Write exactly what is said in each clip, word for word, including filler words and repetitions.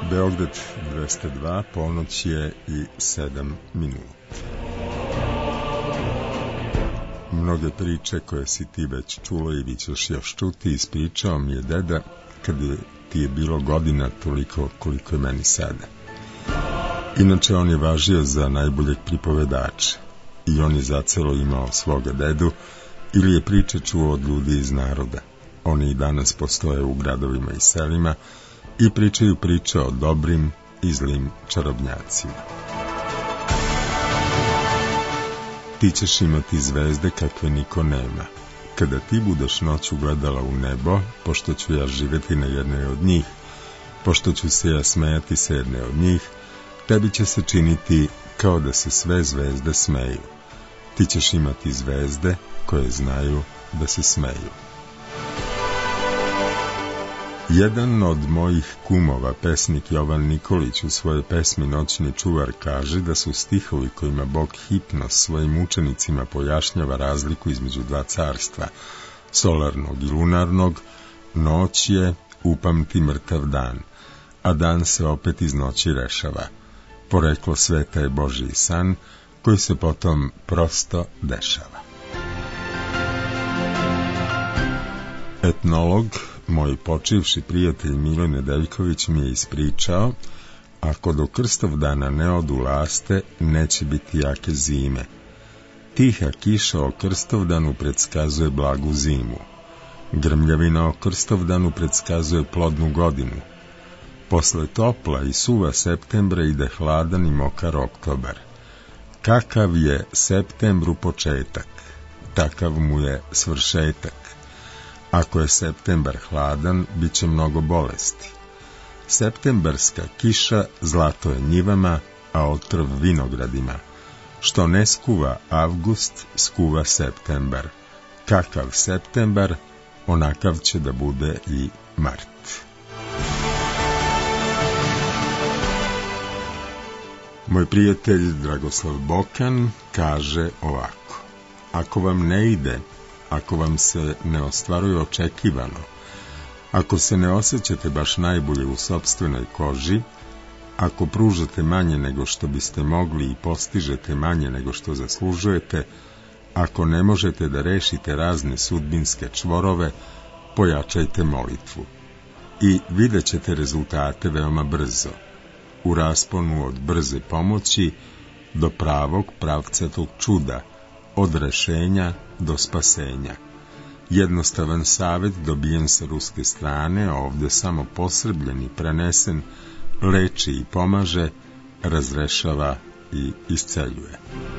Beograd dvesta dva, ponoć je i sedam minuta. Mnoge priče koje si ti već čulo i vi ćeš još čuti, ispričao mi je deda kad je, ti je bilo godina toliko koliko je meni sada. Inače, on je važio za najboljeg pripovedača i on je zacelo imao svoga dedu ili je priče čuo od ljudi iz naroda. Oni i danas postoje u gradovima i selima i pričaju priče o dobrim i zlim čarobnjacima. Ti ćeš imati zvezde kakve niko nema. Kada ti budeš noću gledala u nebo, pošto ću ja živjeti na jednoj od njih, pošto ću se ja smejati sa jedne od njih, tebi će se činiti kao da se sve zvezde smeju. Ti ćeš imati zvezde koje znaju da se smeju. Jedan od mojih kumova, pesnik Jovan Nikolić, u svojoj pesmi Noćni čuvar kaže da su stihovi kojima Bog Hipnos svojim učenicima pojašnjava razliku između dva carstva, solarnog i lunarnog. Noć je, upamti mrtav dan, a dan se opet iz noći rešava. Poreklo sveta je Božji san, koji se potom prosto dešava. Etnolog, moj počivši prijatelj Milo Nedeljković, mi je ispričao: ako do Krstovdana ne odu laste, neće biti jake zime. Tiha kiša o Krstovdanu predskazuje blagu zimu. Grmljavina o Krstovdanu predskazuje plodnu godinu. Posle topla i suva septembra ide hladan i mokar oktobar. Kakav je septembru početak, takav mu je svršetak. Ako je septembar hladan, bit će mnogo bolesti. Septembarska kiša zlato je njivama, a otrv vinogradima. Što ne skuva avgust, skuva septembar. Kakav septembar, onakav će da bude i mart. Moj prijatelj Dragoslav Bokan kaže ovako: ako vam ne ide, ako vam se ne ostvaruje očekivano, ako se ne osjećate baš najbolje u sopstvenoj koži, ako pružate manje nego što biste mogli i postižete manje nego što zaslužujete, ako ne možete da rešite razne sudbinske čvorove, pojačajte molitvu i vidjet ćete rezultate veoma brzo, u rasponu od brze pomoći do pravog pravcatog čuda, od rešenja do spasenja. Jednostavan savjet dobijen sa ruske strane, a ovdje samo posrbljen i prenesen, leči i pomaže, razrešava i isceljuje.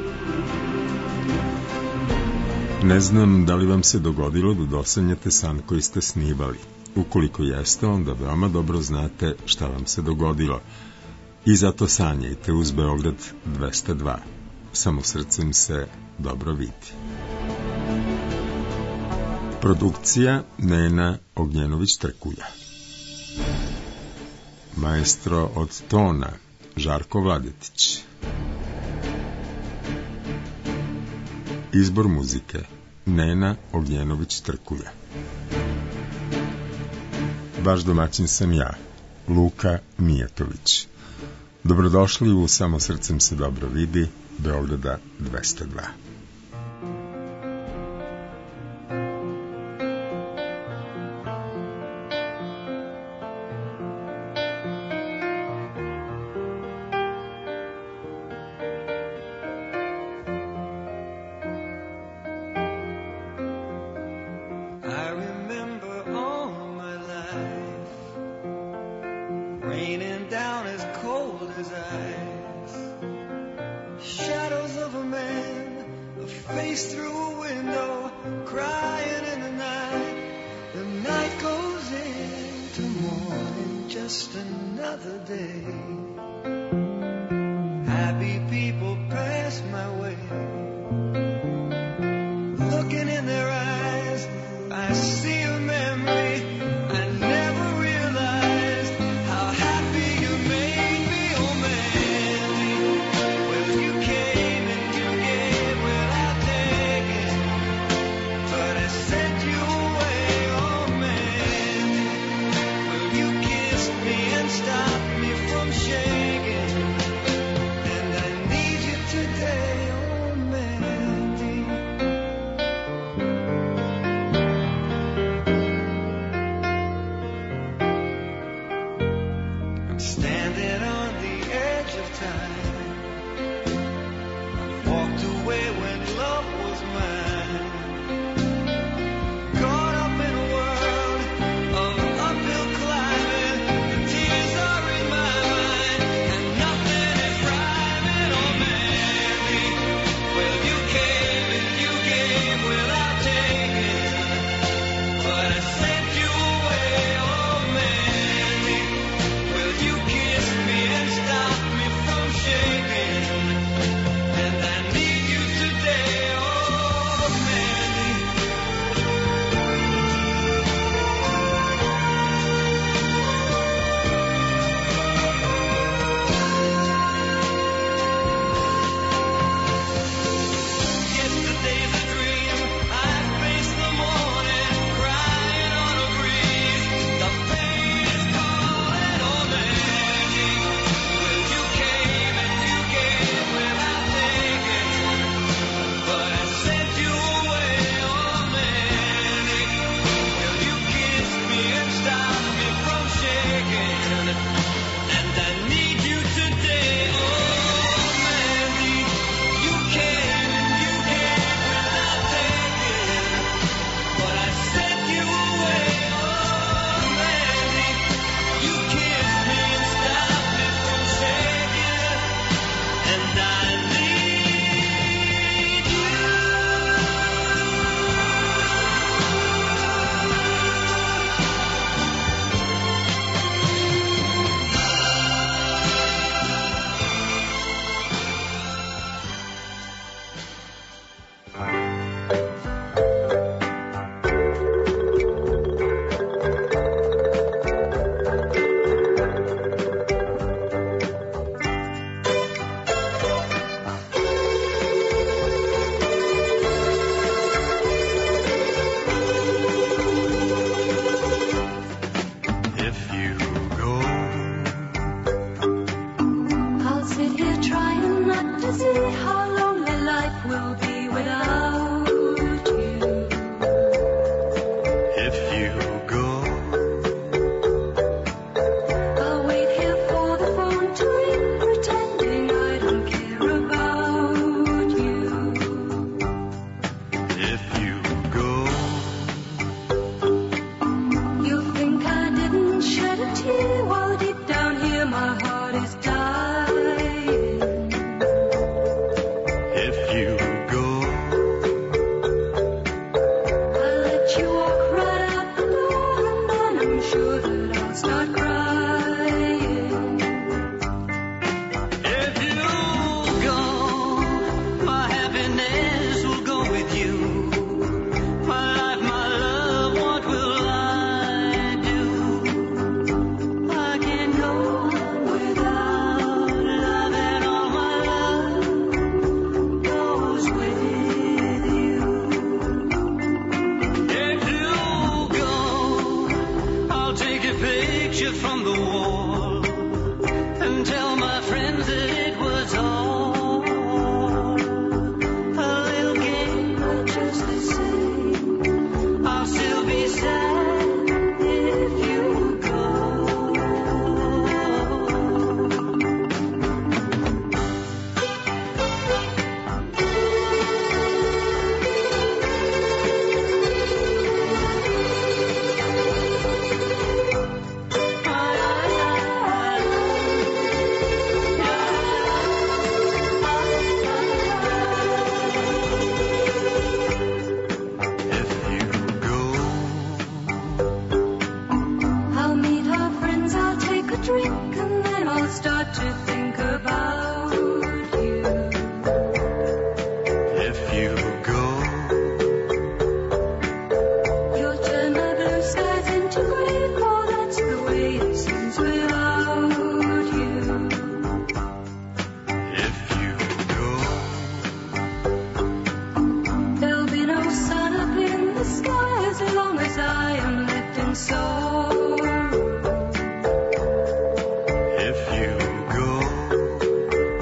Ne znam da li vam se dogodilo da dosanjate san koji ste snivali. Ukoliko jeste, onda veoma dobro znate šta vam se dogodilo. I zato sanjajte uz Beograd dvesta dva. Samo srcem se dobro vidi. Produkcija Nena Ognjenović-Trkulja. Maestro od tona Žarko Vladetić. Izbor muzike Nena Ognjenović-Trkulja. Vaš domaćin sam ja, Luka Mijatović. Dobrodošli u Samo srcem se dobro vidi, Beograda dvesta dva. Stop me Standing on the edge of time, I walked away when love was mine. Caught up in a world of uphill climbing, the tears are in my mind, and nothing is rhyming. Oh Mandy, well you came and you gave without taking, but I sent you away. Oh Mandy, well you kissed me and stopped me from shaking, and I need you today. Oh Mandy. Yesterday's a dream. I face the morning, crying on a breeze. The pain is calling. Oh Mandy, well you came and you gave without taking, but I sent you away. Oh Mandy, well you kissed me and stopped me from shaking, and I need you today. Oh Mandy, you came and you gave without taking, but I sent you away. Oh Mandy, you kissed me and stopped me from shaking, and I need you. If you go, I'll sit here trying not to see how lonely life will be without you. if you go, I'll wait here for the phone to ring, pretending I don't care about you. if you go, You'll think I didn't shed a tear, while deep down here my heart is dying. if you go, I'll let you walk right out the door, and then I'm sure that I'll start crying. if you go, my happiness will go with you. My life, my love, what will I do? I can't go on without love, and all my love goes with you. If you go, I'll take a picture from the wall and tell my friends that it was all a little game. But just the same, I'll still be sad if you go. if you go, I'll meet our friends, I'll take a drink, and then I'll start to think about you. if you go, You'll turn my blue skies into gray, for that's the way it seems without you. if you go, There'll be no sun up in the sky as long as I am left in sorrow. if you go,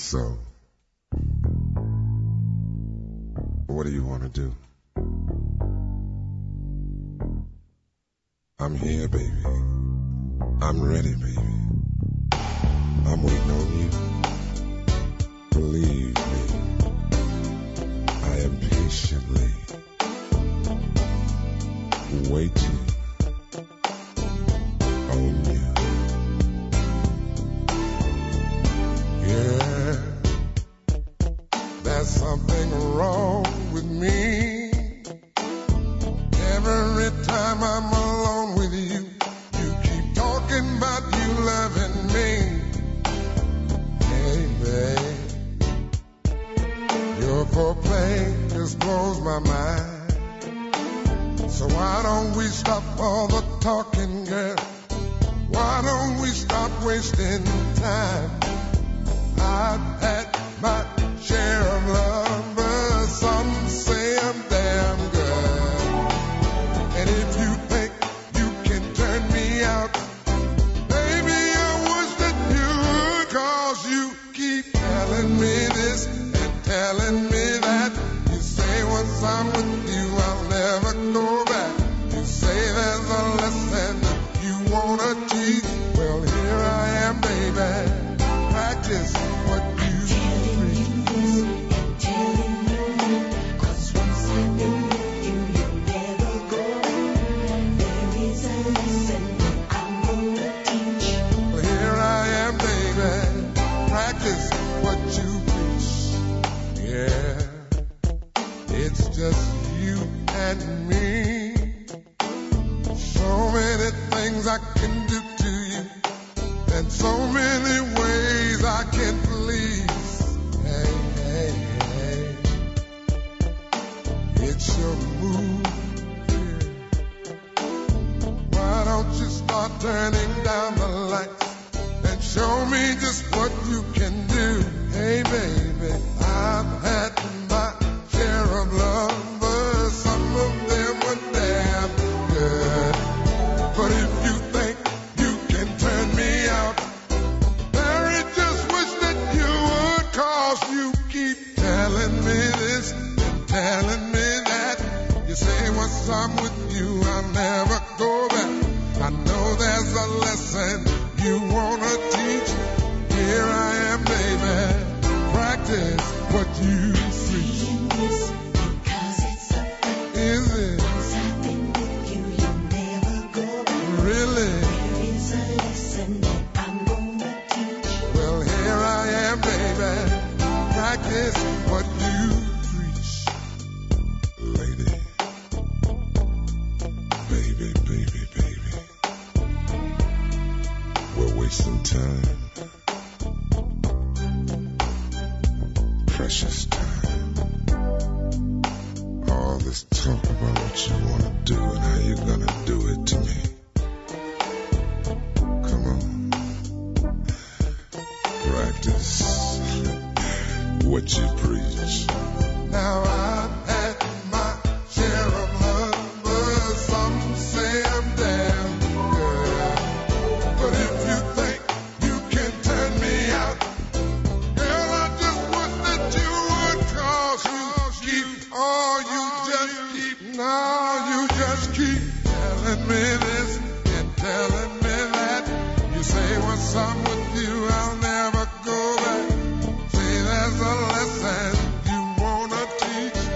So, what do you want to do? I'm here, baby. I'm ready, baby. I'm waiting on you. Believe me, I am patiently waiting on you. Yeah, there's something wrong with me. Every time I'm alone with you, you keep talking about you loving me. Hey, babe, your foreplay just blows my mind. So why don't we stop all the talking, girl? Why don't we stop wasting time? I've had my share of lovers, some say I'm damn good. And if you think you can turn me out, baby, I wish that you would, 'cause you keep telling me this and telling me that. You say once I'm with you, I'll never go back. You say there's a lesson you wanna teach. Well, here I am, baby. Practice what you preach. Well, here I am, baby. Practice what you preach. Yeah, it's just you and me. So many things I can do to you, and so many ways I can please. Hey, hey, hey, it's your move. Yeah. Why don't you start turning down the lights and show me just what you can do? Hey, baby, I've had my share of lovers. Some of them were damn good. But if you think you can turn me out, Mary, just wish that you would, 'cause you keep telling me this and telling me that. You say once I'm with you, I'll never go back. I know there's a lesson you wanna teach. Here I am, baby. Practice what you preach. Is it? Really? Well, here I am, baby. Practice what you preach. Lady, baby, baby, baby, we're wasting time. Precious time. All this talk about what you want to do and how you're gonna do it to me. Come on. Practice what you preach. Now I've had my share of lovers. Some say I'm damn good. But if you think you can turn me out, girl, I just wish that you would, 'cause you keep, oh, you just keep, no, you just keep telling me this and telling me that. You say once I'm with you, I'll never go back. Say there's a lesson you wanna teach.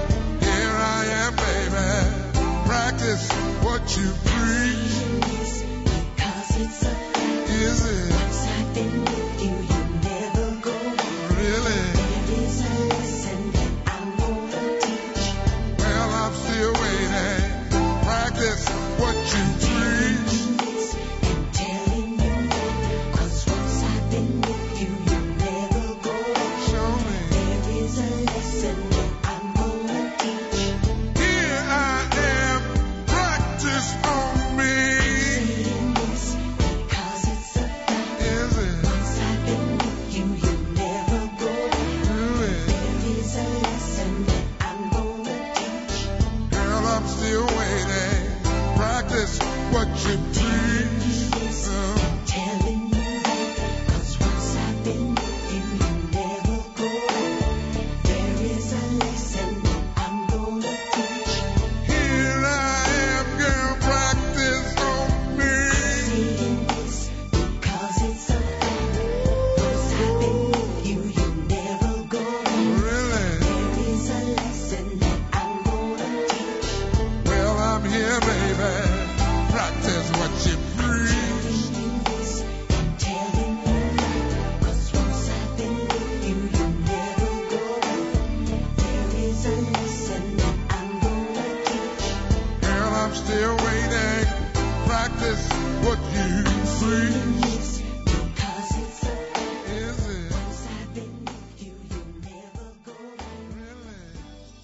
this what you see? Because it's so Is it sad beneath you, you never go wrong. really?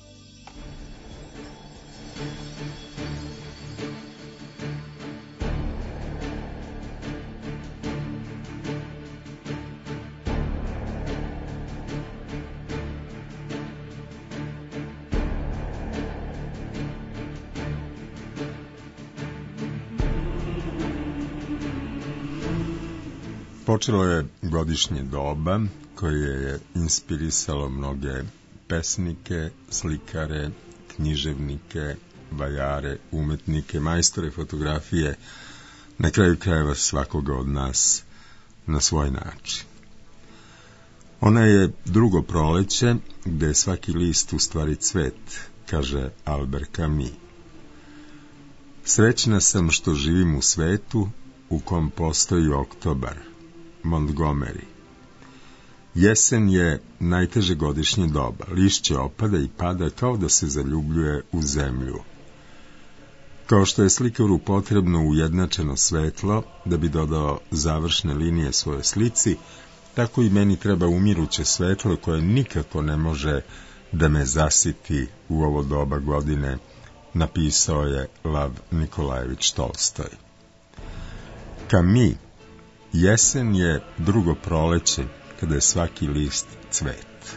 Počelo je godišnje doba koje je inspirisalo mnoge pesnike, slikare, književnike, vajare, umetnike, majstore fotografije, na kraju krajeva svakoga od nas na svoj način. Ona je drugo proleće gde je svaki list u stvari cvet, kaže Albert Camus. Srećna sam što živim u svetu u kom postoji oktobar, Montgomery. Jesen je najteže godišnje doba. Lišće opada i pada kao da se zaljubljuje u zemlju. Kao što je slikaru potrebno ujednačeno svetlo da bi dodao završne linije svoje slici, tako i meni treba umiruće svetlo koje nikako ne može da me zasiti u ovo doba godine, napisao je Lav Nikolajević Tolstoj. Camus, jesen je drugo proleće, kada je svaki list cvet.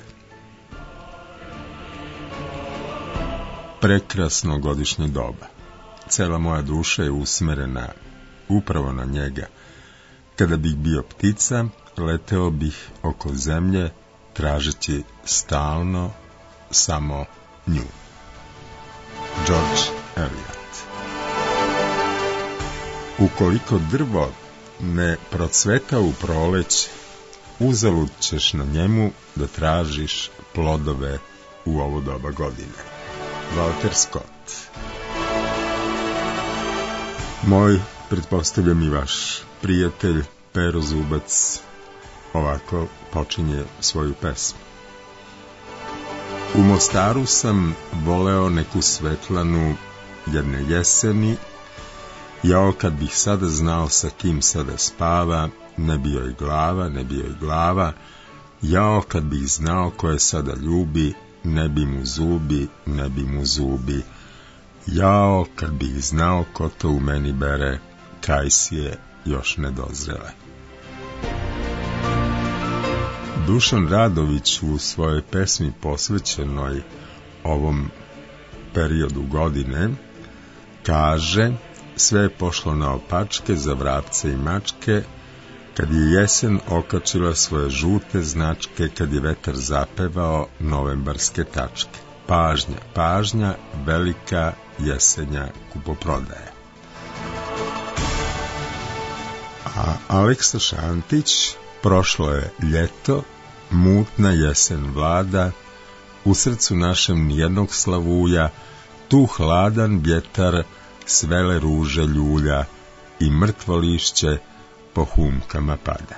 Prekrasno godišnje doba. Cela moja duša je usmerena upravo na njega. Kada bih bio ptica, leteo bih oko zemlje, tražeći stalno samo nju. George Eliot. Ukoliko drvo ne procveta u proleć, uzalud ćeš na njemu da tražiš plodove u ovo doba godine. Walter Scott. Moj, pretpostavljam i vaš prijatelj Pero Zubac ovako počinje svoju pesmu. U Mostaru sam voleo neku Svetlanu jedne jeseni. Jao, kad bih sada znao sa kim sada spava, ne bi joj glava, ne bi joj glava. Jao, kad bih znao ko je sada ljubi, ne bi mu zubi, ne bi mu zubi. Jao, kad bih znao ko to u meni bere, kajsije još ne dozrele. Dušan Radović u svojoj pesmi posvećenoj ovom periodu godine kaže: sve je pošlo naopačke za vrapce i mačke, kad je jesen okačila svoje žute značke, kad je vetar zapevao novembarske tačke. Pažnja, pažnja, velika jesenja kupoprodaje. A Aleksa Šantić: prošlo je ljeto, mutna jesen vlada, u srcu našem nijednog slavuja, tu hladan vjetar svele ruže ljulja i mrtvo lišće po humkama pada.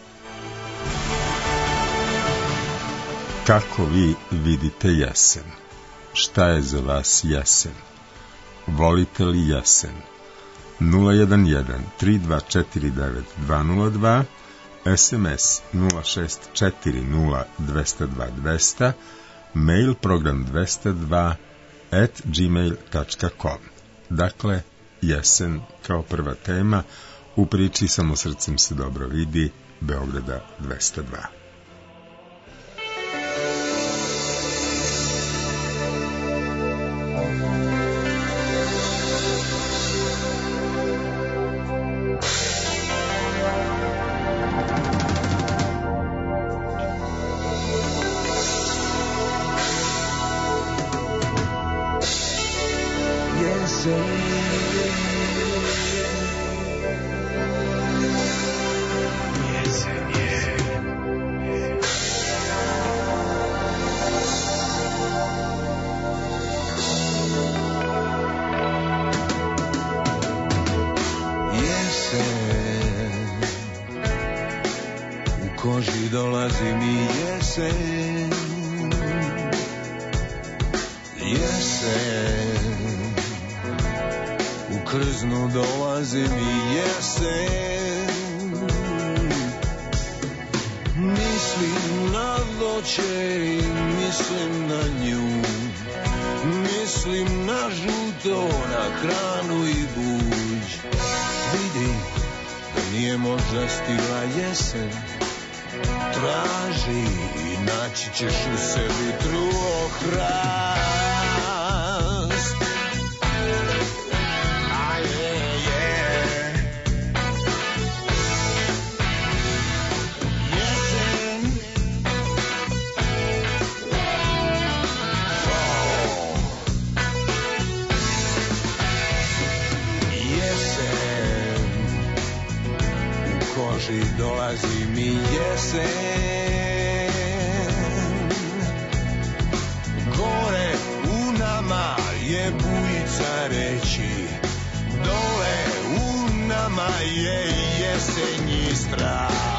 Kako vi vidite jesen? Šta je za vas jesen? Volite li jesen? nula jedan jedan tri dva četiri devet dva nula dva, es em es nula šest četiri nula dva zero dva dva zero, mail program dvesta dva at gmail dot com. Dakle, jesen kao prva tema u priči Samo srcem se dobro vidi, Beograda dvesta dva. koži dolazi mi jesen, jesen, u krznu dolazi mi jesen. Mislim na voće i mislim na nju, mislim na žuto, na hranu i buđ. Vidi da nije možda stigla jesen, traži i naći ćeš u sebi truo hrast. A je, je. Jesen. Oh. Jesen. U koži dolazi mi jesen. Gore u nama je bujica reći, dole u nama je jesenji strah.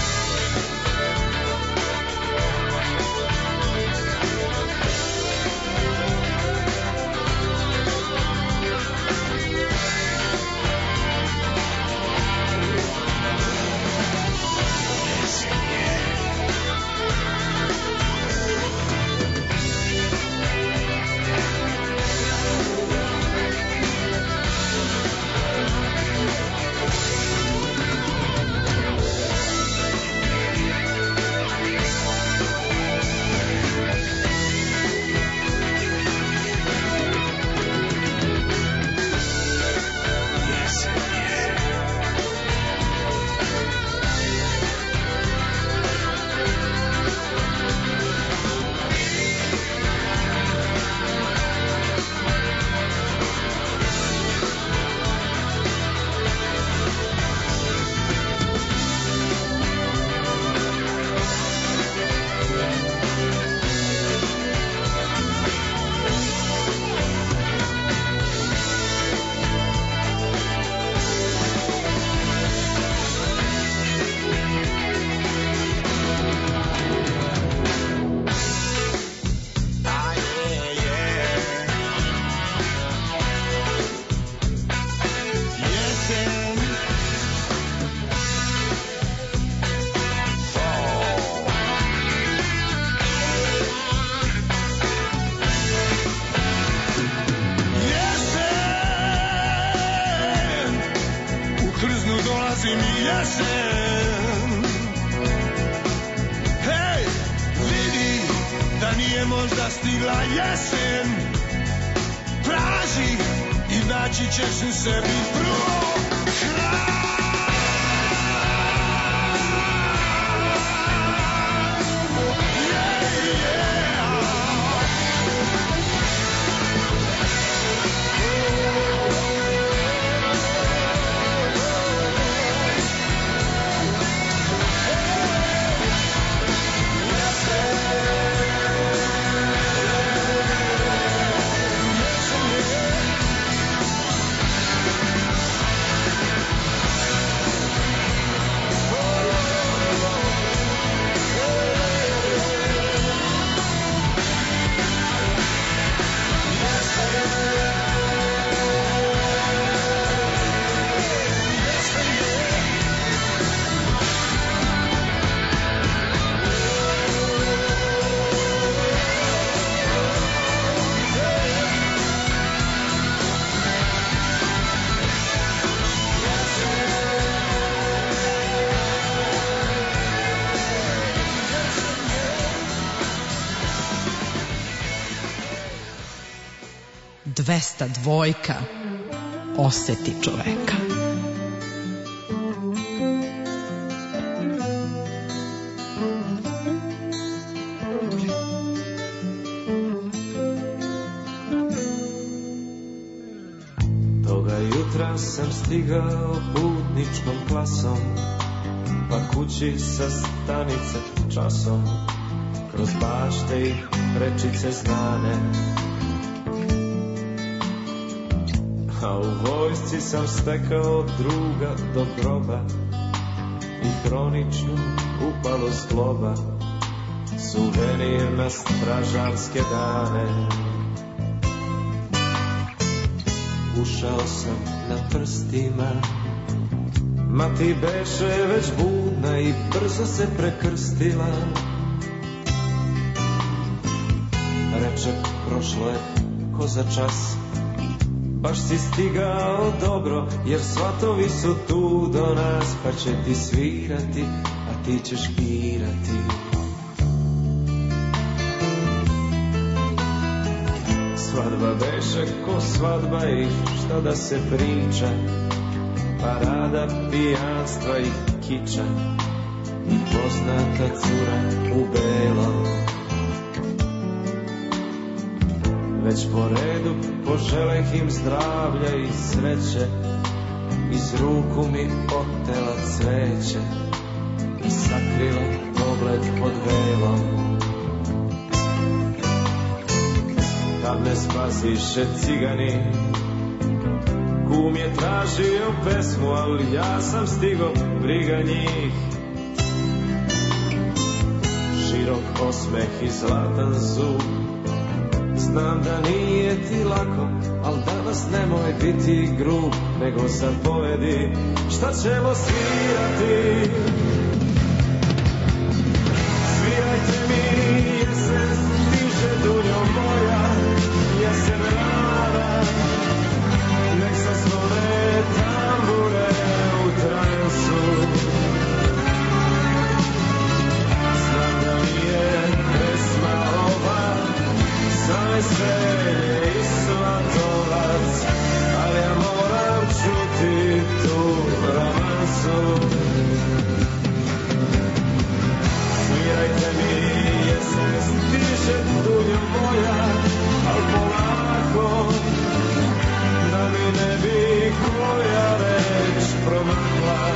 dvesta dvojka oseti čoveka. Toga jutra sam stigao putničkom klasom, pa kući sa stanice časom, kroz bašte i rečice znane. A u vojsci sam stekao druga do groba i hroničnu upalost globa, suvenir na stražarske dane. ušao sam na prstima. Ma ti beše već budna i brzo se prekrstila. Reče, prošlo je ko za čas, baš si stigao dobro, jer svatovi su tu do nas, pa će ti svirati, a ti ćeš pirati. Svadba beše ko svadba i šta da se priča, parada pijanstva i kiča i poznata cura u belom. Već po redu poželeh im zdravlja i sreće, iz ruku mi otela cveće i sakrila pogled pod velom. Kad me spasiše cigani, kum je tražio pesmu, ali ja sam stigo, briga njih. Širok osmeh i zlatan zub, znam da nije ti lako, al danas nemoj biti grub, nego zapovedi šta ćemo svirati. Svirajte mi jesen, stiže dunjo moja, jesen rana, nek zasvone tambure u transu. Znam da nije pesma ova za veselje i svatovac, ali ja moram čuti tu romansu. Svirajte mi jesen, stiže dunjo moja, al polako, da mi ne bi koja reč promakla.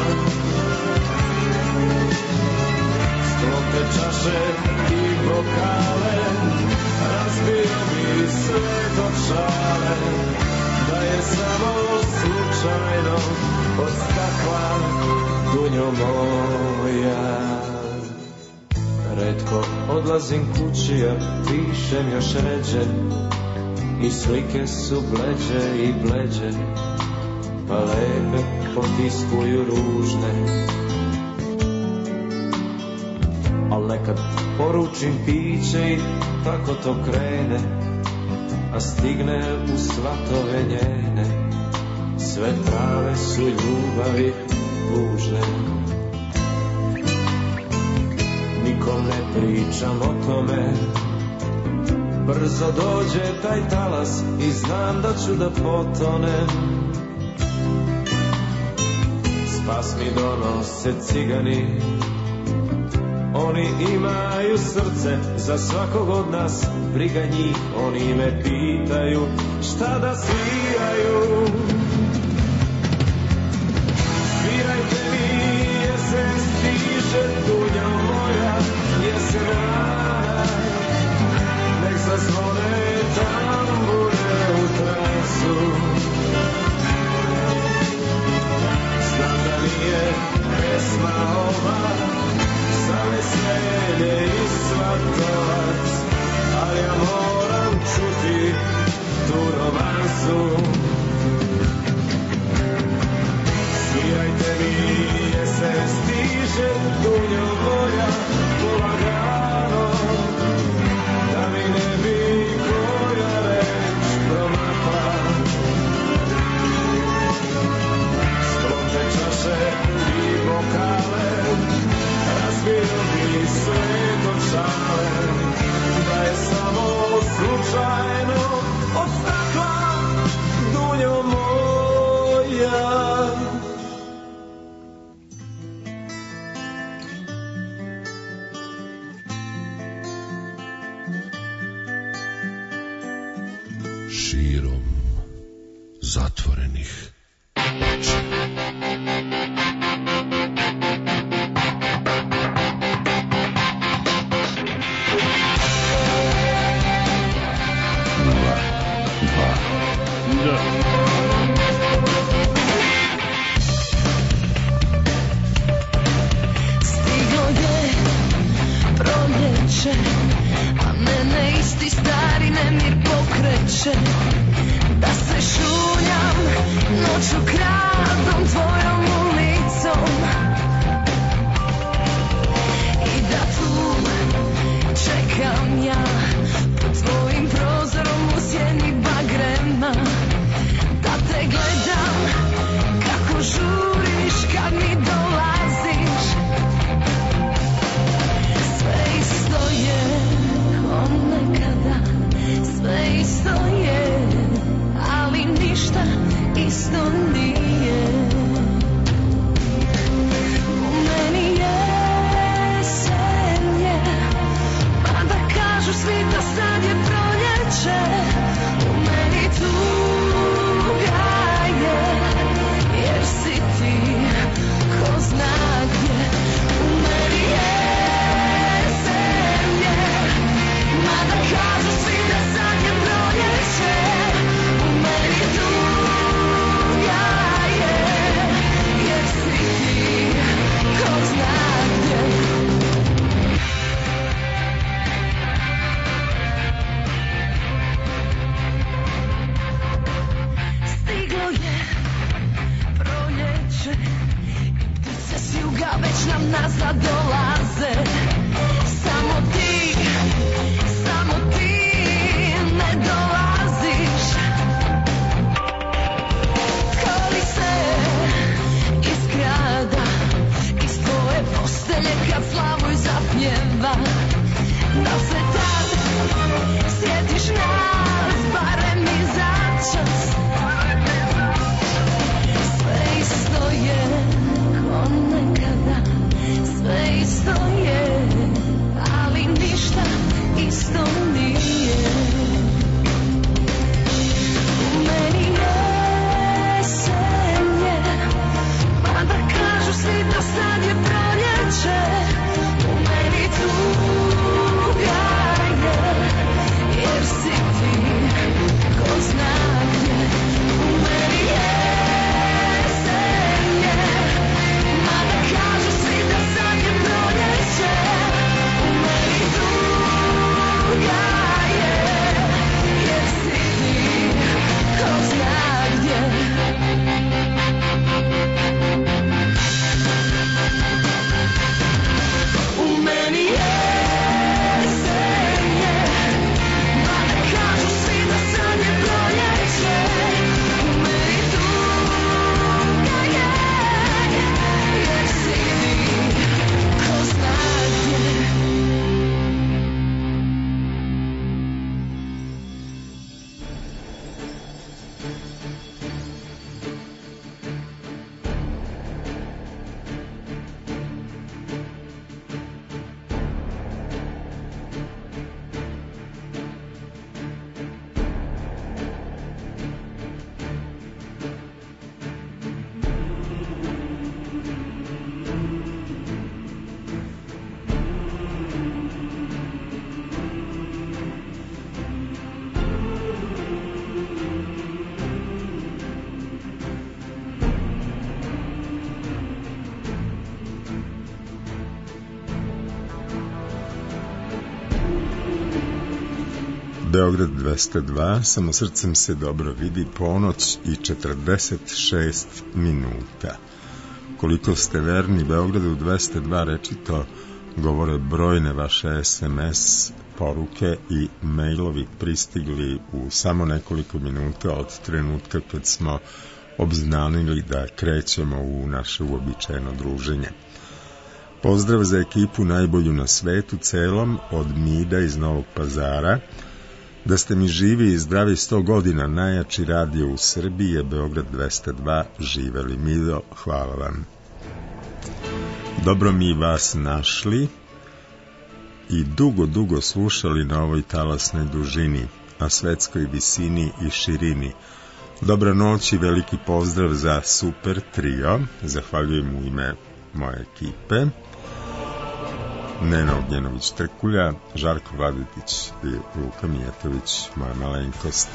Sklopte čaše i bokale, razbio bi sve do šale, da je samo slučajno od stakla dunjo moja. Retko odlazim kući, a pišem još ređe, i slike su bleđe i bleđe, pa lepe potiskuju ružne. Al nekad poručim piće i tako to krene, a stigne u svatove njene, sve trave su ljubavi tužne. Nikom ne pričam o tome, brzo dođe taj talas i znam da ću da potonem. Spas mi donose cigani, oni imaju srce za svakog od nas, briga njih, oni me pitaju šta da sviraju. Svirajte mi jesen, stiže dunja moja, jesen rana, nek zazvone tambure u transu. Znam da nije pesma ova za veselje i svatovac, ali ja moram čuti tu romansu. Svirajte mi jesen, stiže dunjo moja, polagano, da mi ne bi koja reč promakla. Sklopte čaše i bokale, razbio bi sve do šale, da je samo slučajno od stakla dunjo moja. Širom zatvorenih očiju. Stiglo je proljeće, a mene isti stari nemir pokreće, da se šunjam noću kradom tvojom ulicom i da tu čekam ja pod tvojim prozorom u sjeni bagrema, da te gledam kako žuriš kad mi dolaziš. Sve isto je ko nekada, sve isto je, ali ništa isto nije. U meni jesen je, mada kažu svi da sad je proljeće. U meni tuga je, jer si ti ko zna gdje. U meni jesen je, mada kažu svi da sad je proljeće. U meni tuga je, jer si ti ko zna gdje. Stiglo je proljeće i ptice s juga već nam nazad dolaze. Samo ti, samo ti ne dolaziš. Koli se iz grada, iz tvoje postelje kad Slavoj zapjeva, da se tad sjetiš nas, barem i za čas. Sve isto je ko nekada, sve isto je, ali ništa isto nije. U meni jesen je, mada kažu svi da sad je proljeće. U meni tuga je, jer si ti ko zna gdje. U meni jesen je, mada kažu svi da sad je proljeće. U meni tuga je, jer si ti ko zna gdje. U meni jesen je, mada kažu svi da sad je proljeće. U meni tuga je, jer si ti ko zna gdje. Beograd dvesta dva, samo srcem se dobro vidi, ponoć i četrdeset šest minuta. Koliko ste verni Beogradu dvesta dva, rečito govore brojne vaše es em es poruke i mailovi pristigli u samo nekoliko minuta od trenutka kad smo obznanili da krećemo u naše uobičajeno druženje. Pozdrav za ekipu najbolju na svetu celom, od Mida iz Novog Pazara. Da ste mi živi i zdravi sto godina, najjači radio u Srbiji je Beograd dvesta dva, živeli Mido, hvala vam. Dobro mi vas našli i dugo, dugo slušali na ovoj talasnoj dužini, a svetskoj visini i širini. Dobra noć i veliki pozdrav za super trio, zahvaljujem u ime moje ekipe. Nena Ognjenović-Trkulja, Žarko Vladetić i Luka Mijetović, moja malenkost.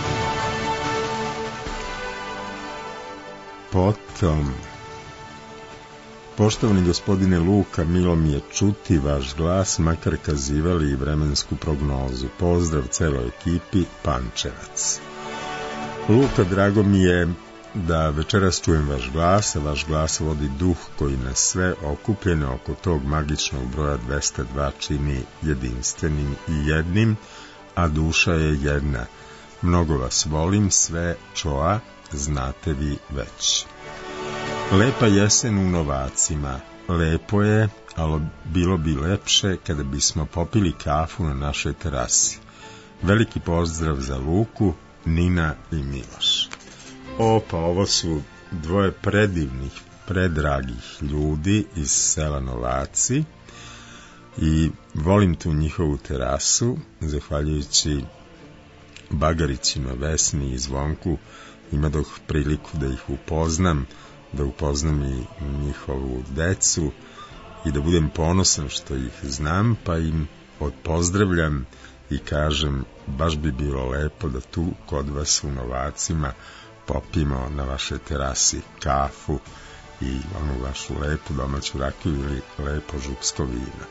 Potom, poštovani gospodine Luka, milo mi je čuti vaš glas, makar kazivali i vremensku prognozu. Pozdrav celoj ekipi, Pančevac. Luka, drago mi je da večeras čujem vaš glas, a vaš glas vodi duh koji nas sve okupljene oko tog magičnog broja dvesta dva čini jedinstvenim i jednim, a duša je jedna. Mnogo vas volim, sve čoa, znate vi već. Lepa jesen u Novacima, lepo je, ali bilo bi lepše kada bismo popili kafu na našoj terasi. Veliki pozdrav za Luku, Nina i Miloš. O, pa ovo su dvoje predivnih, predragih ljudi iz sela Novaci i volim tu njihovu terasu, zahvaljujući Bagarićima, Vesni i Zvonku, imadoh priliku da ih upoznam, da upoznam i njihovu decu i da budem ponosan što ih znam, pa im odpozdravljam i kažem, baš bi bilo lepo da tu kod vas u Novacima popimo na vašoj terasi kafu i onu vašu lepu domaću rakiju ili lepo župsko vino.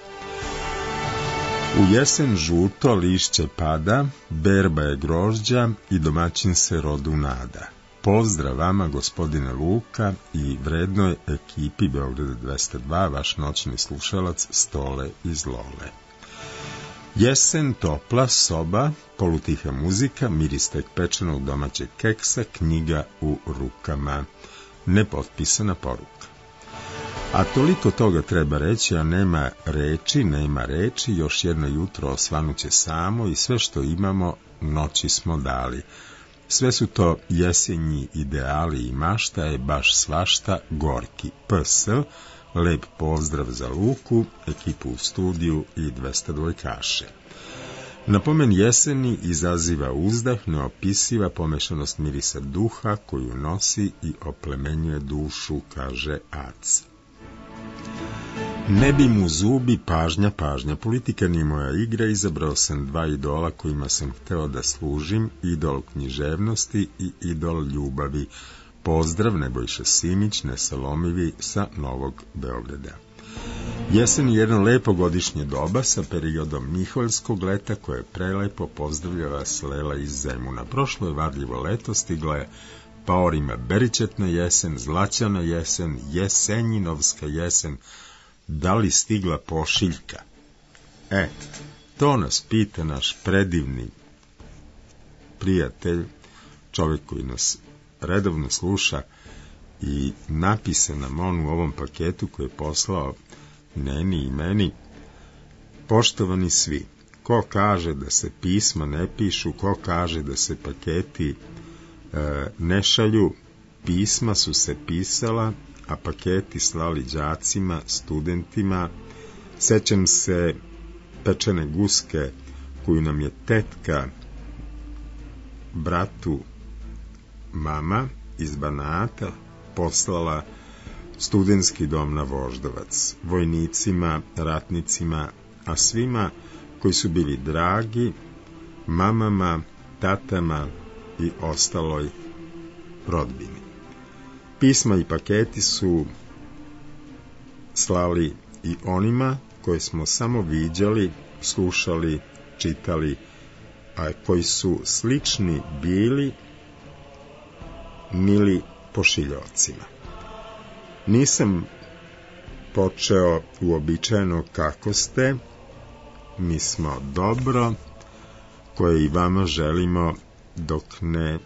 U jesen žuto lišće pada, berba je grožđa i domaćin se rodu nada. Pozdrav vama, gospodine Luka, i vrednoj ekipi Beograda dvesta dva, vaš noćni slušalac Stole iz Lole. Jesen, topla soba, polutiha muzika, miris tek pečenog domaćeg keksa, knjiga u rukama. Nepotpisana poruka. A toliko toga treba reći, a nema reči, nema reči, još jedno jutro osvanuće samo i sve što imamo noći smo dali. Sve su to jesenji ideali i mašta je baš svašta gorki. P S, lep pozdrav za Luku, ekipu u studiju i dvesta dvojkaše. Napomen jeseni izaziva uzdah, neopisiva pomešanost mirisa duha koju nosi i oplemenjuje dušu, kaže Ac. Ne bi mu zubi, pažnja, pažnja. Politika nije moja igra, izabrao sam dva idola kojima sam hteo da služim, idol književnosti i idol ljubavi. Pozdrav, Nebojša Simić, nesalomivi sa Novog Beograda. Jesen je jedno lepo godišnje doba sa periodom Miholjskog leta koje je prelepo, pozdravlja vas Lela iz Zemuna. Prošlo je varljivo leto, stigla je paorima beričetna jesen, zlaćana jesen, jesenjinovska jesen. Da li stigla pošiljka? E, to nas pita naš predivni prijatelj, čovjek koji nas redovno sluša i napise nam on u ovom paketu koji je poslao Neni i meni. Poštovani svi, ko kaže da se pisma ne pišu, ko kaže da se paketi e, ne šalju, pisma su se pisala, a paketi slali đacima, studentima. Sećam se pečene guske koju nam je tetka bratu mama iz Banata poslala studentski dom na Voždovac, vojnicima, ratnicima, a svima koji su bili dragi, mamama, tatama i ostaloj rodbini. Pisma i paketi su slali i onima koje smo samo viđali, slušali, čitali, a koji su slični bili mili pošiljocima. Nisam počeo uobičajeno kako ste, mi smo dobro, koje i vama želimo dok ne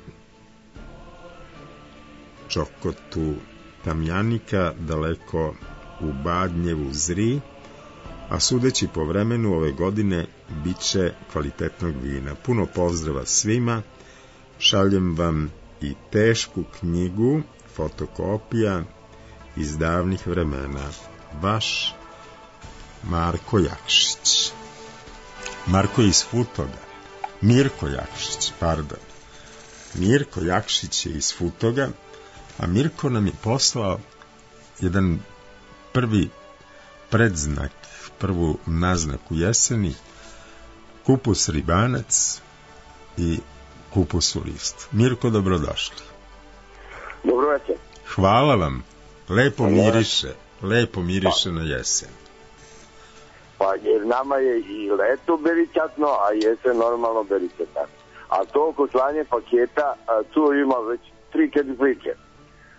čokotu tamjanika daleko u Badnjevu zri, a sudeći po vremenu ove godine bit će kvalitetnog vina. Puno pozdrava svima, šaljem vam i tešku knjigu, fotokopija iz davnih vremena. Vaš Marko Jakšić. Marko iz Futoga. Mirko Jakšić, pardon. Mirko Jakšić je iz Futoga, a Mirko nam je poslao jedan prvi predznak, prvu naznaku jeseni, kupus ribanac i kupus u listu. Mirko, dobrodošli. Dobro večer. Hvala vam. Lepo miriše, lepo miriše na jesen. Pa jer nama je i leto beričatno, a jesen normalno beričatno. A to oko slanje paketa, tu ima već tri kediflike.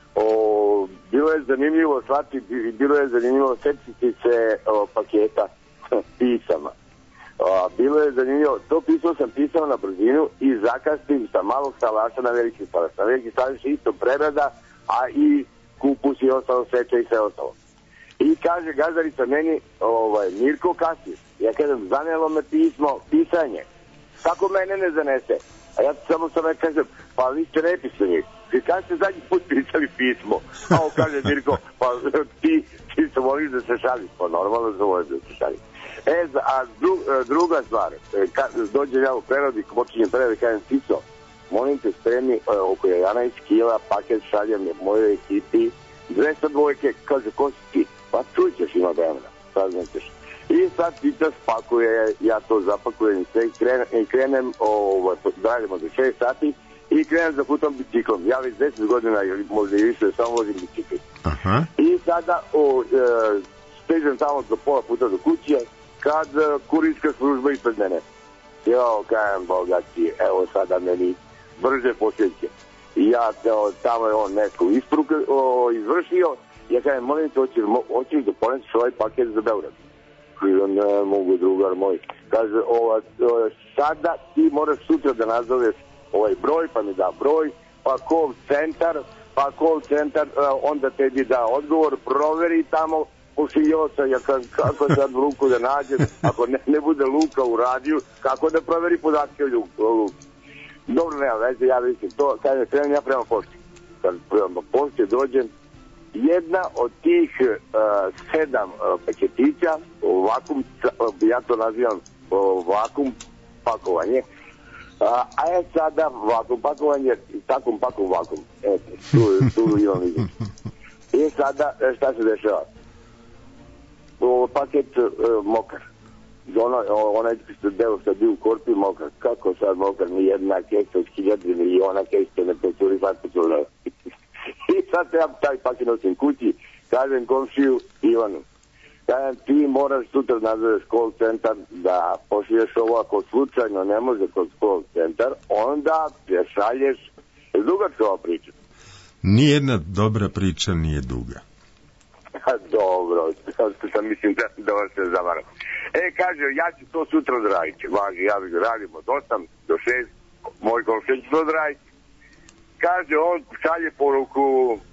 O, bilo je zanimljivo shvati, bilo je zanimljivo setiti se o, paketa pisama. O, bilo je zanimljivo, to pismo sam pisao na brzinu i zakastim sa malog salaša na veliki salaš. Na veliki salaš isto prerada, a i kupus i ostalo seča i sve ostalo. I kaže gazdarica meni, ovaj, Mirko, kasniš. Ja kažem, zanelo me pismo, pisanje. Kako mene ne zanese? A ja samo sam ne kažem, pa vi ste nepisani. I kada ste zadnji put pisali pismo? A on kaže, Mirko, pa ti, ti se voliš da se šališ. Pa normalno se voliš da se šališ. E, a dru, druga stvar, kad dođem ja u prerodi, počinjem prerodi, kažem, Cico, molim te spremi oko jedanaest kila paket šaljem mojoj ekipi, dvesta dvojke, kaže, ko si ti? Pa tu ćeš, ima vremena, saznaćeš. I sad Cica spakuje, ja to zapakujem i sve i krenem, i krenem ovo, radimo do šest sati i krenem za putom biciklom. Ja već deset godina, ili možda i više, samo vozim bicikl. Aha. I sada o, e, stežem tamo do pola puta do kuće, kad e, kurirska služba ispred mene. Jo, kajem, bogati, evo sada meni brže posjeće. I ja, o, tamo je on nešto ispru, o, izvršio. Ja kajem, molim te, hoćeš, hoćeš da ponesiš ovaj paket za Beograd? Kaže, ne mogu, drugar moj. Kaže, ova, ova, sada ti moraš sutra da nazoveš ovaj broj, pa mi da broj, pa call centar, pa call centar, onda tebi da odgovor, proveri tamo pošiljoca, ja kažem, kako sad Luku da nađem, ako ne, ne bude Luka u radiju, kako da proveri podatke o Luku. Dobro, nema veze, ja vidim to, kada krenem ja prema pošti. Kad prema pošti dođem, jedna od tih uh, sedam uh, paketića, vakum, ja to nazivam uh, vakum pakovanje, a, a je sada vakum pakovanje, takom pakom vakum. Eto, tu, tu imam vidim. I sada, šta se dešava? O, paket uh, mokar. Ona, onaj deo sad bio u korpi mokar. Kako sad mokar? Ni jedna keksa od hiljade miliona keksa ne pecuri, sad pecuri. I sad ja taj paket nosim kući, kažem komšiju Ivanu, kažem ti moraš sutra nazoveš call centar da pošliješ ovo, ako slučajno ne može kod call centar, onda je šalješ. Je dugačka ova priča? Nijedna dobra priča nije duga. Dobro, sam mislim da, da vas se zavaram. E, kaže, ja ću to sutra odraditi. Važi, ja bih radimo od osam do šest, moj komšija će to odraditi. Kaže, on šalje poruku,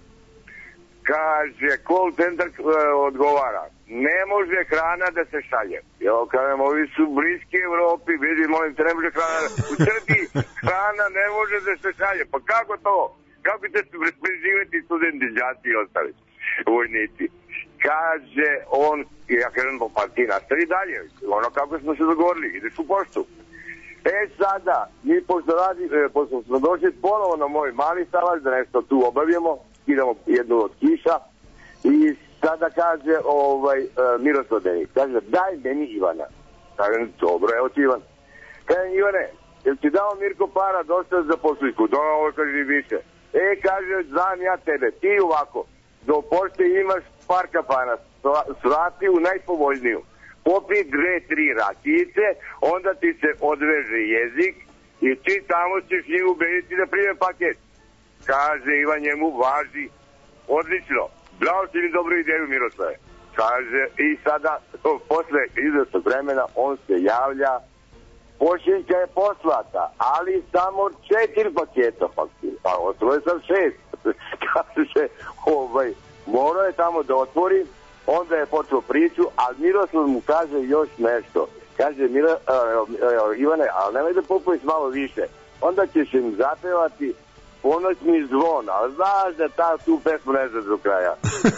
kaže, call center uh, odgovara, ne može hrana da se šalje. Ja kažem, ovi su bliski Evropi, vidi, molim te, ne može hrana, u Srbiji hrana ne može da se šalje. Pa kako to? Kako će se preživjeti studenti, đaci i ostali vojnici? Kaže on, ja kažem, pa ti nastavi dalje, ono kako smo se dogovorili, ideš u poštu. E sada, mi pošto, radi, e, pošto smo došli ponovo na moj mali salaš da nešto tu obavimo, idemo jednu od kiša i sada kaže ovaj, e, Miroslav Denik, kaže daj meni Ivana. Kažem, dobro, evo ti Ivan. Kažem, Ivane, jel ti dao Mirko para dosta za posliku? Da, ovo kaže više. E, kaže, znam ja tebe, ti ovako, do pošte imaš par kafana, svrati u najpovoljniju. Popi dve, tri rakijice, onda ti se odveže jezik i ti tamo ćeš njih ubediti da prime paket. Kaže Ivan njemu, važi, odlično, bravo si mi dobru ideju Miroslave. Kaže, i sada, posle izvesnog vremena, on se javlja, pošiljka je poslata, ali samo četiri paketa faktura, a ostalo je sam šest. Kaže, ovaj, morao je tamo da otvori, onda je počeo priču, a Miroslav mu kaže još nešto. Kaže, Miro, uh, uh, Ivane, ali nemoj da popuješ malo više. Onda ćeš im zapevati Ponoćni zvon, ali znaš da ta tu pesmu ne znaš do kraja.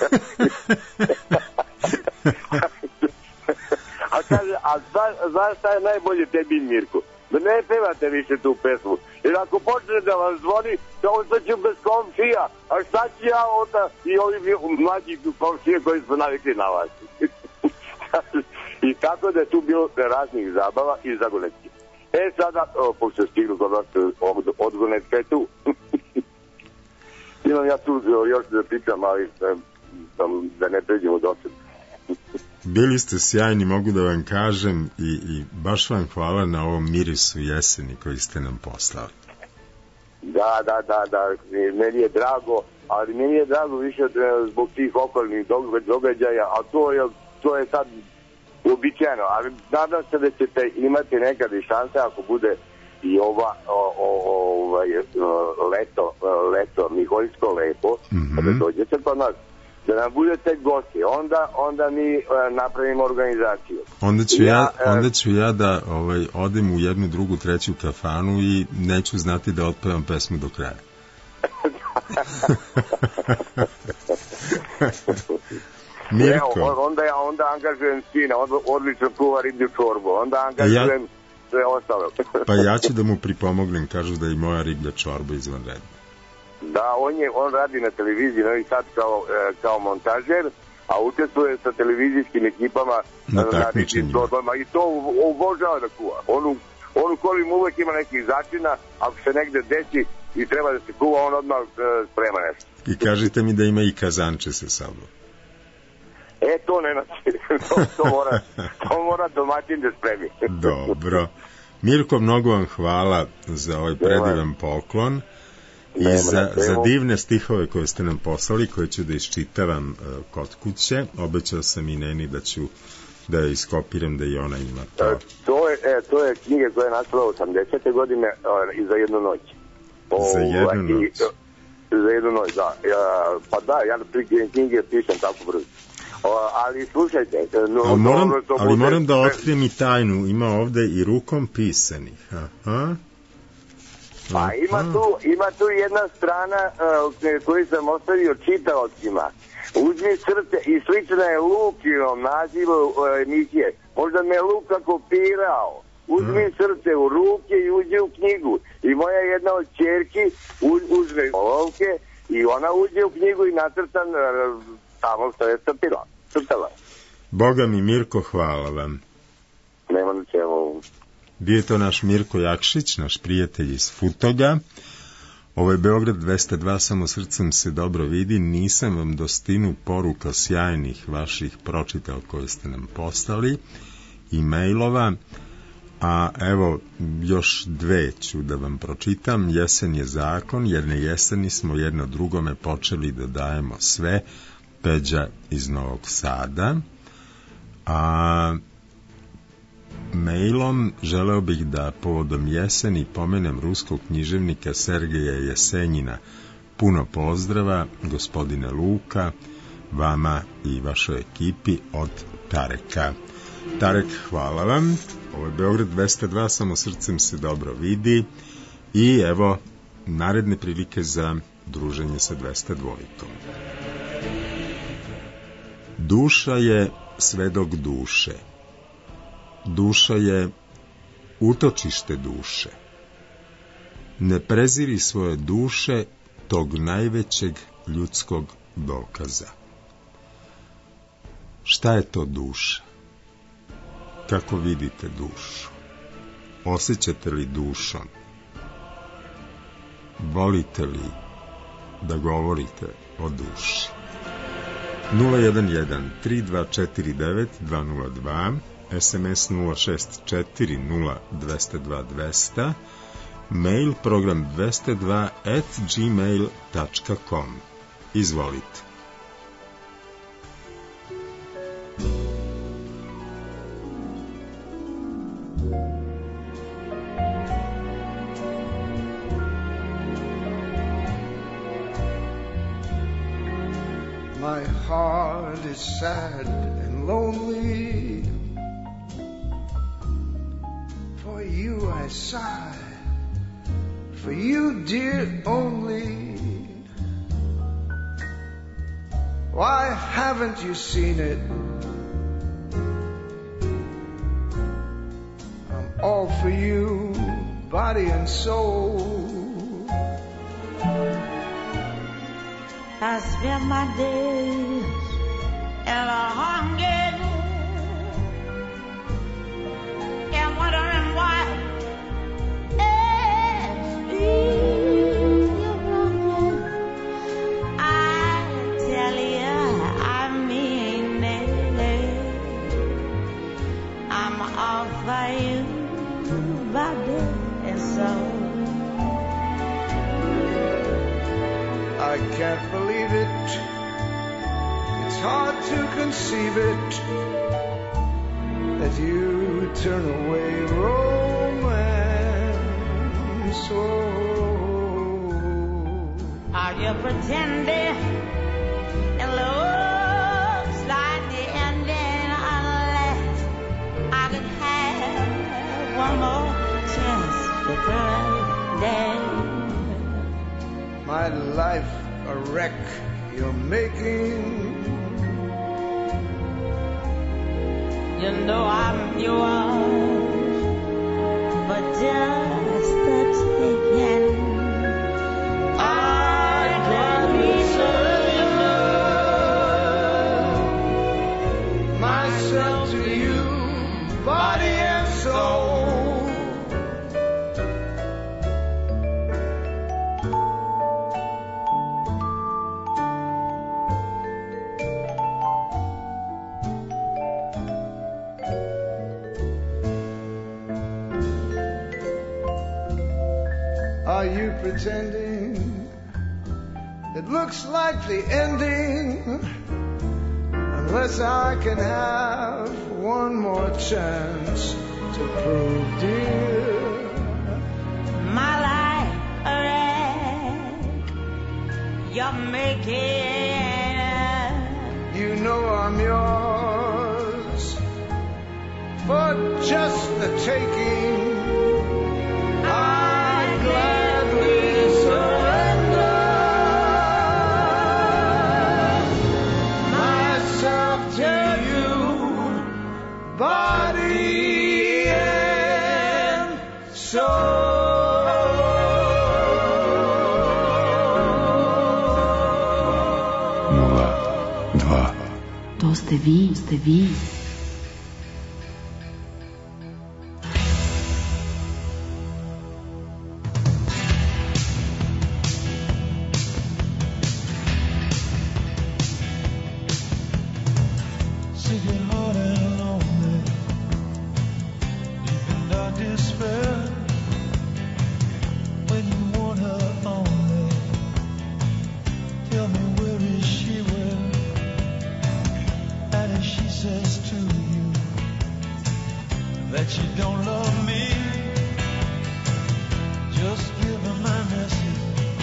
A kaže, a znaš šta je najbolje tebi, Mirko? Da ne pevate više tu pesmu. Jer ako počne da vam zvoni, da ostaću bez komšija. A šta ću ja onda i ovi mlađi komšije koji su navikli na vas. I tako da je tu bilo raznih zabava i zagonetki. E sada, o, pošto stignu kod vas, odgonetka je tu. Imam ja tu još da pričam, ali da ne pređemo do sebe. Bili ste sjajni, mogu da vam kažem, i, i baš vam hvala na ovom mirisu jeseni koji ste nam poslali. Da, da, da, da, meni je drago ali meni je drago više e, zbog tih okolnih dog- događaja, a to je, to je sad uobičajeno, ali nadam se da ćete imati nekad i šanse ako bude i ova o, o, ovaj, leto, leto Miholjsko lepo, mm-hmm. kada dođete kod nas, da nam budete gosti, onda, onda mi e, napravimo organizaciju. Onda ću ja, ja, e, onda ću ja da ovaj, odem u jednu, drugu, treću kafanu i neću znati da otpevam pesmu do kraja. Mirko. Evo, onda ja onda angažujem sina, on odlično kuva riblju čorbu, onda angažujem ja, sve ostalo. Pa ja ću da mu pripomognem, kažu da je i moja riblja čorba izvanredna. Da, on, je, on radi na televiziji Novi Sad kao, e, kao montažer, a učestvuje sa televizijskim ekipama na na takmičenjima. Čorbama i to obožava da kuva. On u, on u kolim uvek ima nekih začina, ako se negde desi i treba da se kuva, on odmah e, sprema nešto. I kažite mi da ima i kazanče sa sobom. E, to ne nosi. to, to, mora, to mora domaćin da spremi. Dobro. Mirko, mnogo vam hvala za ovaj predivan poklon i Nema za, za divne stihove koje ste nam poslali, koje ću da iščitavam uh, kod kuće. Obećao sam i Neni da ću da je iskopiram, da i ona ima to. E, to, je, e, to je knjige koja je nastala osamdesete godine uh, i za jednu noć. O, za jednu noć? I, za jednu noć, da. Ja, pa da, ja na knjige pišem tako brzo. O, ali slušajte, no, ali moram, dobro, ali bude... moram da otkrijem i tajnu, ima ovde i rukom pisanih. Aha. Pa ima tu, ima tu jedna strana uh, koju sam ostavio čitaocima. Uzmi srce i slična je Lukinom nazivu uh, emisije. Možda me Luka kopirao. Uzmi hmm. srce u ruke i uđi u knjigu. I moja jedna od ćerki uz, uzme olovke i ona uđe u knjigu i nacrtan uh, tamo što je crtila. crtala. Boga mi, Mirko, hvala vam. Nema na čemu. Bio je to naš Mirko Jakšić, naš prijatelj iz Futoga. Ovo je Beograd dvesta dva, samo srcem se dobro vidi. Nisam vam do stinu poruka sjajnih vaših pročitao koje ste nam poslali i mailova, a evo još dve ću da vam pročitam. Jesen je zakon, jedne jeseni smo jedno drugome počeli da dajemo sve. Peđa iz Novog Sada. A mailom želeo bih da povodom jeseni pomenem ruskog književnika Sergeja Jesenjina. Puno pozdrava, gospodine Luka, vama i vašoj ekipi od Tareka. Tarek, hvala vam. Ovo je Beograd dvesta dva, samo srcem se dobro vidi. I evo, naredne prilike za druženje sa dvesta dva. Duša je svedok duše. Duša je utočište duše. Ne preziri svoje duše tog najvećeg ljudskog dokaza. Šta je to duša? Kako vidite dušu? Osjećate li dušom? Volite li da govorite o duši? nula jedan jedan tri dva četiri devet dva nula dva, es em es nula šest četiri nula dva dva dva zero, mail program dvesta dva at gmail tačka com. Izvolite. My heart is sad and lonely. For you I sigh, for you, dear, only. Why haven't you seen it? I'm all for you, body and soul. I spend my days in a hunger and wondering why it's you wrong. I tell you, I mean it. I'm all for you, body and soul. I can't believe it. It's hard to conceive it that you turn away romance. Oh. Are you pretending it looks like the ending unless I could have one more chance to pretend? My life a wreck you're making. You know I'm yours, but just the taking. I'd gladly surrender myself to you, body and soul. Are you pretending it looks like the ending unless I can have one more chance to prove, dear, My life a wreck you're making. you know I'm yours for just the taking. I'd gladly surrender myself to you, body and Nula, dva. To ste vi, ste vi. Sinking hard and lonely, deep in dark despair. When you want her only, tell me where is she, where? And if she says to you that she don't love me, just give her my message.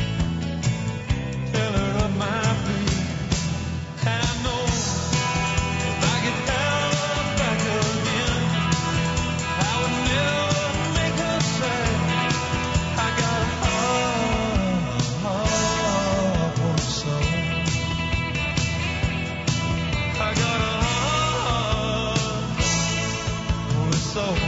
Tell her of my plea. And I know if I get down back again, I would never make her sad. I got a heart, heart for a soul. I got a heart for a soul.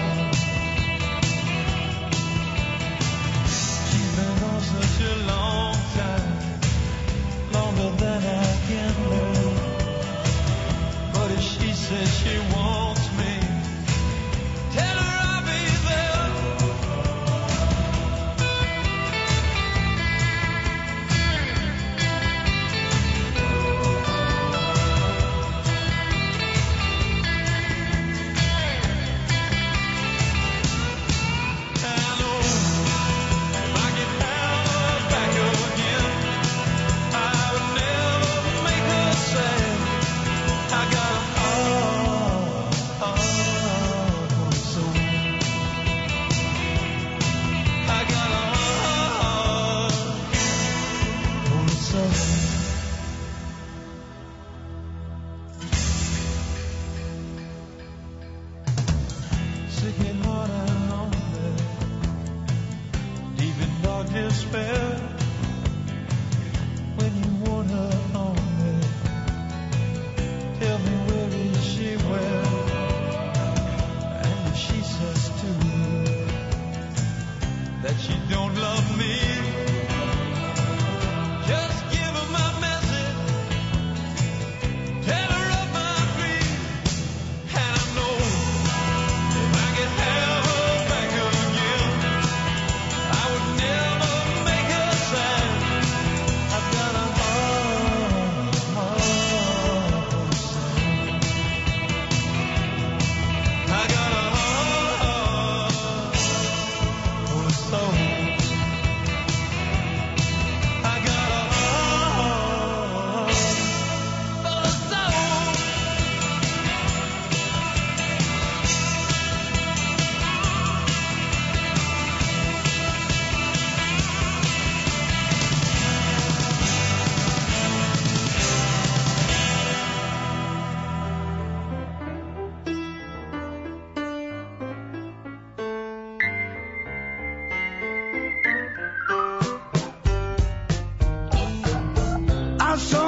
She's been gone such a long time, longer than I can bear. But if she says she wants me, tell her I'll be there. And I know if I get down back again, I would never make her sad. I got a heart, heart for a soul. I got a heart for a soul. Sick and hard and lonely, deep in dark despair. When you want her only, tell me where is she, where? And if she says to you that she don't love me, just give her my message. Tell her of my grief. And I know if I could have her back again, I would never make her sad. I've got a heart, heart for a soul. I got a heart for a soul.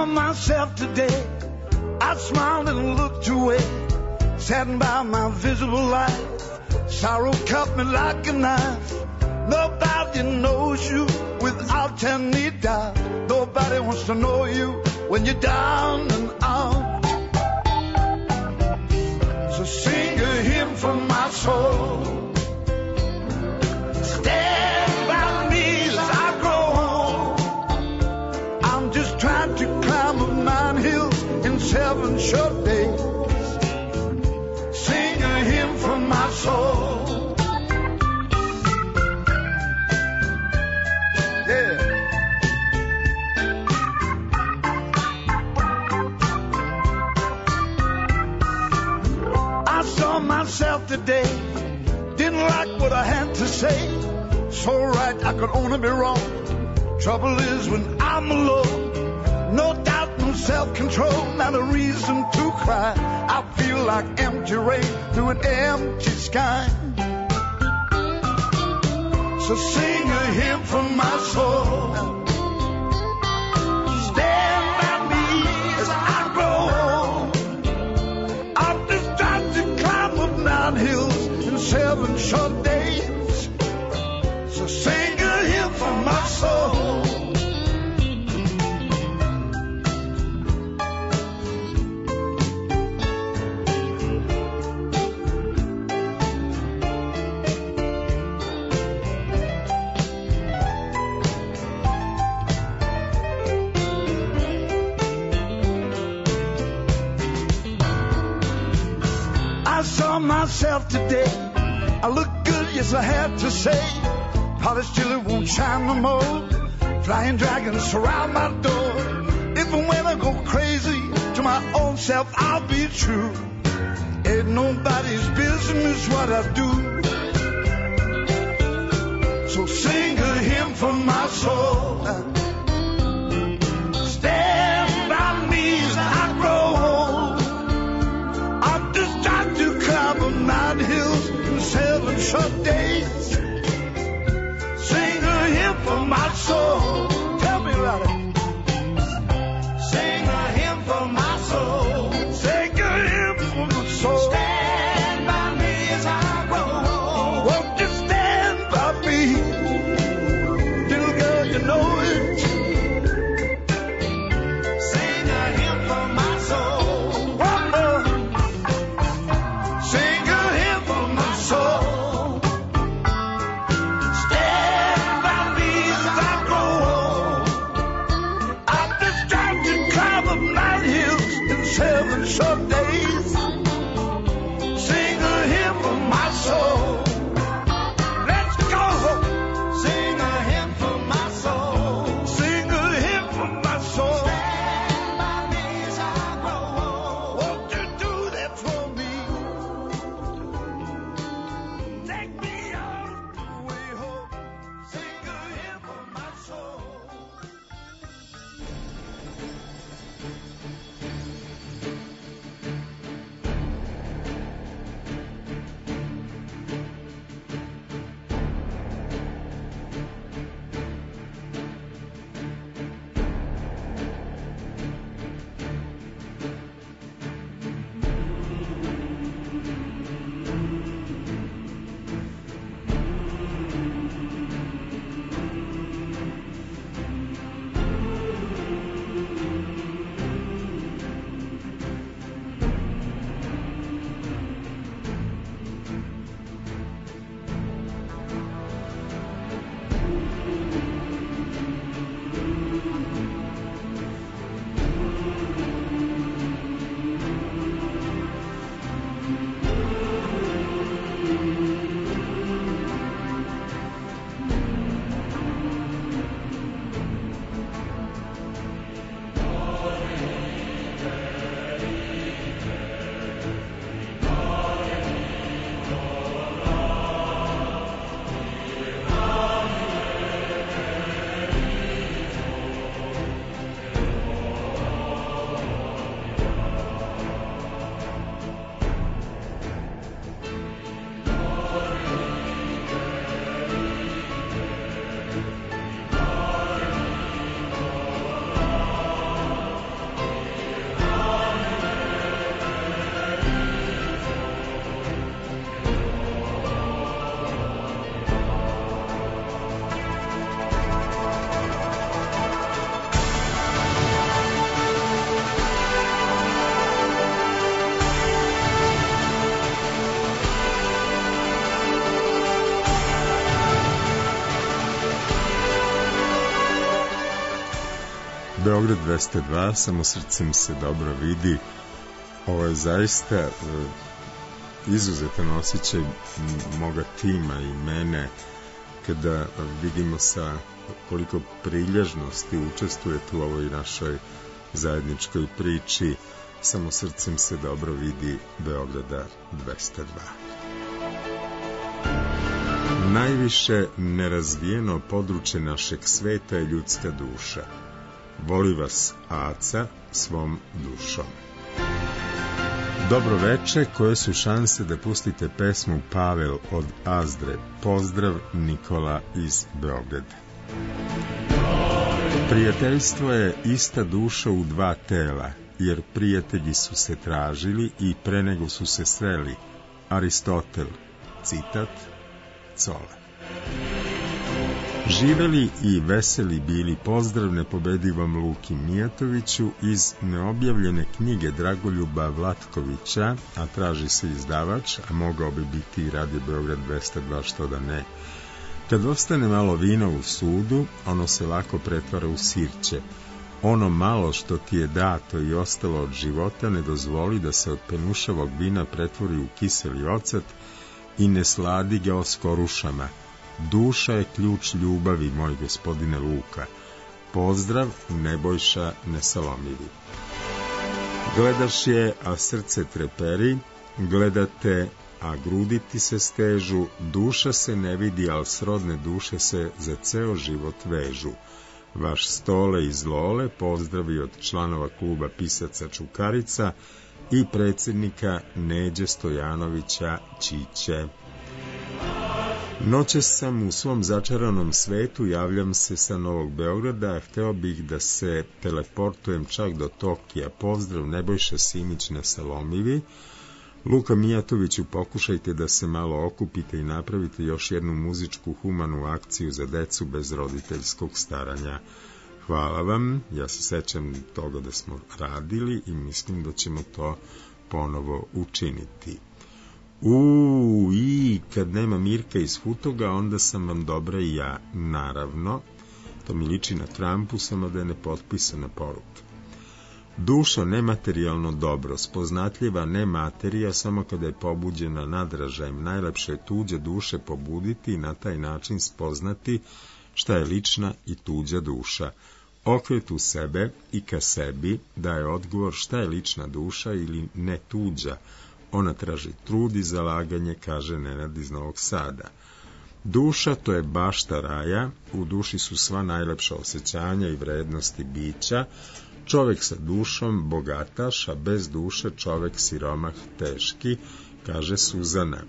myself today. I smiled and looked away, saddened by my visible life. Sorrow cut me like a knife. Nobody knows you without any doubt. Nobody wants to know you when you're down and out. So sing a hymn from my soul. Stand by me as I grow old. I'm just trying to climb up nine hills in seven short days. Sing a hymn from my soul. Yeah. I saw myself today, didn't like what I had to say. So right, I could only be wrong. Trouble is when I'm alone, no doubt, no self-control, not a reason to cry. I feel like empty rain through an empty sky. So sing a hymn from my soul. Stand by me as I grow old. I'm just trying to climb up nine hills in seven short days. So sing a hymn from my soul. I saw myself today. I look good, yes I had to say. Polished till it won't shine no more. Flying dragons surround my door. Even when I go crazy, to my own self I'll be true. Ain't nobody's business what I do. So sing a hymn from my soul. Stand by me as I grow old. I'm just trying to climb up nine hills in seven short days. Sing a hymn for my soul. Tell me about it. Sing a hymn for my soul. Sing a hymn for my soul. Stand by me as I grow old. Won't you stand by me? Little girl, you know it. Sing a hymn for my soul. One more. Sing a hymn for my soul. Stand by me as I grow old. Beograd dvesta dva, samo srcem se dobro vidi. Ovo je zaista e, izuzetan osjećaj moga tima i mene kada vidimo sa koliko prilježnosti učestvujete u ovoj našoj zajedničkoj priči. Samo srcem se dobro vidi Beograda dvesta dva. Najviše nerazvijeno područje našeg sveta je ljudska duša. Voli vas Aca svom dušom. Dobro veče, koje su šanse da pustite pesmu Pavel od Azdre? Pozdrav, Nikola iz Beograda. Prijateljstvo je ista duša u dva tela, jer prijatelji su se tražili i pre nego su se sreli. Aristotel, citat Cole. Živeli i veseli bili, pozdrav nepobedivom Luki Mijatoviću iz neobjavljene knjige Dragoljuba Vlatkovića, a traži se izdavač, a mogao bi biti i Radio Beograd dvesta dva, što da ne. Kad ostane malo vina u sudu, ono se lako pretvara u sirće. Ono malo što ti je dato i ostalo od života ne dozvoli da se od penušavog vina pretvori u kiseli ocat i ne sladi ga oskorušama. Duša je ključ ljubavi, moj gospodine Luka. Pozdrav, Nebojša Nesalomivi. Gledaš je, a srce treperi, gledate, a grudi ti se stežu, duša se ne vidi, al srodne duše se za ceo život vežu. Vaš Stole iz Lole pozdravi od članova kluba pisaca Čukarica i predsjednika Neđe Stojanovića Čiće. Noćas sam u svom začaranom svetu, javljam se sa Novog Beograda, a hteo bih da se teleportujem čak do Tokija. Pozdrav, Nebojša Simić na Salomivi. Luka Mijatoviću, pokušajte da se malo okupite i napravite još jednu muzičku humanu akciju za decu bez roditeljskog staranja. Hvala vam, ja se sećam toga da smo radili i mislim da ćemo to ponovo učiniti. Uuu, i kad nema Mirka iz Futoga, onda sam vam dobra i ja, naravno. To mi liči na Trumpu, samo da je nepotpisana poruka. Dušo nematerijalno dobro, spoznatljiva ne materija, samo kada je pobuđena nadražajem. Najlepše je tuđe duše pobuditi i na taj način spoznati šta je lična i tuđa duša. Okret u sebe i ka sebi daje odgovor šta je lična duša ili ne tuđa. Ona traži trud i zalaganje, kaže Nenad iz Novog Sada. Duša, to je bašta raja, u duši su sva najlepša osjećanja i vrednosti bića. Čovek sa dušom bogataš, a bez duše čovek siromah teški, kaže Suzana.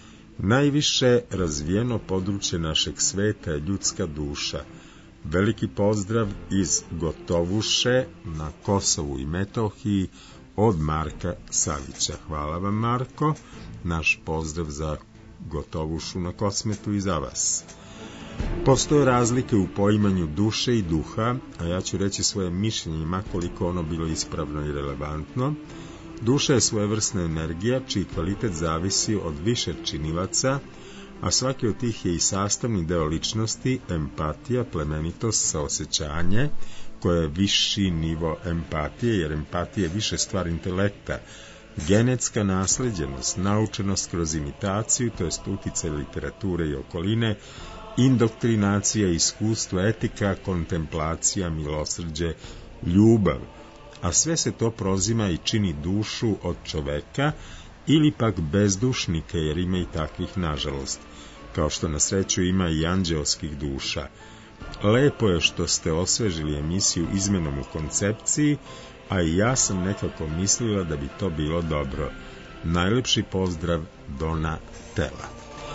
Najviše razvijeno područje našeg sveta je ljudska duša. Veliki pozdrav iz Gotovuše na Kosovu i Metohiji od Marka Savića. Hvala vam, Marko. Naš pozdrav za Gotovušu na Kosmetu i za vas. Postoje razlike u poimanju duše i duha, a ja ću reći svoje mišljenje, makoliko ono bilo ispravno i relevantno. Duša je svojevrsna energija, čiji kvalitet zavisi od više činilaca, a svaki od tih je i sastavni deo ličnosti, empatija, plemenitost, saosećanje, koje je viši nivo empatije, jer empatija je više stvar intelekta, genetska nasleđenost, naučenost kroz imitaciju, to jest uticaj literature i okoline, indoktrinacija, iskustvo, etika, kontemplacija, milosrđe, ljubav, a sve se to prozima i čini dušu od čoveka ili pak bezdušnika, jer ima i takvih, nažalost, kao što na sreću ima i anđeoskih duša. Lepo je što ste osvežili emisiju izmenom u koncepciji, a i ja sam nekako mislila da bi to bilo dobro. Najlepši pozdrav, Dona Tela.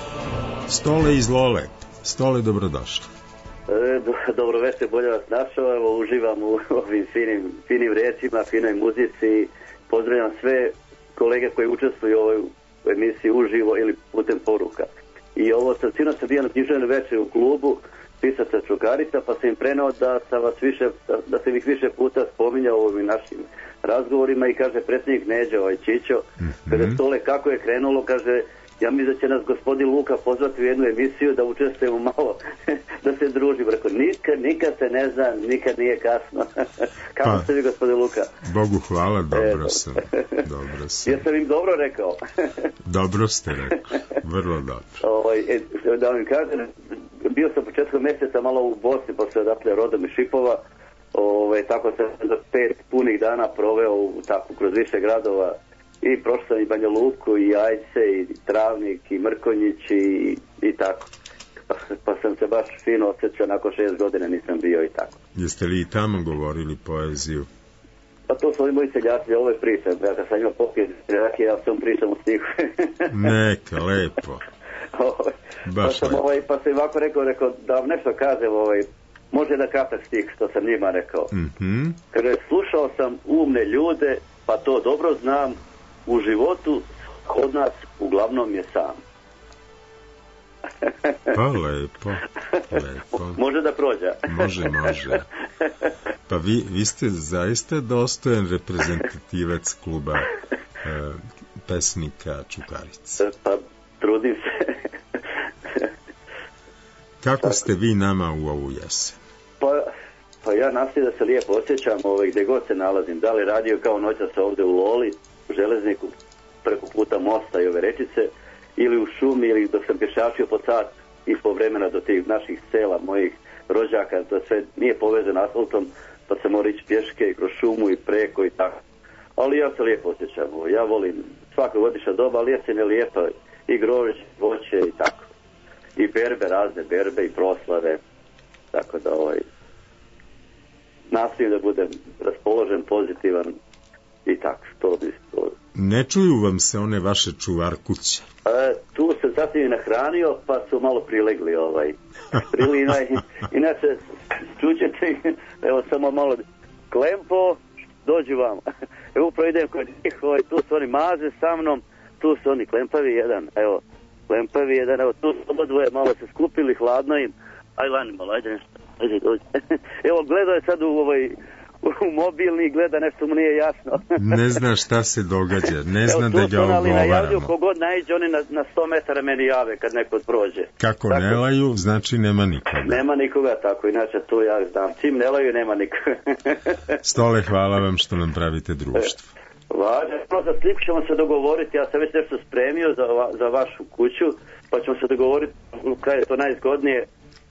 Stole iz Lole. Stole, dobrodošli. E, do, dobro veče, bolje vas našao, evo uživam u ovim finim, finim rečima, finoj muzici. Pozdravljam sve kolege koji učestvuju u ovoj emisiji uživo ili putem poruka. I ovo sam sinoć sam bio na književnoj večeri u klubu pisaca Čukarica, pa sam im preneo da sam vas više, da, da sam ih više puta spominjao u ovim našim razgovorima i kaže predsjednik Neđe, ovaj Čićo, mm-hmm. kada Stole kako je krenulo, kaže ja mislim da će nas gospodin Luka pozvati u jednu emisiju da učestvujemo malo, da se družimo. Rekao, nikad, nikad se ne zna, nikad nije kasno. Kako Pa, ste vi, gospodin Luka? Bogu hvala, dobro E, sam. Dobro sam. Jesam im dobro rekao? Dobro ste rekli, vrlo dobro. Ovaj, e, da vam kažem, bio sam početkom mjeseca malo u Bosni, posle odatle rodom i Šipova, ovaj, tako sam za pet punih dana proveo u, tako, kroz više gradova, i prošao sam i Banja Luku, i Ajce, i Travnik, i Mrkonjić, i, i tako. Pa, pa sam se baš fino osjećao, nakon šest godina nisam bio i tako. Jeste li i tamo govorili poeziju? Pa to su ovi moji seljaci, ovo je pričam, ja kad sam imao popis, ja sam pričam u stihu. Neka, lepo. Ovaj, pa Baš sam, lepo. ovaj, pa sam ovako rekao, rekao, da vam nešto kažem, ovaj, može da kratak stih, što sam njima rekao. Mhm. Kaže, slušao sam umne ljude, pa to dobro znam, u životu kod nas uglavnom je sam. Pa lepo, lepo. Može da prođe. Može, može. Pa vi, vi ste zaista dostojan reprezentativac kluba e, pesnika Čukarica. Pa trudim se. Kako ste vi nama u ovu jesen? Pa, pa ja nastavim da se lijepo osjećam ovaj, gdje god se nalazim. Da li radio kao noćas ovdje u Loli, u Železniku, preko puta mosta i ove rečice, ili u šumi, ili dok sam pješačio po sat i po vremena do tih naših sela, mojih rođaka, to sve nije povezano asfaltom, pa se mora ići pješke i kroz šumu i preko i tako. Ali ja se lijepo osjećam. Ja volim svako godišnja doba, ali jesen je lijepa, i grožđe, voće i tako. I berbe, razne berbe i proslave. Tako da ovaj, nastojim da budem raspoložen, pozitivan i tako. To bi to. Ne čuju vam se one vaše čuvarkuće? E, tu sam sasvim i nahranio, pa su malo prilegli ovaj. Prili, ina, inače, čućete, evo samo malo, Klempo, dođu vam. Evo upravo idem kod njih, ovaj, tu su oni maze sa mnom, tu su oni Klempavi jedan, evo, Klempavi jedan, evo, tu su oba dvoje, malo se skupili, hladno im, aj lani malo, ajde nešto, ajde dođi. Evo, gledao je sad u ovaj, u mobilni i gleda, nešto mu nije jasno. Ne zna šta se događa, ne zna evo, da ga ali najavljuju, ogovaramo. kogod najđe, oni na, na sto metara meni jave kad neko prođe. Kako tako, ne laju, znači nema nikoga. Nema nikoga, tako, inače tu ja znam. Čim ne laju, nema nikoga. Stole, hvala vam što nam pravite društvo. Važno, no, za sliku ćemo se dogovoriti, ja sam već nešto spremio za, va, za vašu kuću, pa ćemo se dogovoriti kada je to najzgodnije.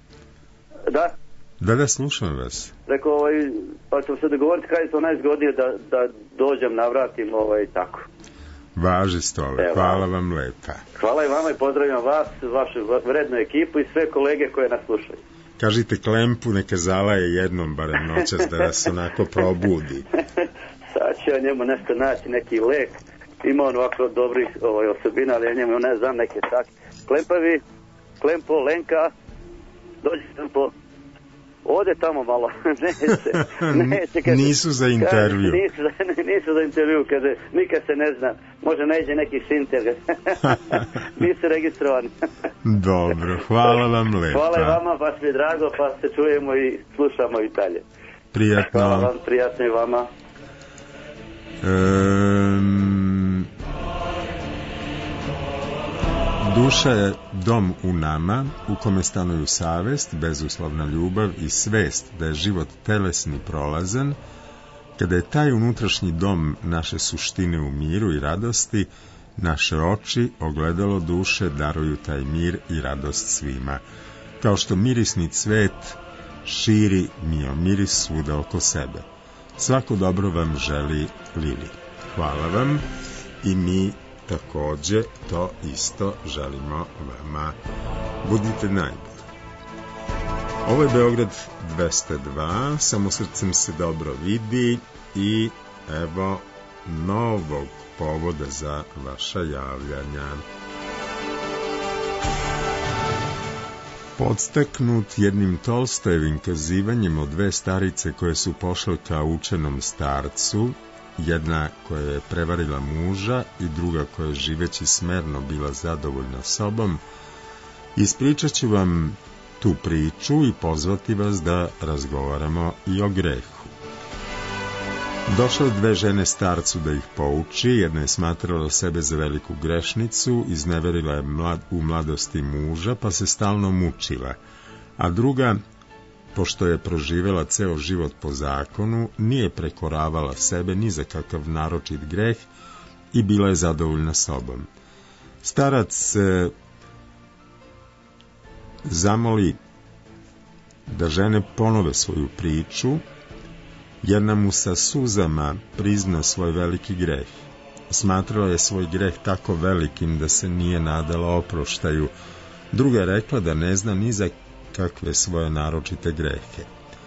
Da? Da, da, slušam vas. Rekao, ovaj, pa ćemo se dogovoriti kada je to najzgodnije da, da dođem, navratim, ovaj, tako. Važi, Stole, Evo. hvala vam lepa. Hvala i vama i pozdravljam vas, vašu vrednu ekipu i sve kolege koje nas slušaju. Kažite Klempu, neka zalaje jednom, barem noćas, da vas onako probudi. Sad ću ja njemu nešto naći, neki lek. Ima on ovako dobrih ovaj, osobina, ali ja njemu ne znam neke tako. Klempavi, Klempo, Lenka, dođi Klempo. Ode tamo malo, neće, neće, kaže, nisu za intervju. Kaže, nisu, za, nisu za intervju, kaže, nikad se ne zna, može nađe neki sinter, nisu registrovani. Dobro, hvala vam lepa. Hvala i vama, baš mi je drago, pa se čujemo i slušamo i dalje. Prijatno. Hvala vam, prijatno i vama. Um, duša je dom u nama u kome stanuju savest, bezuslovna ljubav i svest da je život telesni prolazan. Kada je taj unutrašnji dom naše suštine u miru i radosti, naše oči, ogledalo duše, daruju taj mir i radost svima. Kao što mirisni cvet širi mio miris svuda oko sebe. Svako dobro vam želi Lili. Hvala vam i mi takođe to isto želimo vama. Budite najbolji. Ovo je Beograd dvesta dva, samo srcem se dobro vidi i evo novog povoda za vaša javljanja. Podstaknut jednim Tolstojevim kazivanjem o dve starice koje su pošle ka učenom starcu, jedna koja je prevarila muža i druga koja je živeći smerno bila zadovoljna sobom, ispričat ću vam tu priču i pozvati vas da razgovaramo i o grehu. Došle dve žene starcu da ih pouči, jedna je smatrala sebe za veliku grešnicu, izneverila je mlad, u mladosti muža, pa se stalno mučila, a druga, pošto je proživela ceo život po zakonu, nije prekoravala sebe ni za kakav naročit greh i bila je zadovoljna sobom. Starac se zamoli da žene ponove svoju priču, jedna mu sa suzama prizna svoj veliki greh. Smatrala je svoj greh tako velikim da se nije nadala oproštaju. Druga je rekla da ne zna ni za kakve svoje naročite grehe.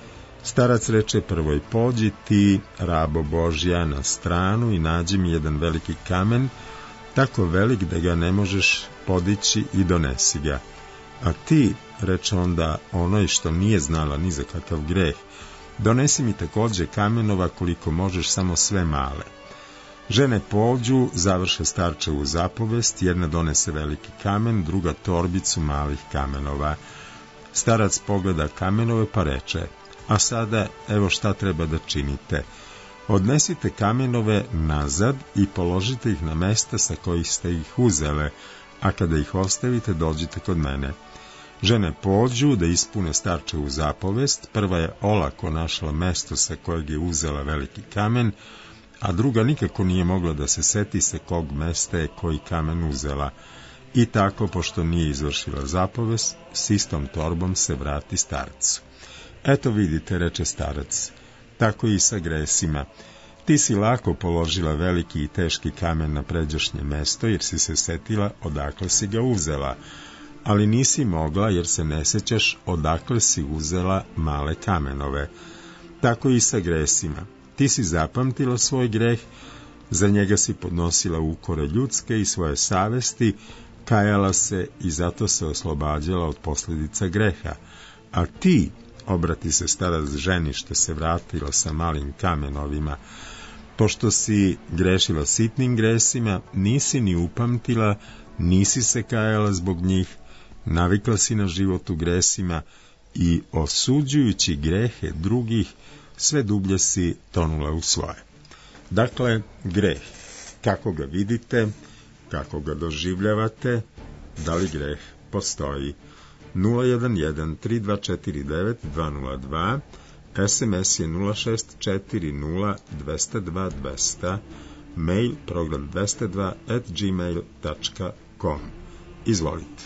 Starac reče prvoj: pođi ti, rabo Božja, na stranu i nađi mi jedan veliki kamen, tako velik da ga ne možeš podići, i donesi ga. A ti, reče onda onoj što nije znala ni za kakav greh, donesi mi takođe kamenova koliko možeš, samo sve male. Žene pođu, završe starčevu zapovest, jedna donese veliki kamen, druga torbicu malih kamenova. Starac pogleda kamenove pa reče: a sada evo šta treba da činite. Odnesite kamenove nazad i položite ih na mesta sa kojih ste ih uzele, a kada ih ostavite dođite kod mene. Žene pođu da ispune starčevu zapovest, prva je olako našla mesto sa kojeg je uzela veliki kamen, a druga nikako nije mogla da se seti sa kog mesta je koji kamen uzela. I tako, pošto nije izvršila zapovest, s istom torbom se vrati starcu. Eto vidite, reče starac, tako i sa gresima. Ti si lako položila veliki i teški kamen na pređašnje mesto, jer si se setila odakle si ga uzela, ali nisi mogla jer se ne sećaš odakle si uzela male kamenove. Tako i sa gresima. Ti si zapamtila svoj greh, za njega si podnosila ukore ljudske i svoje savesti, kajala se i zato se oslobađala od posljedica greha. A ti, obrati se starac ženi što se vratila sa malim kamenovima, pošto si grešila sitnim gresima, nisi ni upamtila, nisi se kajala zbog njih, navikla si na život u gresima i osuđujući grehe drugih, sve dublje si tonula u svoje. Dakle, greh, kako ga vidite, kako ga doživljavate, da li greh postoji? nula jedan jedan tri dva četiri devet dva nula dva, es em es je nula šest četiri nula dva zero dva dva zero, mail program dvesta dva at gmail tačka com. Izvolite.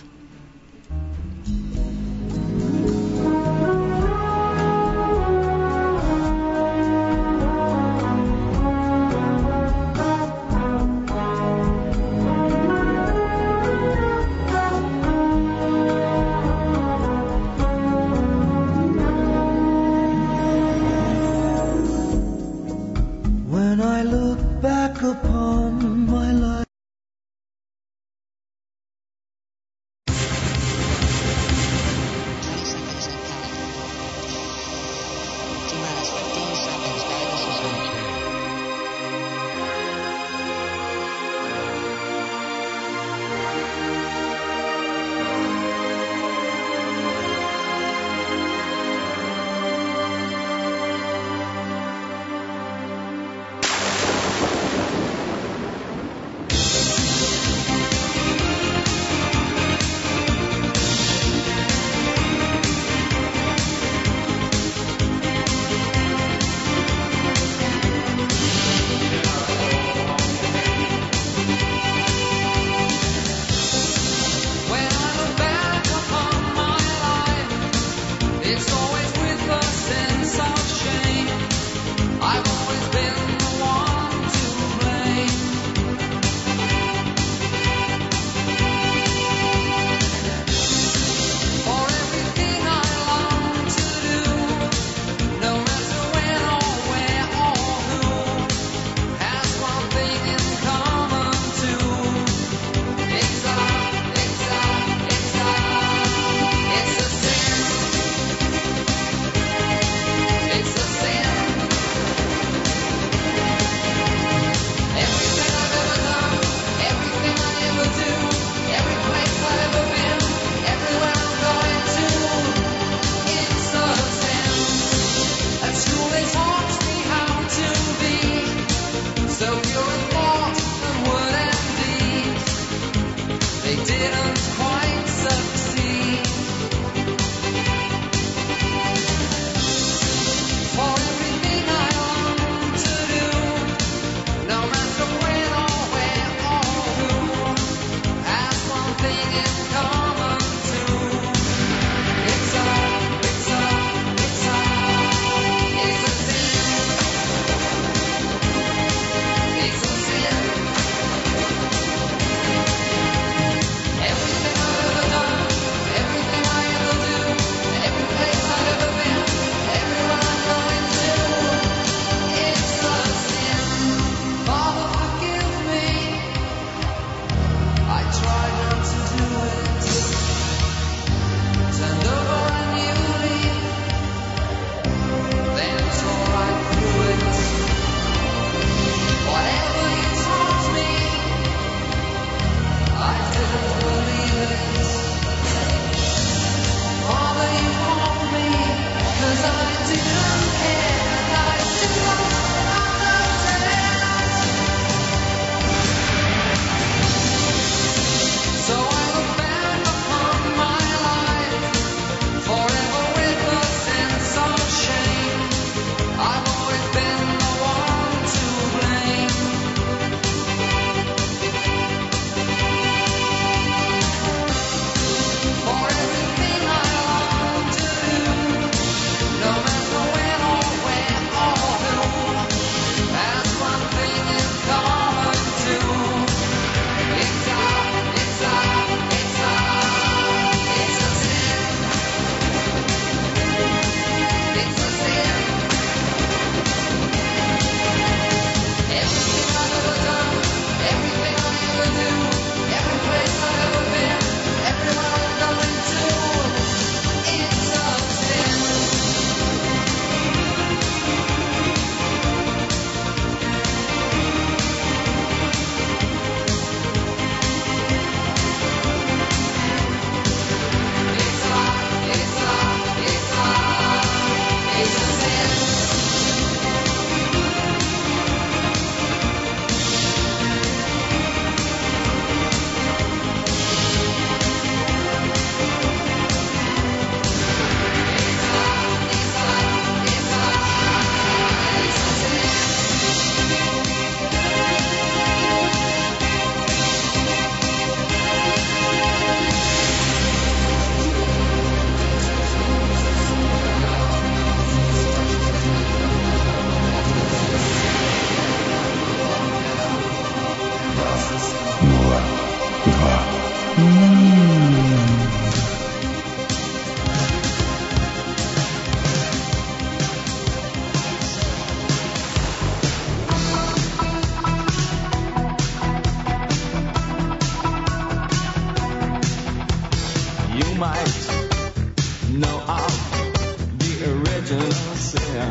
When I look back upon my life,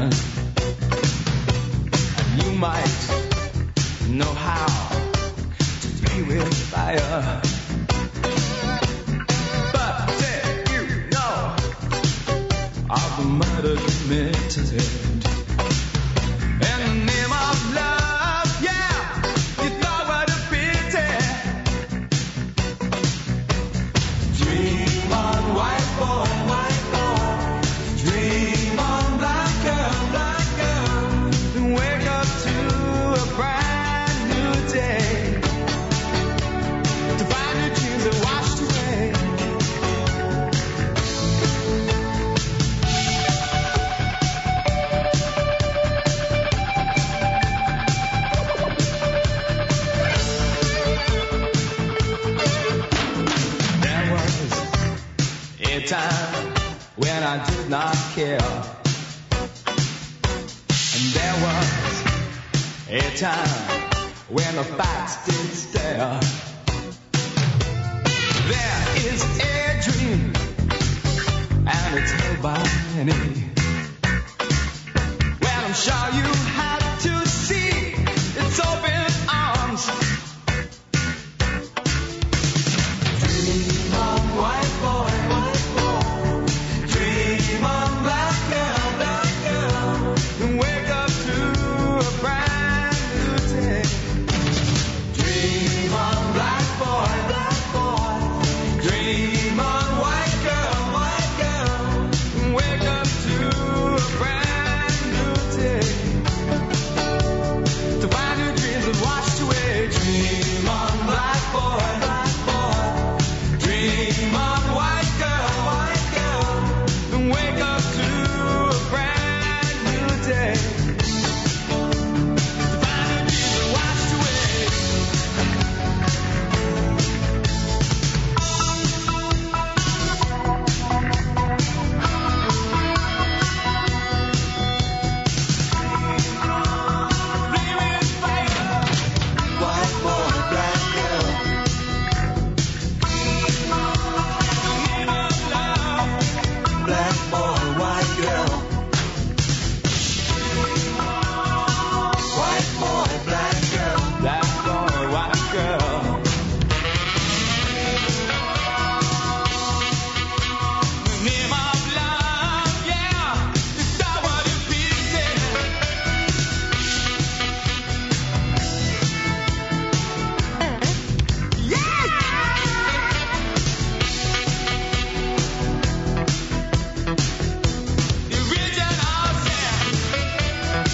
time. And you might know how to play with fire. But did you know of the murder committed in the name of love? Yeah, you thought what a pity. Dream on, white boy, white boy. Dream on, black girl, black girl. And wake up to a brand new day. To find your dreams that washed away. There was a time when I did not care. And there was a time when the facts did stare. There is a dream, and it's held by many. Well, I'm sure you had to see its open arms. Dream on, white boy, white boy. Dream on, black girl, black girl. And wake up to a brand new day. Dream on, black boy, black boy. Dream on, white girl, white girl. And wake up to a brand new day. To find your dreams and washed away. Dream on, black boy, black boy. Dream on, white girl, white girl. And wake up to a brand new day. To find your dreams and washed away. White boy, black girl. Black boy, white girl. White boy, black girl. Black boy, white girl. Name of love, yeah. It's not what it feels. The original sin.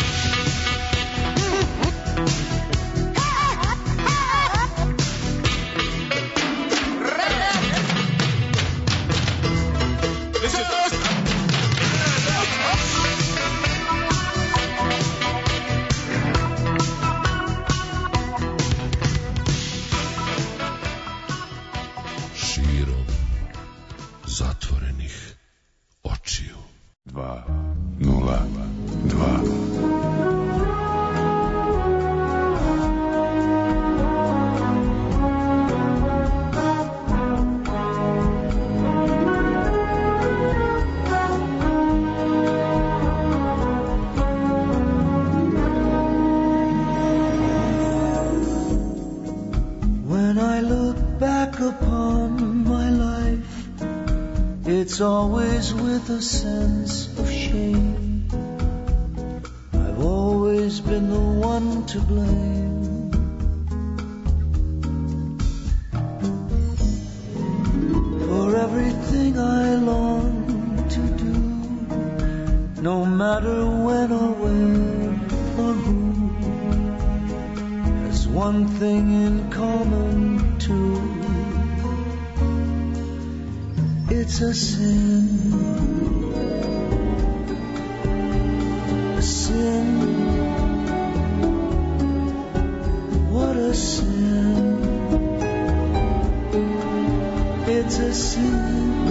This is Širom zatvorenih očiju. Dva, nula, dva. When I look back upon my life, it's always with a sense of shame. I've always been the one to blame. For everything I long to do, no matter when or where or who, has one thing in common too. It's a sin. A sin. What a sin. It's a sin.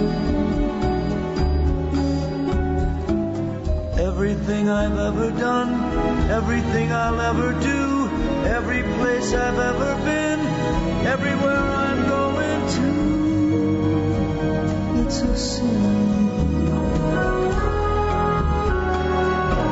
Everything I've ever done, everything I'll ever do, every place I've ever been, everywhere I'm going to, it's a sin.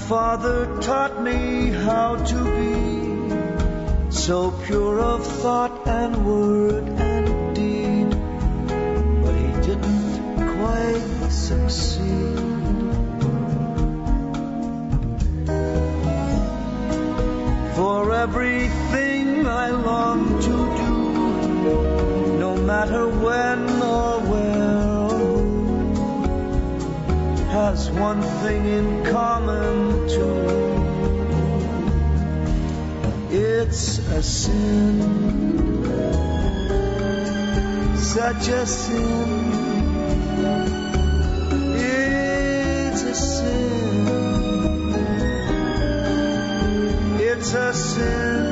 father taught me how to be so pure of thought and word and deed, but he didn't quite succeed. For everything I long to do, no matter when or where or who, has one thing in common too. It's a sin, such a sin. It's a sin. It's a sin.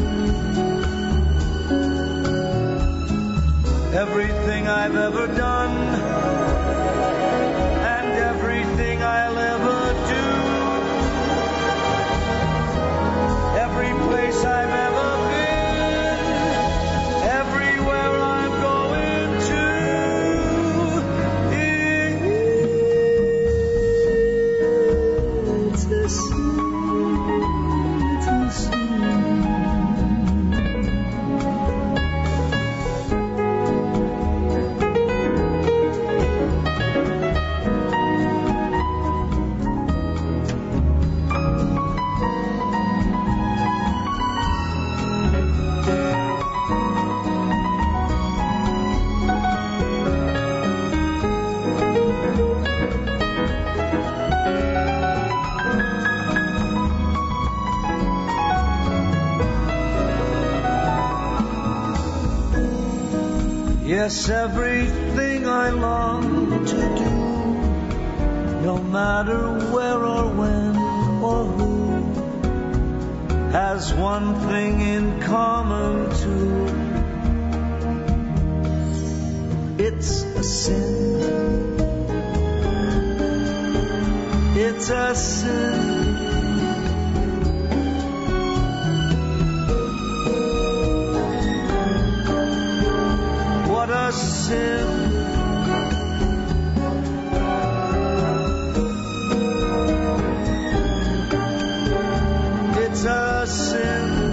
Everything I've ever done and everything I'll ever do, every place I've ever been, everywhere I'm going to, it's a sin. It's a sin. Yes, everything I long to do, no matter where or when or who, has one thing in common too. It's a sin. It's a sin. What a sin. It's a sin.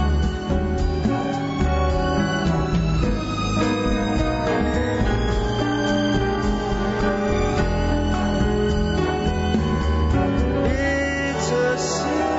It's a sin.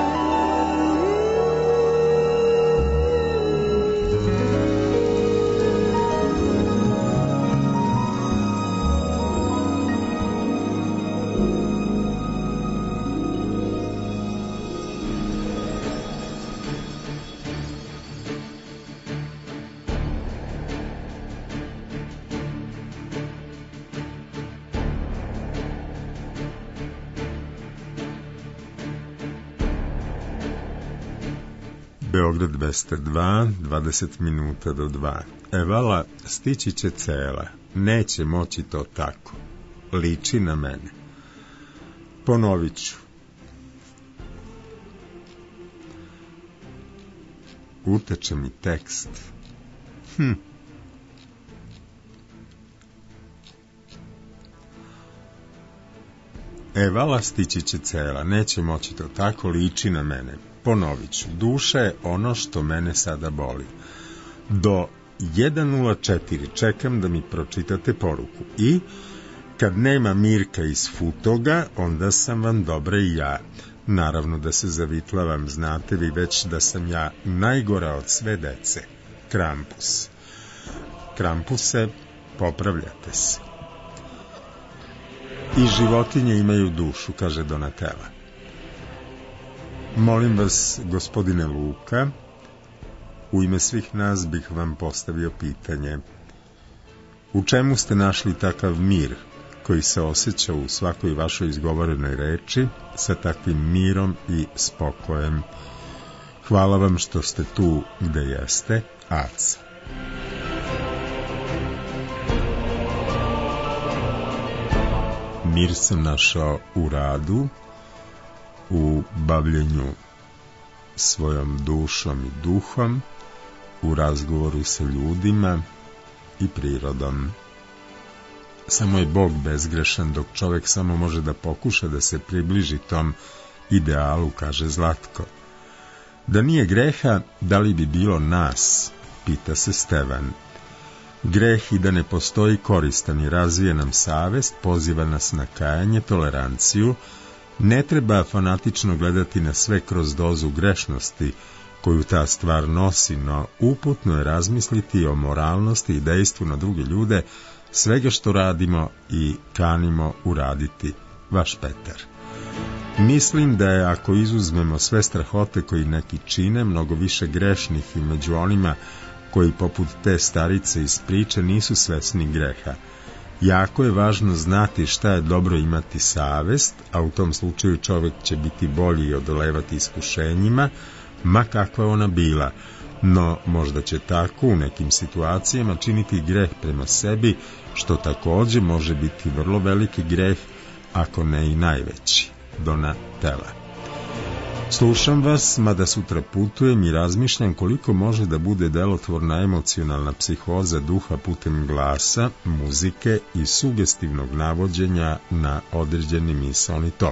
Beograd dvesta dva, dvadeset minuta do dva. Evala stići će cela, neće moći to tako. Liči na mene. Ponovit ću. Uteče mi tekst. Hm. Evala stići će cela, neće moći to tako, liči na mene. Ponovit ću, duša je ono što mene sada boli. Do jedan nula četiri čekam da mi pročitate poruku i kad nema Mirka iz Futoga, onda sam vam dobra i ja. Naravno da se zavitlavam, znate vi već da sam ja najgora od sve dece. Krampus. Krampuse, popravljate se. I životinje imaju dušu, kaže Donatella. Molim vas, gospodine Luka, u ime svih nas bih vam postavio pitanje. U čemu ste našli takav mir koji se osjeća u svakoj vašoj izgovorenoj reči sa takvim mirom i spokojem? Hvala vam što ste tu gde jeste, Aca. Mir sam našao u radu, u bavljenju svojom dušom i duhom, u razgovoru sa ljudima i prirodom. Samo je Bog bezgrešan, dok čovjek samo može da pokuša da se približi tom idealu, kaže Zlatko. Da nije greha, da li bi bilo nas, pita se Stevan. Greh i da ne postoji koristan i razvije nam savest, poziva nas na kajanje, toleranciju. Ne treba fanatično gledati na sve kroz dozu grešnosti koju ta stvar nosi, no uputno je razmisliti o moralnosti i dejstvu na druge ljude svega što radimo i kanimo uraditi. Vaš Petar. Mislim da je, ako izuzmemo sve strahote koji neki čine, mnogo više grešnih i među onima koji poput te starice iz priče nisu svesni greha. Jako je važno znati šta je dobro imati savest, a u tom slučaju čovjek će biti bolji i odolevati iskušenjima, ma kakva ona bila, no možda će tako u nekim situacijama činiti greh prema sebi, što također može biti vrlo veliki greh, ako ne i najveći. Donatella. Slušam vas, mada sutra putujem i razmišljam koliko može da bude delotvorna emocionalna psihoza duha putem glasa, muzike i sugestivnog navođenja na određeni misaoni tok.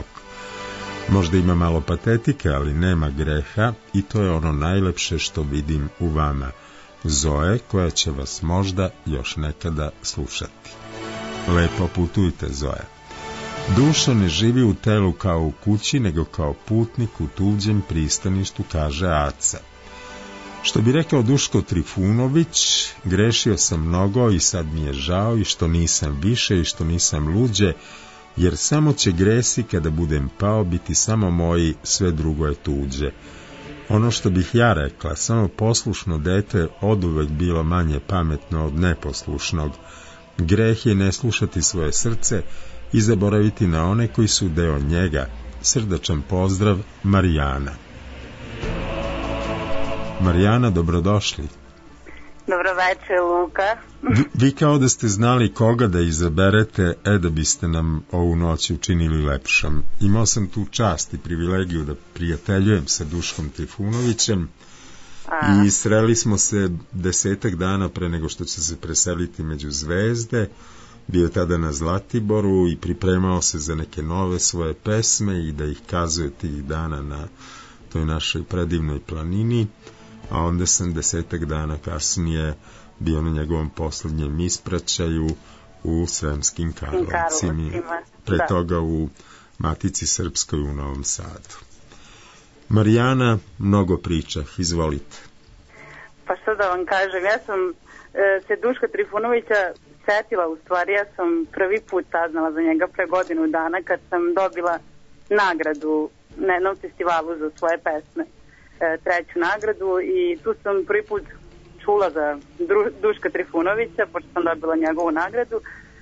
Možda ima malo patetike, ali nema greha i to je ono najlepše što vidim u vama. Zoe, koja će vas možda još nekada slušati. Lepo putujte, Zoe. Duša ne živi u telu kao u kući, nego kao putnik u tuđem pristaništu, kaže Aca. Što bi rekao Duško Trifunović, grešio sam mnogo i sad mi je žao i što nisam više i što nisam luđe, jer samo će gresi kada budem pao biti samo moji, sve drugo je tuđe. Ono što bih ja rekla, samo poslušno dete oduvek bilo manje pametno od neposlušnog. Greh je ne slušati svoje srce i zaboraviti na one koji su deo njega. Srdačan pozdrav, Marijana. Marijana, dobrodošli. Dobro večer, Luka. Vi, vi kao da ste znali koga da izaberete, e da biste nam ovu noć učinili lepšom. Imao sam tu čast i privilegiju da prijateljujem sa Duškom Trifunovićem. A. I sreli smo se desetak dana pre nego što će se preseliti među zvezde. Bio je tada na Zlatiboru i pripremao se za neke nove svoje pesme i da ih kazuje tih dana na toj našoj predivnoj planini, a onda sam desetak dana kasnije bio na njegovom posljednjem ispraćaju u Sremskim Karlovcima, pre da. toga u Matici Srpskoj u Novom Sadu. Marijana, mnogo pričah, izvolite. Pa što da vam kažem, ja sam e, se Duška Trifunovića setila, u stvari ja sam prvi put saznala za njega pre godinu dana kad sam dobila nagradu na jednom festivalu za svoje pesme, e, treću nagradu, i tu sam prvi put čula za Dru, Duška Trifunovića, pošto sam dobila njegovu nagradu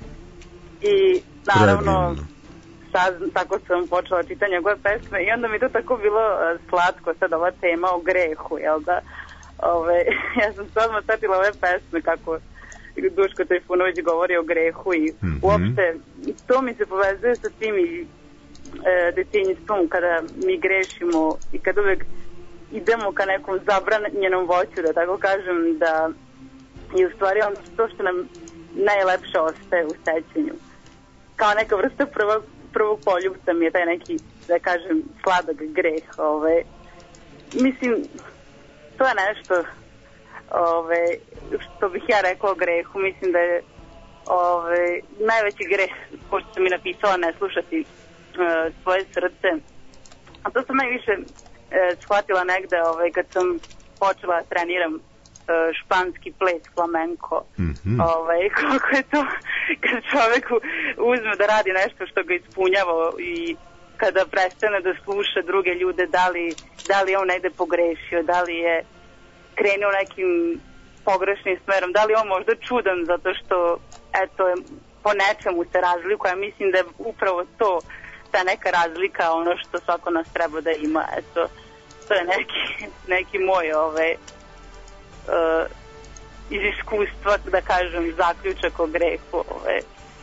i naravno sad, tako sam počela čitati njegove pesme i onda mi to tako bilo uh, slatko, sad ova tema o grehu, jel da? Ove, ja sam se odmah setila ove pesme kako Duško Trifunović govori o grehu i mm-hmm. uopšte to mi se povezuje sa tim i e, detinjstvom, kada mi grešimo i kada uvek idemo ka nekom zabranjenom voću, da tako kažem, da je u stvari on to što nam najlepše ostaje u sećanju. Kao neka vrsta prvog, prvog poljubca mi je taj neki, da kažem, sladak greh. Ove. Mislim, to je nešto ove, što bih ja rekla o grehu. Mislim da je ove, najveći greh, pošto sam mi napisala, ne slušati e, svoje srce. A to sam najviše e, shvatila negde ove, kad sam počela da treniram e, španski ples, flamenko. Mm-hmm. Ove, koliko je to kad čoveku uzme da radi nešto što ga ispunjava i kada prestane da sluša druge ljude, da li, da li on negde pogrešio, da li je krenuo nekim pogrešnim smerom, da li on možda čudan zato što eto, po nečemu se razlikuje. Ja mislim da je upravo to, ta neka razlika, ono što svako nas treba da ima. Eto, to je neki, neki moj ovaj, uh, iz iskustva, da kažem, zaključak o grehu. Ovaj.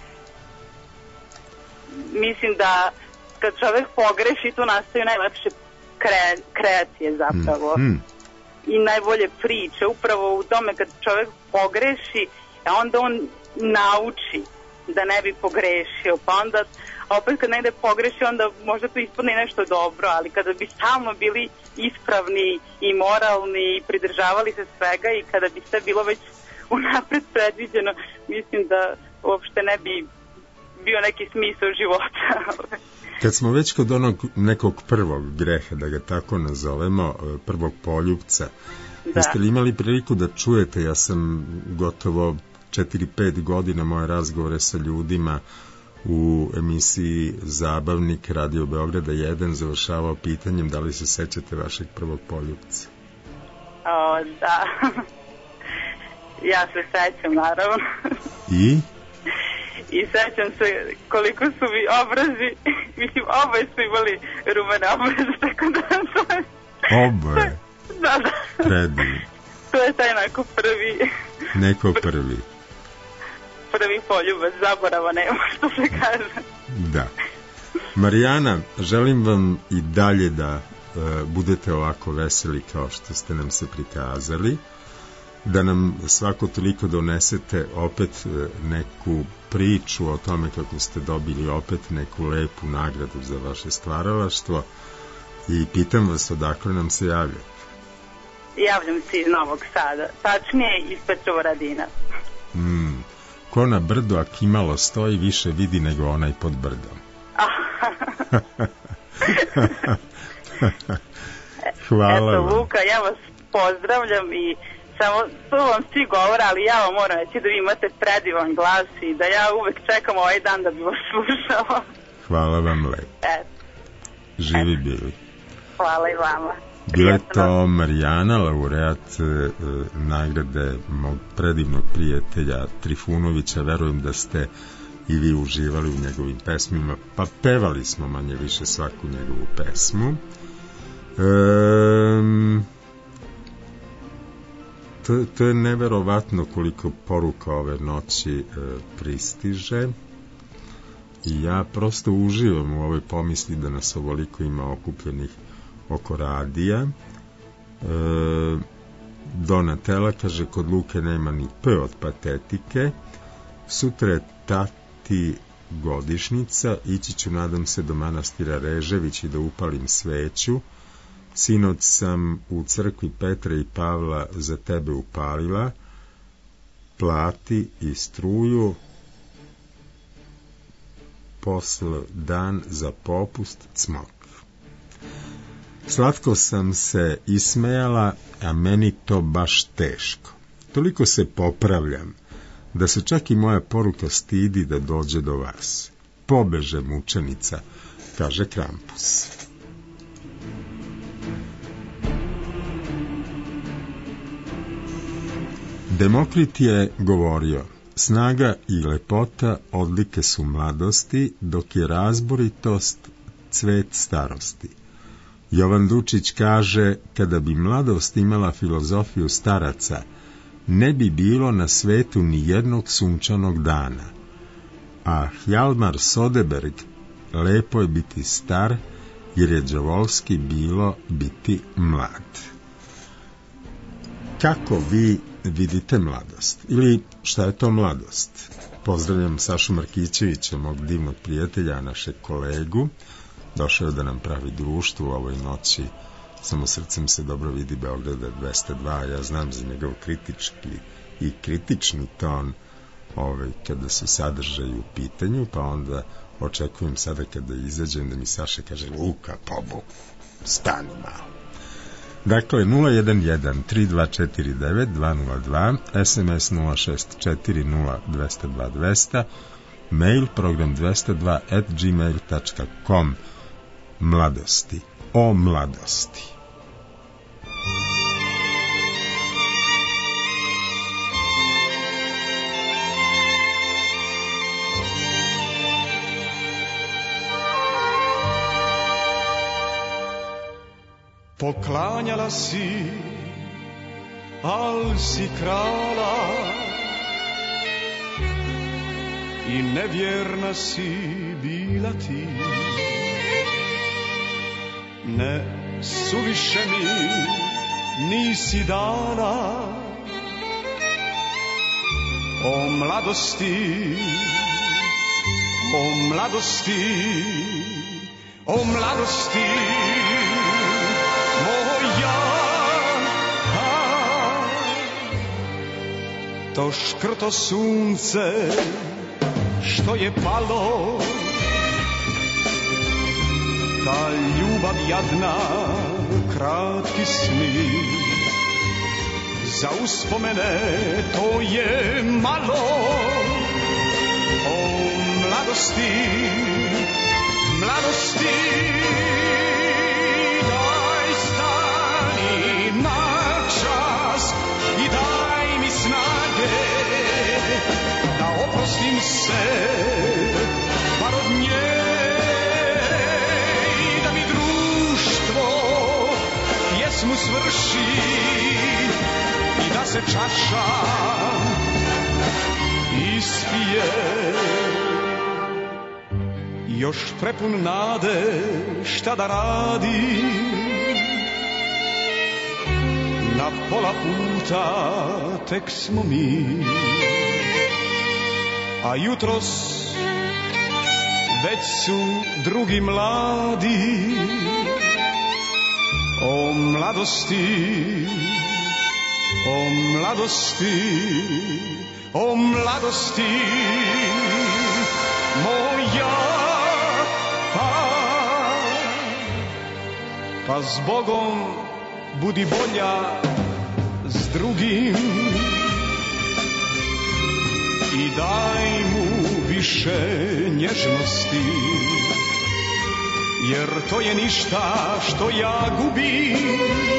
Mislim da kad čovek pogreši, tu nastaju najlepše kre, kreacije zapravo. Mm. I najbolje priče, upravo u tome kad čovjek pogreši, a onda on nauči da ne bi pogrešio, pa onda opet kad negde pogreši, onda možda to ispadne i nešto dobro, ali kada bi stalno bili ispravni i moralni i pridržavali se svega i kada bi sve bilo već unapred predviđeno, mislim da uopšte ne bi bio neki smisao života. Kad smo već kod onog nekog prvog greha, da ga tako nazovemo, prvog poljupca, da. Jeste li imali priliku da čujete, ja sam gotovo četiri pet godina moje razgovore sa ljudima u emisiji Zabavnik Radio Beograda jedan završavao pitanjem da li se sećate vašeg prvog poljupca? O, da. Ja se sećam, naravno. I? I sećam se koliko su mi obrazi, mislim, oboje su imali rumene obraze, tako da to je... Oboje? Da, da. Predivno. To je taj neko prvi... Neko prvi. Prvi poljubac, zaborava nema, što se kaže. Da. Marijana, želim vam i dalje da uh, budete ovako veseli kao što ste nam se prikazali, da nam svako toliko donesete opet neku priču o tome kako ste dobili opet neku lepu nagradu za vaše stvaralaštvo i pitam vas odakle nam se javljate. Javljam se iz Novog Sada, tačnije iz Petrovaradina. Mm, ko na brdu a kimalo stoji više vidi nego onaj pod brdom. Hvala Eto, vam. Luka, ja vas pozdravljam i samo to vam svi govore, ali ja vam moram reći da vi imate predivan glas i da ja uvek čekam ovaj dan da bi vas slušala. Hvala vam lepo. Eto. Živi bili. Hvala i vama. Bila je to Marijana, laureat e, nagrade mog predivnog prijatelja Trifunovića. Verujem da ste i vi uživali u njegovim pesmima, pa pevali smo manje više svaku njegovu pesmu. Ehm... To, to je neverovatno koliko poruka ove noći e, pristiže i ja prosto uživam u ovoj pomisli da nas ovoliko ima okupljenih oko radija. e, Donatela kaže kod Luke nema ni P od patetike, sutra je tati godišnjica, ići ću nadam se do manastira Režević i da upalim sveću. Sinoć sam u crkvi Petra i Pavla za tebe upalila, plati i struju, posle dan za popust cmok. Slatko sam se ismejala, a meni to baš teško. Toliko se popravljam, da se čak i moja poruka stidi da dođe do vas. Pobeže mučenica, kaže Krampus. Demokrit je govorio, snaga i lepota odlike su mladosti, dok je razboritost cvet starosti. Jovan Dučić kaže, kada bi mladost imala filozofiju staraca, ne bi bilo na svetu ni jednog sunčanog dana. A Hjalmar Soderberg, lepo je biti star, jer je đavolski bilo biti mlad. Kako vi vidite mladost? Ili šta je to mladost? Pozdravljam Sašu Markićevića, mog divnog prijatelja, našeg kolegu. Došao je da nam pravi društvo u ovoj noći. Samo srcem se dobro vidi Beograda dvesta dva. Ja znam za njegov kritički i kritični ton ovaj, kada su sadržaji u pitanju, pa onda očekujem sada kada izađem da mi Saša kaže, Luka, pobu, stani malo. Dakle, nula jedan jedan tri dva četiri devet dva nula dva, S M S nula šest četiri nula dva nula dva dva nula nula, mail program dvesta dva at gmail dot com. Mladosti, o mladosti. Poklanjala si, al si krala i nevjerna si bila ti. Ne suviše mi nisi dana, o mladosti o mladosti, o mladosti moja. To škrto sunce što je palo, ta ljubav jadna, kratki sni, za uspomene to je malo. O mladosti, mladosti, daj stani na čas i daj mi snage da oprostim se bar od nje, i da mi društvo pjesmu svrši i da se čaša ispije. Još prepun nade šta da radi, na pola puta tek smo mi, a jutros već su drugi mladi. O mladosti, o mladosti, o mladosti moja. Pa s Bogom budi bolja s drugim i daj mu više nježnosti, jer to je ništa što ja gubim.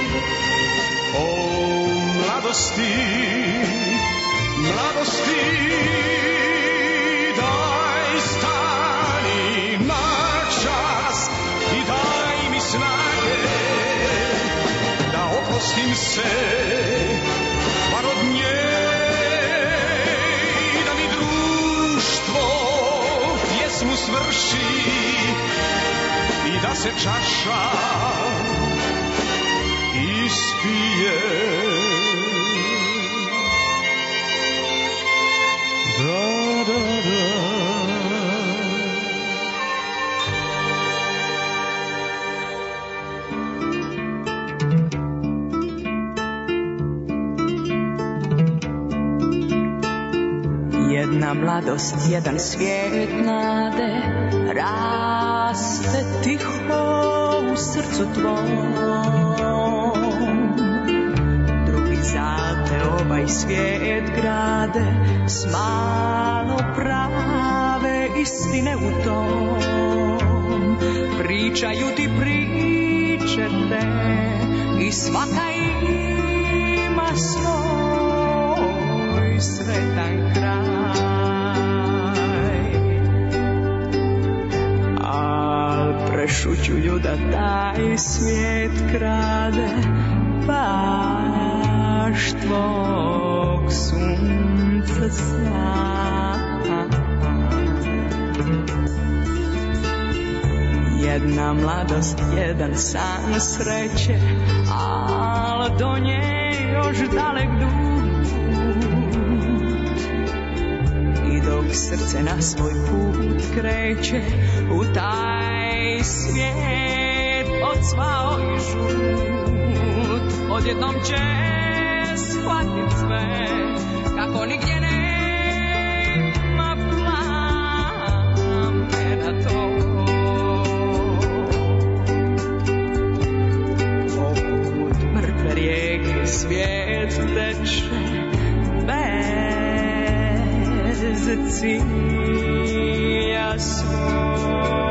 O mladosti, mladosti, daj stani na čas i daj mi snage da oprostim se bar od nje, i da mi društvo pjesmu svrši i da se čaša ispije. Da, da, da. Jedna mladost, jedan svijet nade, raste tiho u srcu tvom. Drugi zate ovaj svijet grade, s malo prave istine u tom. Pričaju ti priče te i svaka ima svoj sretan kraj. Prešućuju da taj svijet krade baš tvog sunca sjaj. Jedna mladost, jedan san sreće, al do nje još dalek dug. I dok srce na svoj put kreće u taj svijet odsvao i žut, odjednom će shvatit sve kako nigdje nema plamene na to. Poput mrtve rijeke svijet teče bez cilja svoj.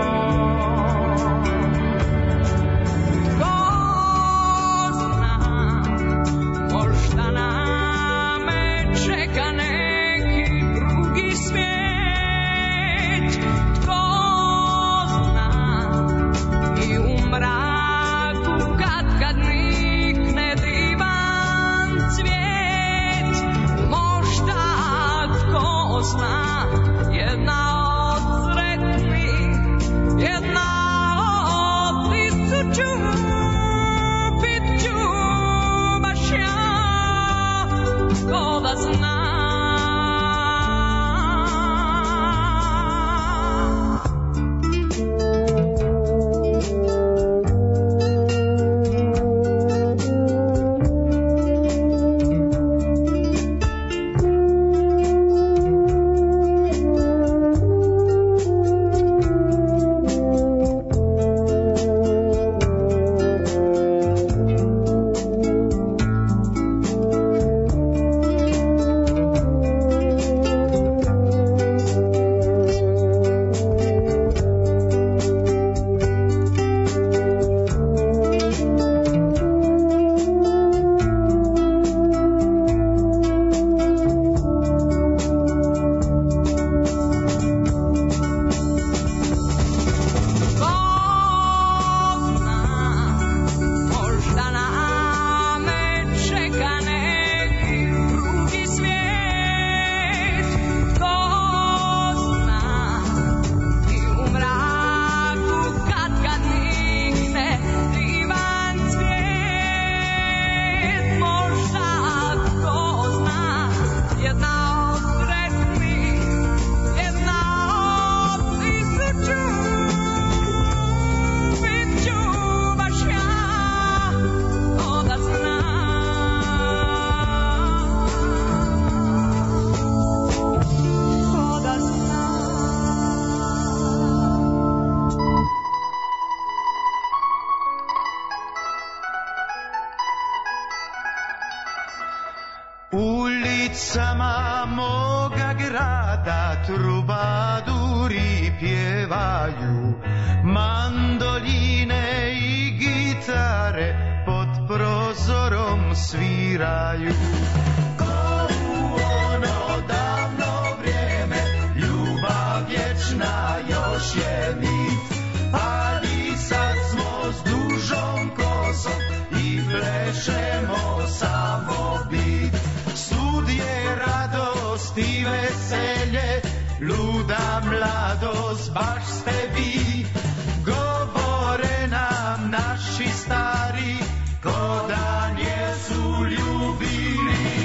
pjevaju, mandoline i gitare pod prozorom sviraju. Ko u ono davno vrijeme, ljubav vječna još je mit, ali sad smo s dužom kosom i plešemo samo bit. Sud je radost i veselje, luda mladost baš ste vi. Govore nam naši stari, ko da njesu ljubili.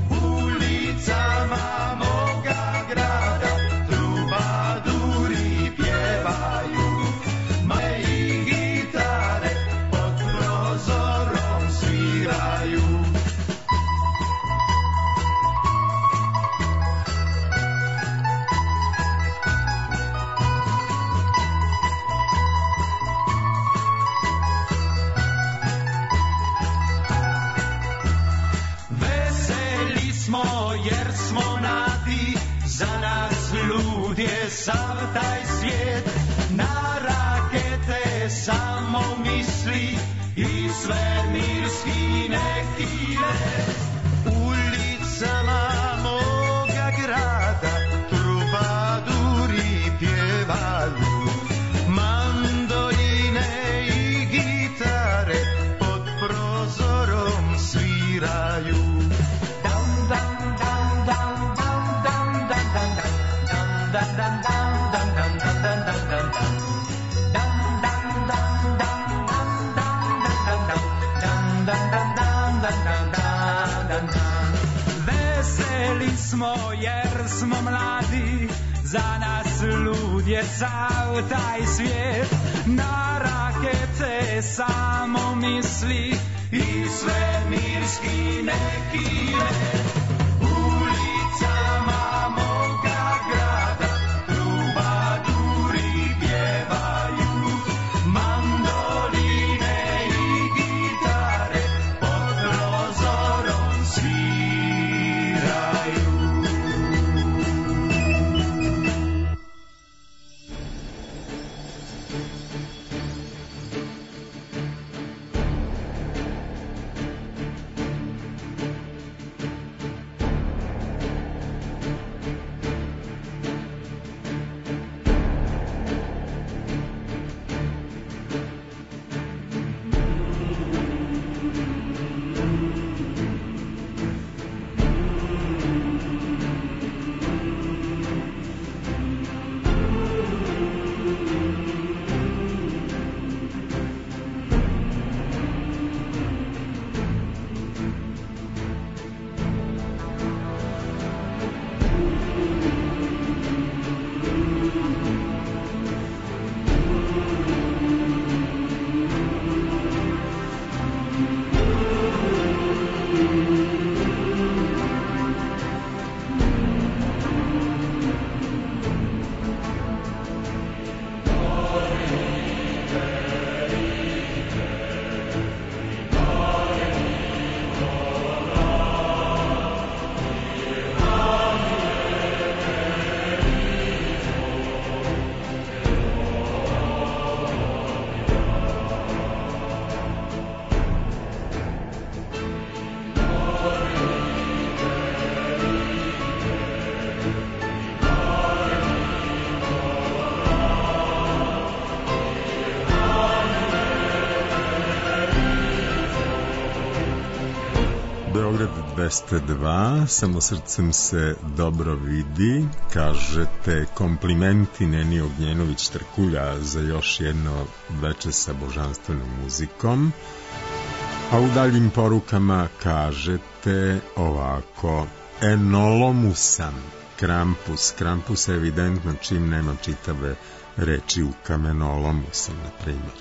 Ulicama moga grada trubaduri pjevaju, maj i gitare pod prozorom sviraju. Jer smo nadi, za nas lud je sav taj svijet, na rakete samo misli i svemirski neki let. Ulicama moga grada trubaduri pjevaju, mandoline i gitare pod prozorom sviraju. Veseli smo jer smo mladi, za nas lud je sav taj svijet, na rakete samo misli i svemirski neki let. Ulicama moga grada trubaduri pjevaju, mandoline i gitare pod prozorom sviraju. Beograd dvesta dva, samo srcem se dobro vidi, kažete komplimenti Neni Ognjenović Trkulja za još jedno veče sa božanstvenom muzikom, a u daljim porukama kažete ovako: enolomu sam, Krampus, Krampus je evidentno čim nema čitave reči u kamenolomu sam, na primjer.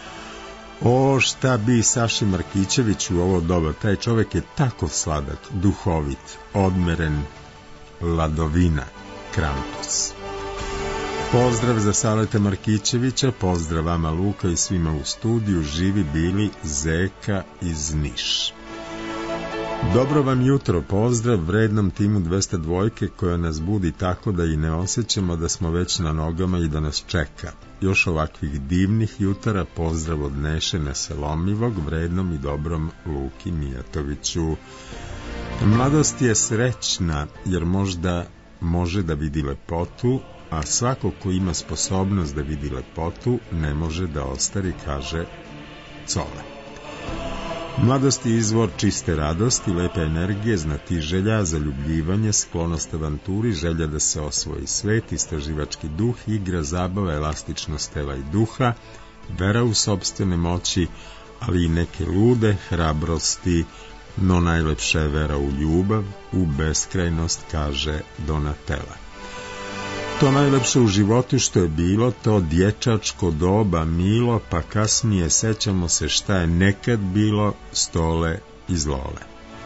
O, šta bi Saši Markićević u ovo doba, taj čovek je tako sladak, duhovit, odmeren, ladovina, Krampus. Pozdrav za Saleta Markićevića, pozdrav vama Luka i svima u studiju, živi bili Zeka iz Niša. Dobro vam jutro, pozdrav vrednom timu dvesta dva koja nas budi tako da i ne osjećamo da smo već na nogama i da nas čeka. Još ovakvih divnih jutara, pozdrav od Neše Neselomivog, vrednom i dobrom Luki Mijatoviću. Mladost je srećna jer možda može da vidi lepotu, a svako ko ima sposobnost da vidi lepotu ne može da ostari, kaže Cole. Mladost je izvor čiste radosti, lepe energije, znatiželja, zaljubljivanje, sklonost avanturi, želja da se osvoji svet, istraživački duh, igra, zabava, elastičnost tela i duha, vera u sopstvene moći, ali i neke lude hrabrosti, no najlepša je vera u ljubav, u beskrajnost, kaže Donatella. To najlepše u životu što je bilo, to dječačko doba milo, pa kasnije sećamo se šta je nekad bilo, Stole iz Lole.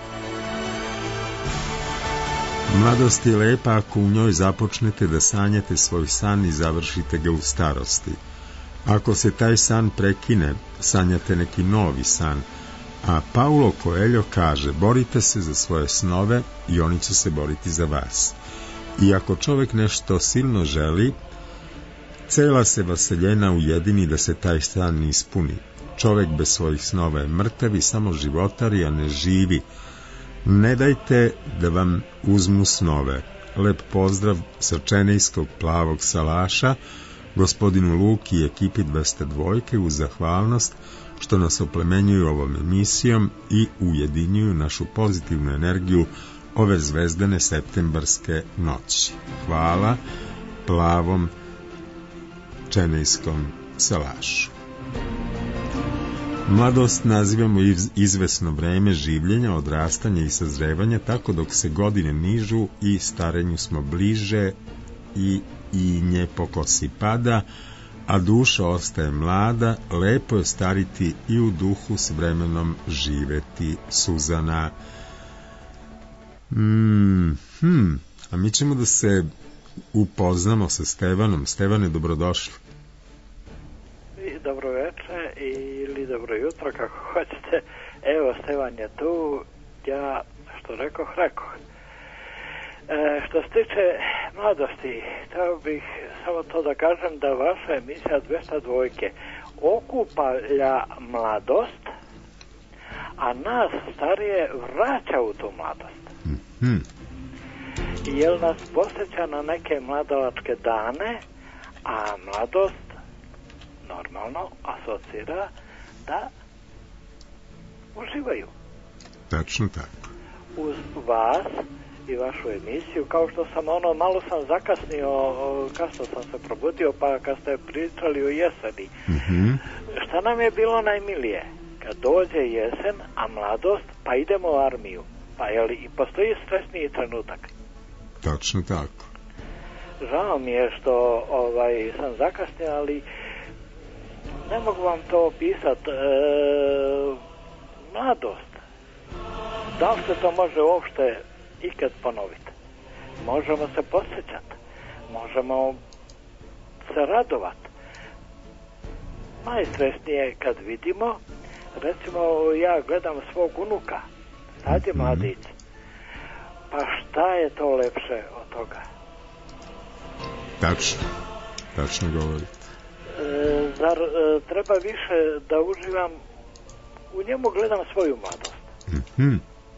Mladost je lepa ako u njoj započnete da sanjate svoj san i završite ga u starosti. Ako se taj san prekine, sanjate neki novi san, a Paulo Coelho kaže, borite se za svoje snove i oni će se boriti za vas. I ako čovjek nešto silno želi, cela se vaseljena ujedini da se taj san ispuni. Čovjek bez svojih snova je mrtav i samo životari, a ne živi. Ne dajte da vam uzmu snove. Lep pozdrav sa Čenejskog plavog salaša, gospodinu Luki i ekipi dvesta dva uz zahvalnost što nas oplemenjuju ovom emisijom i ujedinjuju našu pozitivnu energiju ove zvezdane septembarske noći. Hvala plavom Čenejskom salašu. Mladost nazivamo izvesno vreme življenja, odrastanja i sazrevanja, tako dok se godine nižu i starenju smo bliže i, i nje po kosi pada, a duša ostaje mlada, lepo je stariti i u duhu s vremenom živeti. Suzana. Mm, hm, a mi ćemo da se upoznamo sa Stevanom. Stevane, dobrodošli. I dobro večer ili dobro jutro, kako hoćete. Evo, Stevan je tu, ja što rekoh, rekoh. E, što se tiče mladosti, htio bih samo to da kažem da vaša emisija dvesta dva okupalja mladost, a nas starije vraća u tu mladost. Hmm. Jer nas posjeća na neke mladalačke dane, a mladost normalno asocira da uživaju. Tačno tako. Uz vas i vašu emisiju, kao što sam ono, malo sam zakasnio, kasno sam se probudio, pa kad ste pričali o jeseni, mm-hmm. šta nam je bilo najmilije? Kad dođe jesen, a mladost, pa idemo u armiju. Pa je li, i postoji stresniji trenutak? Tačno tako. Žao mi je što ovaj, sam zakasnio, ali ne mogu vam to opisati. E, mladost. Da li se to može uopšte ikad ponoviti? Možemo se posjećati. Možemo se radovati. Najstresnije je kad vidimo, recimo ja gledam svog unuka, sad je mladić. Pa šta je to lepše od toga? Tačno. Tačno govorite. E, zar e, treba više da uživam, u njemu gledam svoju mladost. Mm-hmm.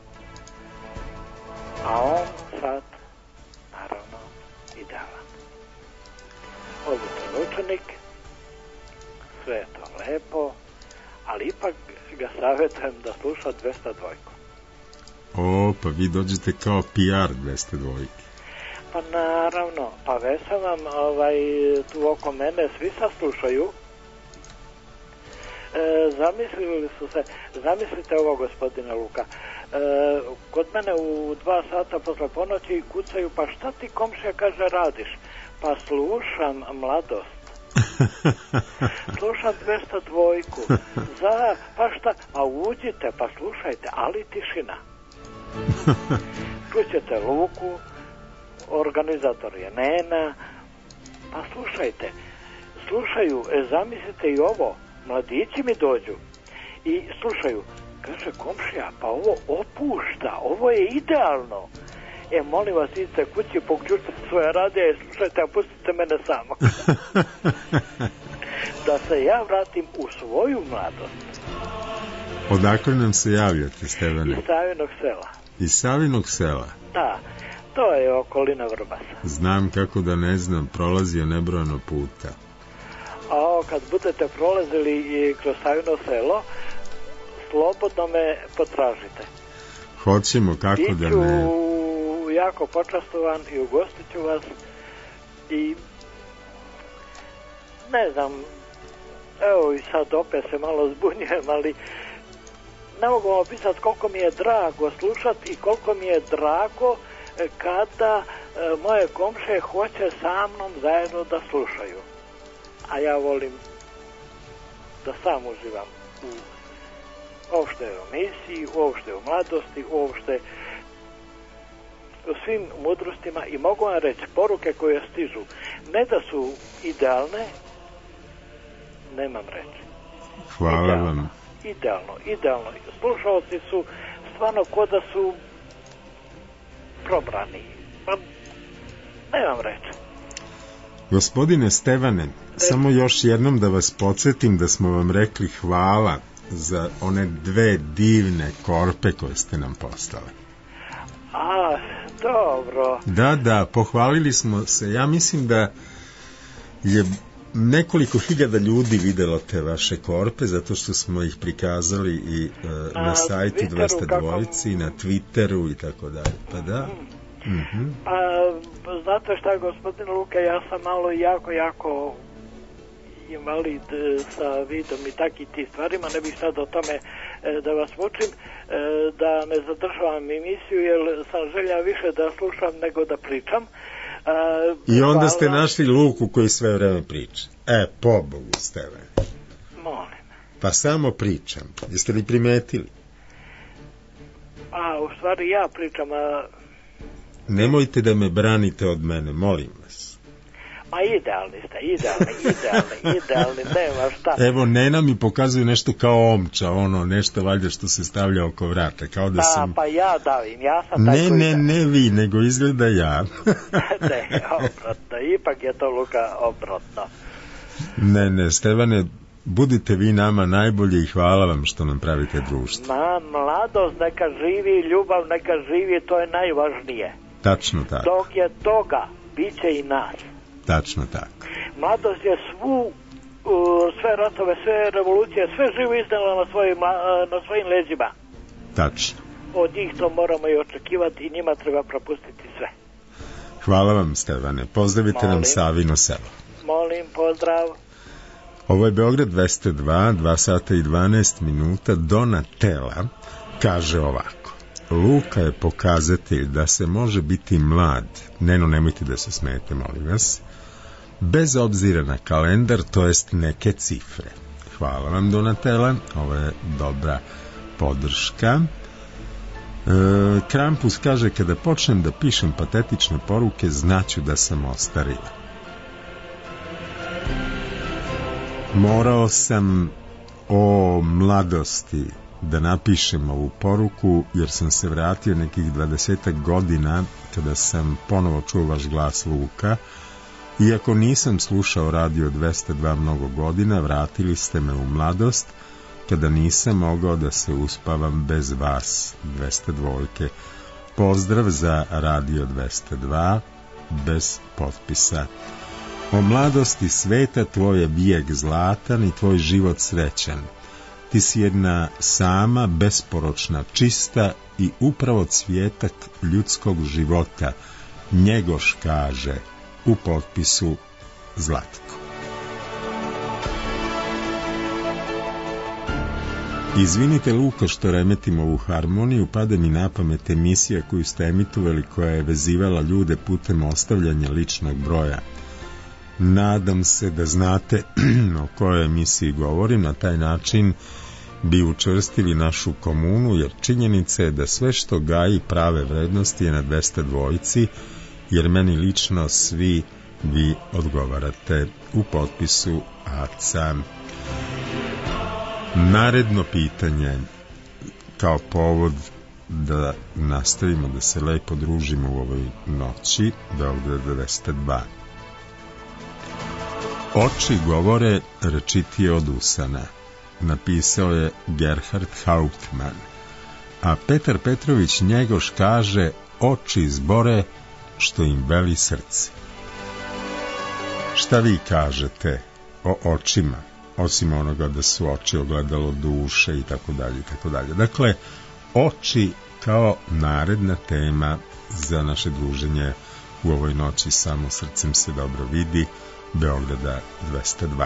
A on sad, naravno, idealan. Odličan učenik, sve je to lepo, ali ipak ga savjetujem da sluša dvesta dva. O, pa vi dođete kao P R dvesta dva. Pa naravno, pa već sam vam ovaj, tu oko mene svi saslušaju. E, zamislili su se, zamislite ovo, gospodine Luka, e, kod mene u dva sata posle ponoći kucaju, pa šta ti, komšija, kaže, radiš? Pa slušam mladost. Slušam dvesta dva. Za, pa šta, a uđite, pa slušajte, ali tišina. Čućete Luku, organizator je Nena, pa slušajte. Slušaju, e, zamislite i ovo, mladići mi dođu i slušaju, Kaže komšija, pa ovo opušta, ovo je idealno. E, molim vas, idite kući, poključite svoje radije i slušajte, a pustite mene samo. Da se ja vratim u svoju mladost. Odakle nam se javljate, Stevane? Iz Savinog sela. Iz Savinog sela? Da, to je okolina Vrbasa. Znam kako da ne znam, prolazio nebrojeno puta. A ovo, kad budete prolazili i kroz Savino selo, slobodno me potražite. Hoćemo, kako Biću da ne... jako počastovan i ugostit ću vas i ne znam, evo i sad opet se malo zbunjujem, ali ne mogu vam opisati koliko mi je drago slušati i koliko mi je drago kada e, moje komšije hoće sa mnom zajedno da slušaju. A ja volim da sam uživam u uopšte u emisiji, uopšte u mladosti, uopšte u svim mudrostima i mogu vam reći, poruke koje stižu, ne da su idealne, nemam reći. Hvala idealno, vam. Idealno, idealno. Slušalci su stvarno ko da su probrani. Pa, nemam reći. Gospodine Stevane, samo još jednom da vas podsjetim da smo vam rekli hvala za one dve divne korpe koje ste nam poslali. A, dobro. Da, da, pohvalili smo se. Ja mislim da je nekoliko hiljada ljudi videlo te vaše korpe, zato što smo ih prikazali i uh, na, na sajtu dvesta dvojici, kako... na Twitteru i tako dalje. Pa da. Mm-hmm. Pa, znate šta, gospodin Luka, ja sam malo jako, jako invalid sa vidom i takim ti stvarima, ne bih sad o tome e, da vas mučim, e, da ne zadržavam emisiju, jer sam želja više da slušam nego da pričam. E, I onda hvala... ste našli Luku koji sve vreme priča. E, pobogu, Stevane. Molim. Pa samo pričam. Jeste li primetili? A, u stvari ja pričam, a... Nemojte da me branite od mene, molim vas. Ma idealni ste, idealni, idealni, idealni, nema šta. Evo, Nena mi pokazuje nešto kao omča, ono, nešto valjda što se stavlja oko vrata, kao da pa, sam... Pa ja davim, ja sam taj ne, koji... Ne, ne, ne vi, nego izgleda ja. Ne, obrotno, ipak je to, Luka, obrotno. Ne, ne, Stevane, budite vi nama najbolji i hvala vam što nam pravite društvo. Ma, mladost neka živi, ljubav neka živi, to je najvažnije. Tačno tako. Dok je toga, bit će i nas. Tačno tako. Mladost je svu, uh, sve ratove, sve revolucije, sve živo iznela na svojim, na svojim leđima. Tačno. Od njih to moramo i očekivati i njima treba propustiti sve. Hvala vam, Stevane. Pozdravite Molim. nam Savino selo. Molim, pozdrav. Ovo je Beograd dvesta dva, dva sata i dvanaest minuta. Donatela kaže ovako. Luka je pokazatelj da se može biti mlad. Neno, nemojte da se smijete, molim vas. Bez obzira na kalendar, to jest neke cifre. Hvala vam, Donatela. Ovo je dobra podrška. E, Krampus kaže, kada počnem da pišem patetične poruke, znaću da sam ostarila. Morao sam o mladosti da napišem ovu poruku, jer sam se vratio nekih dvadesetak godina kada sam ponovo čuo vaš glas, Luka. Iako nisam slušao radio dvesta dva mnogo godina, vratili ste me u mladost kada nisam mogao da se uspavam bez vas, dvesta dvojke. Pozdrav za radio dvesta dva, bez potpisa. O mladosti sveta tvoj je bijeg zlatan i tvoj život srećan. Ti si jedna sama, besporočna, čista i upravo cvjetak ljudskog života. Njegoš kaže u potpisu Zlatko. Izvinite, Luka, što remetim ovu harmoniju, pada mi na pamet emisija koju ste emitovali, koja je vezivala ljude putem ostavljanja ličnog broja. Nadam se da znate o kojoj emisiji govorim. Na taj način bi učvrstili našu komunu, jer činjenica je da sve što gaji prave vrednosti je na dvesta dvojici, jer meni lično svi vi odgovarate u potpisu Aca. Naredno pitanje. kao povod da nastavimo da se lepo družimo u ovoj noći. Beograd devedeset dva. Oči govore rečitije od usana. Napisao je Gerhard Hauptmann. A Petar Petrović Njegoš kaže: oči zbore što im veli srce. Šta vi kažete o očima, osim onoga da su oči ogledalo duše i tako dalje i tako dalje. Dakle, oči kao naredna tema za naše druženje u ovoj noći. Samo srcem se dobro vidi, Beograda dvesta dva.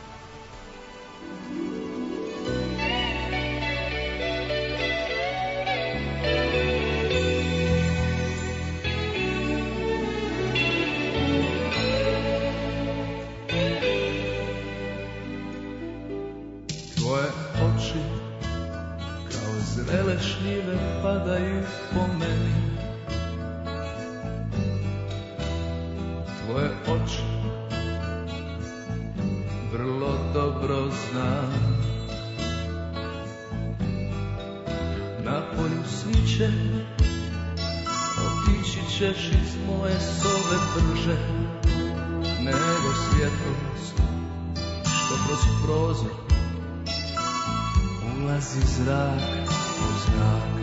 Tvoje oči kao zrele šljive padaju po meni. Tvoje oči vrlo dobro znam. Na polju sviće otići ćeš iz moje sobe brže nego svjetlost što kroz prozor ulazi zrak u zrak.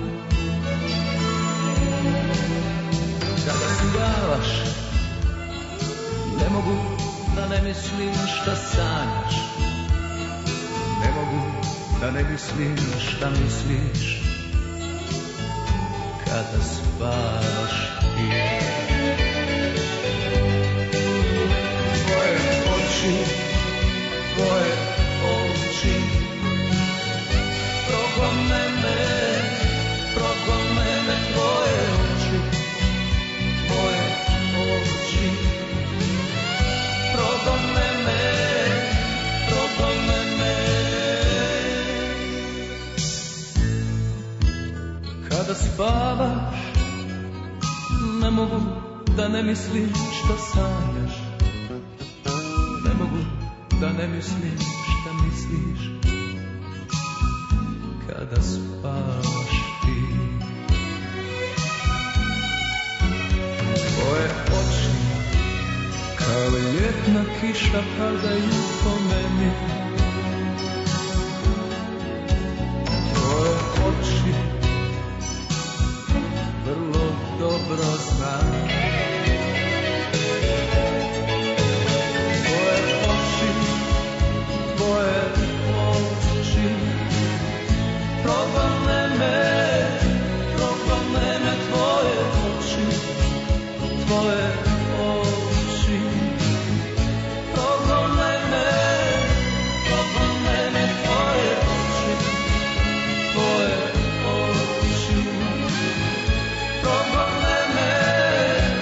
Kada spavaš ne mogu da ne mislim šta sanjaš. Ne mogu da ne mislim šta misliš kada spavaš ti. Tvoje oči, tvoje oči progone me, progone me tvoje oči, tvoje oči progone me, progone me. Kada spavaš ne mogu da ne mislim šta sanjaš. Ne mogu da ne mislim šta misliš kada spavaš ti. Tvoje oči kao ljetna kiša padaju po meni. Tvoje oči vrlo dobro znam. Tvoje oči, tvoje oči progone me, progone me tvoje oči, tvoje oči progone me, progone me tvoje oči, tvoje oči progone me,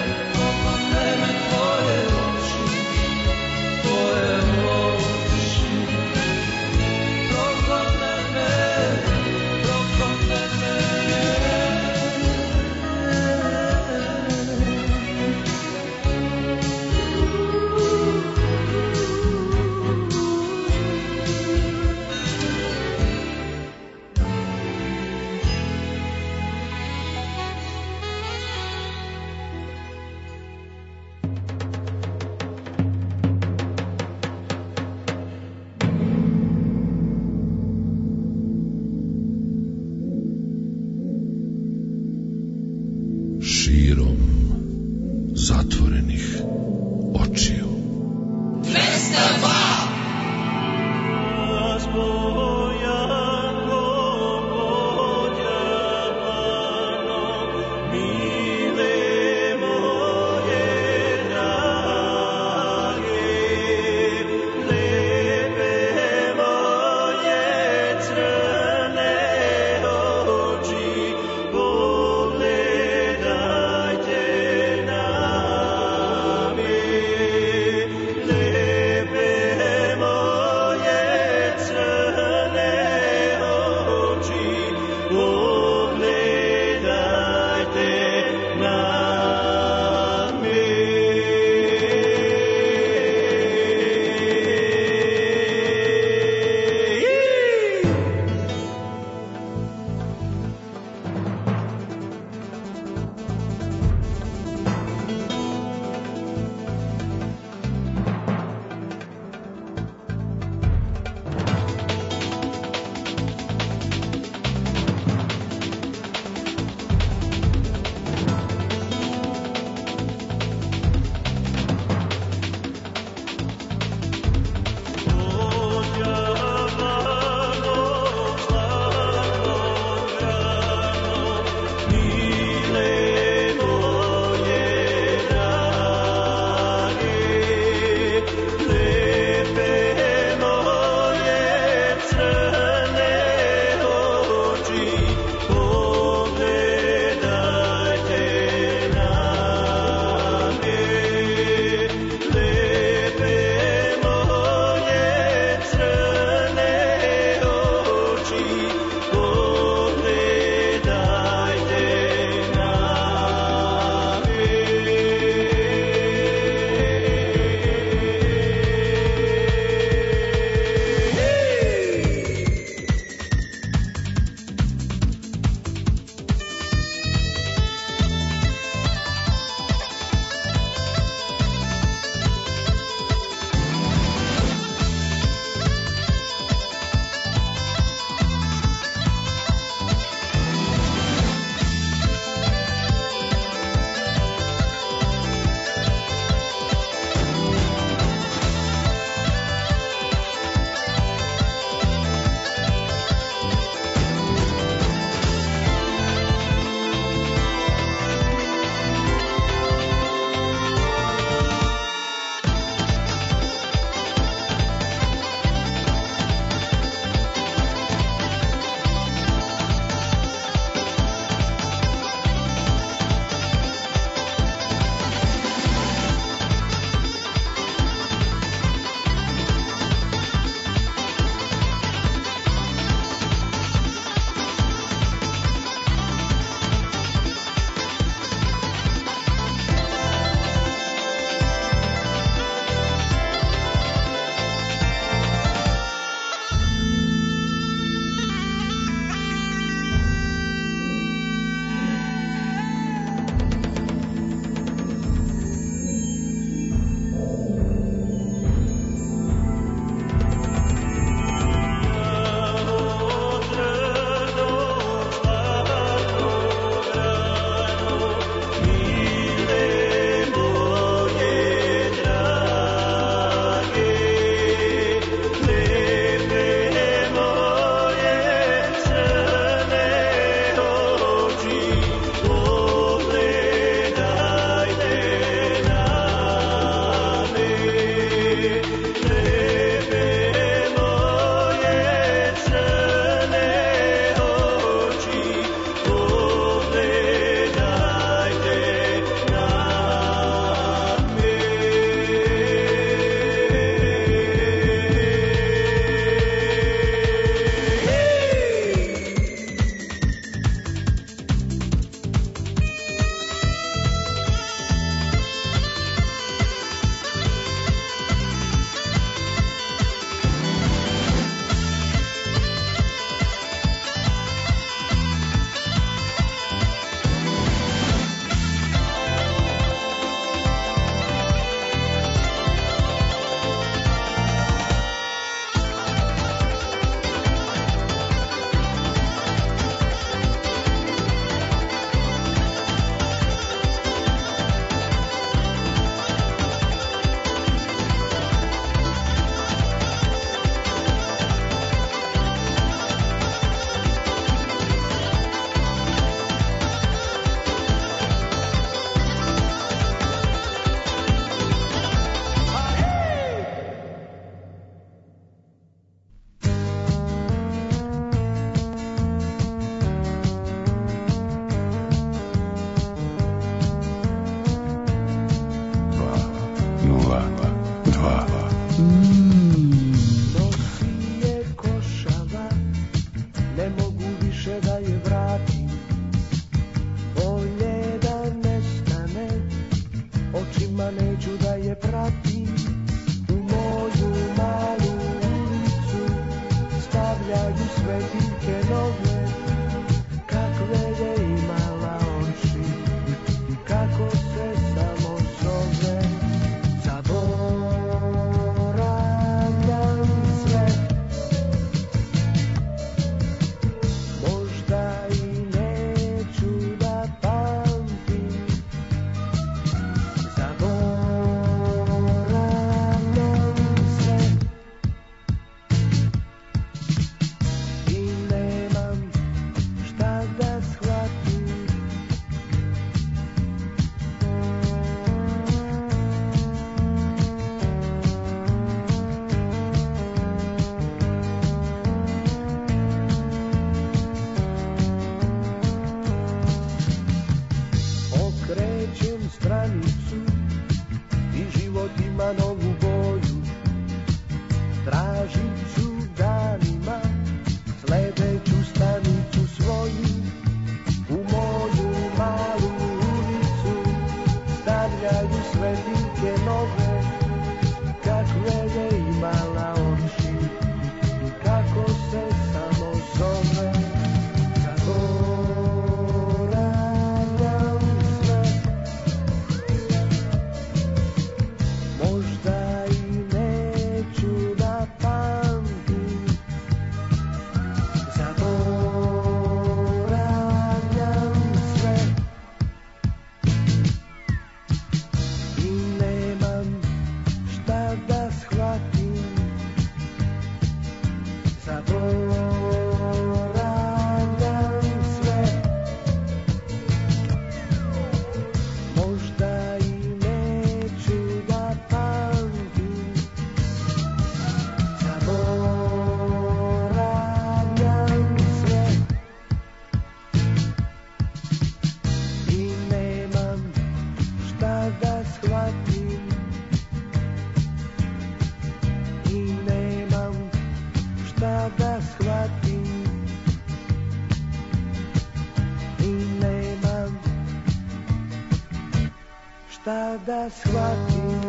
da shvatim.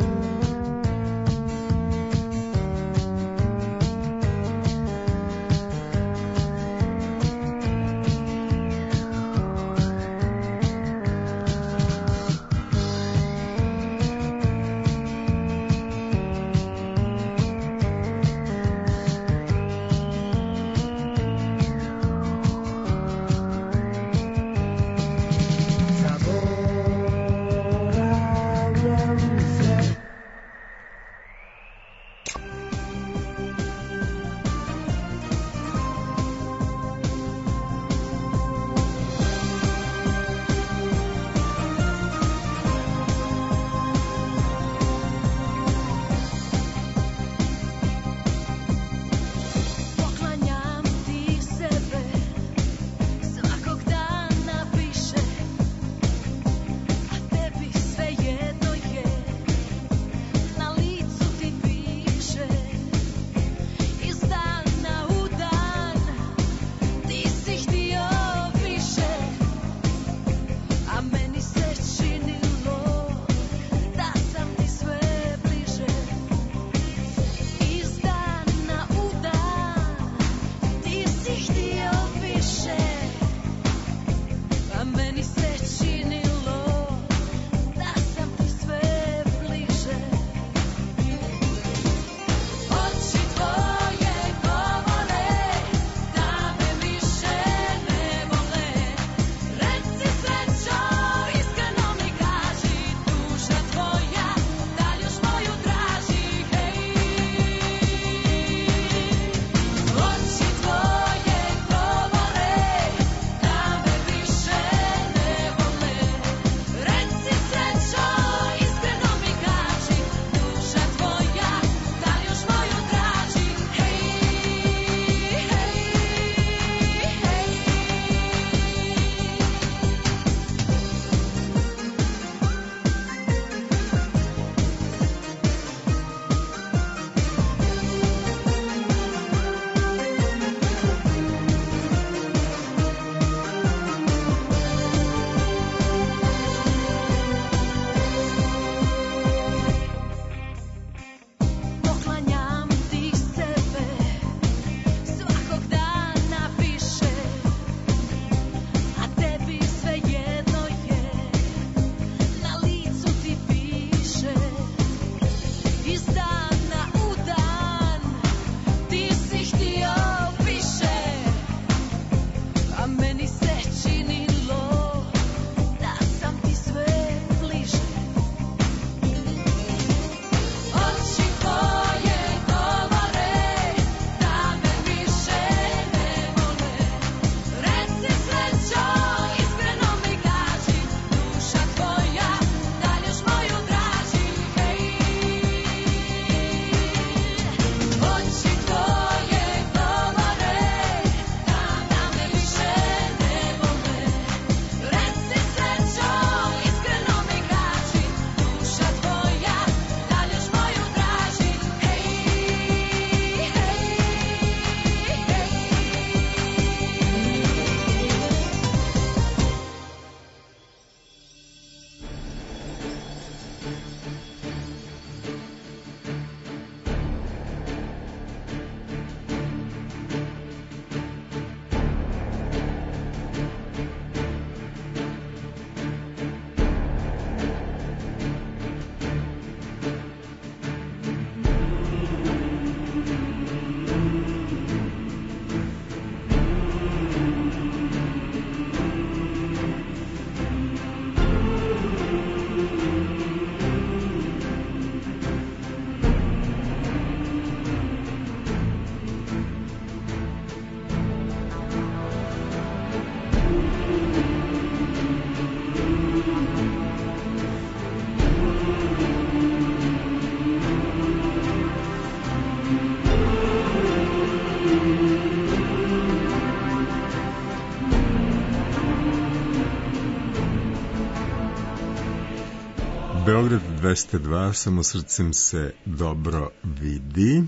Beograd dvesta dva, samo srcem se dobro vidi.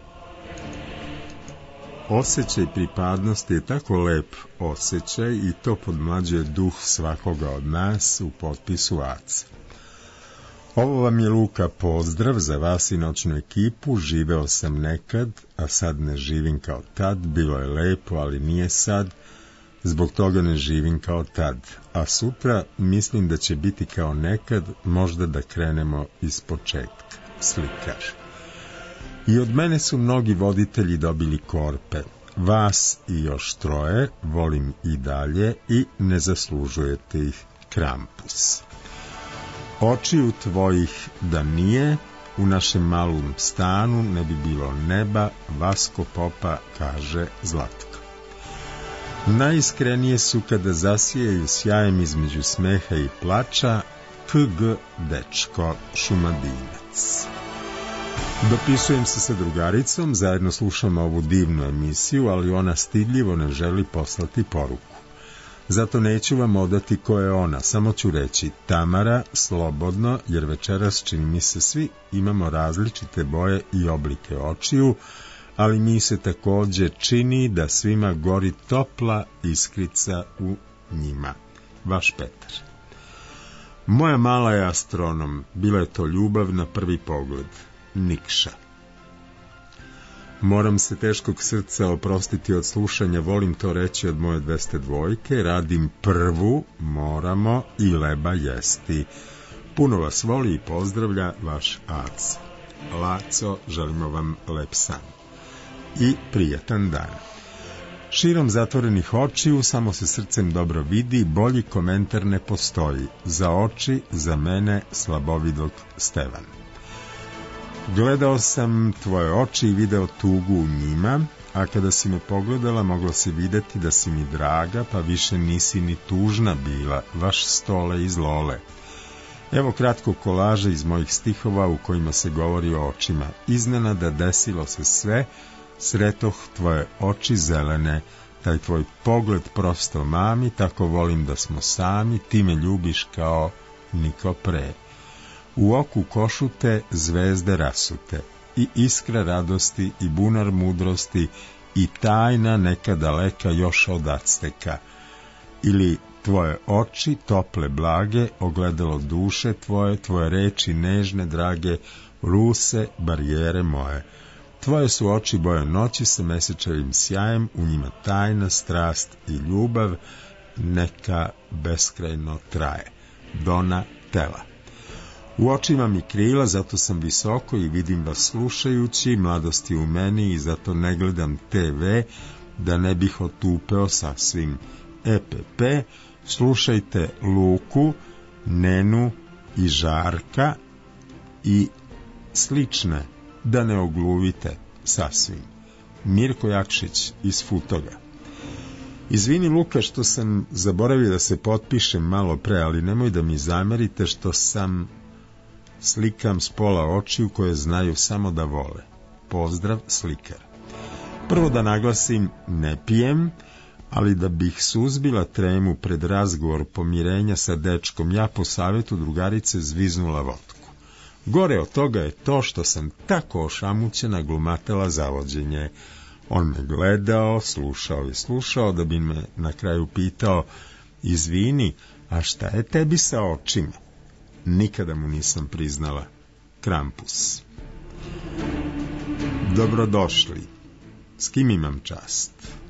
Osjećaj pripadnosti je tako lep osjećaj i to podmlađuje duh svakoga od nas u potpisu Aca. Ovo vam je Luka pozdrav za vas i noćnu ekipu. Živeo sam nekad, a sad ne živim kao tad. Bilo je lepo, ali nije sad. Zbog toga ne živim kao tad. A sutra mislim da će biti kao nekad, možda da krenemo iz početka. Slikar. I od mene su mnogi voditelji dobili korpe. Vas i još troje volim i dalje i ne zaslužujete ih. Krampus. Očiju tvojih da nije, u našem malom stanu ne bi bilo neba, Vasko Popa kaže Zlatko. Najiskrenije su kada zasijaju sjajem između smeha i plača, K G dečko Šumadinac. Dopisujem se sa drugaricom, zajedno slušamo ovu divnu emisiju, ali ona stidljivo ne želi poslati poruku. Zato neću vam odati ko je ona, samo ću reći Tamara, slobodno, jer večeras čini mi se svi imamo različite boje i oblike očiju, ali mi se takođe čini da svima gori topla iskrica u njima. Vaš Petar. Moja mala je astronom, bila je to ljubav na prvi pogled. Nikša. Moram se teškog srca oprostiti od slušanja, volim to reći od moje dvesta dvojke, radim prvu, moramo i leba jesti. Puno vas voli i pozdravlja vaš Aca. Laco, želimo vam lep san. I prijatan dan. Širom zatvorenih očiju, samo se srcem dobro vidi, bolji komentar ne postoji. Za oči, za mene, slabovidog Stevan. Gledao sam tvoje oči i video tugu u njima, a kada si me pogledala moglo se videti da si mi draga, pa više nisi ni tužna bila, vaš Stole iz Lole. Evo kratko kolaža iz mojih stihova u kojima se govori o očima. Iznenada desilo se sve, sretoh tvoje oči zelene, taj tvoj pogled prosto mami, tako volim da smo sami, ti me ljubiš kao niko pre. U oku košute zvezde rasute, i iskra radosti, i bunar mudrosti, i tajna neka daleka još od Acteka. Ili tvoje oči, tople blage, ogledalo duše tvoje, tvoje reči nežne, drage, ruse, barijere moje. Tvoje su oči boje noći sa mesečevim sjajem, u njima tajna, strast i ljubav, neka beskrajno traje. Dona Tela. U očima mi krila, zato sam visoko i vidim vas slušajući, mladosti u meni i zato ne gledam te ve, da ne bih otupeo sasvim. E P P, slušajte Luku, Nenu i Žarka i slične, da ne ogluvite sasvim. Mirko Jakšić iz Futoga. Izvini Luka što sam zaboravio da se potpišem malo pre, ali nemoj da mi zamerite što sam slikam s pola očiju koje znaju samo da vole. Pozdrav, slikar. Prvo da naglasim, ne pijem, ali da bih suzbila tremu pred razgovor pomirenja sa dečkom, ja po savjetu drugarice zviznula vodku. Gore od toga je to što sam tako ošamućena glumatela zavođenje. On me gledao, slušao i slušao, da bi me na kraju pitao, izvini, a šta je tebi sa očima? Nikada mu nisam priznala. Krampus. Dobrodošli. S kim imam čast?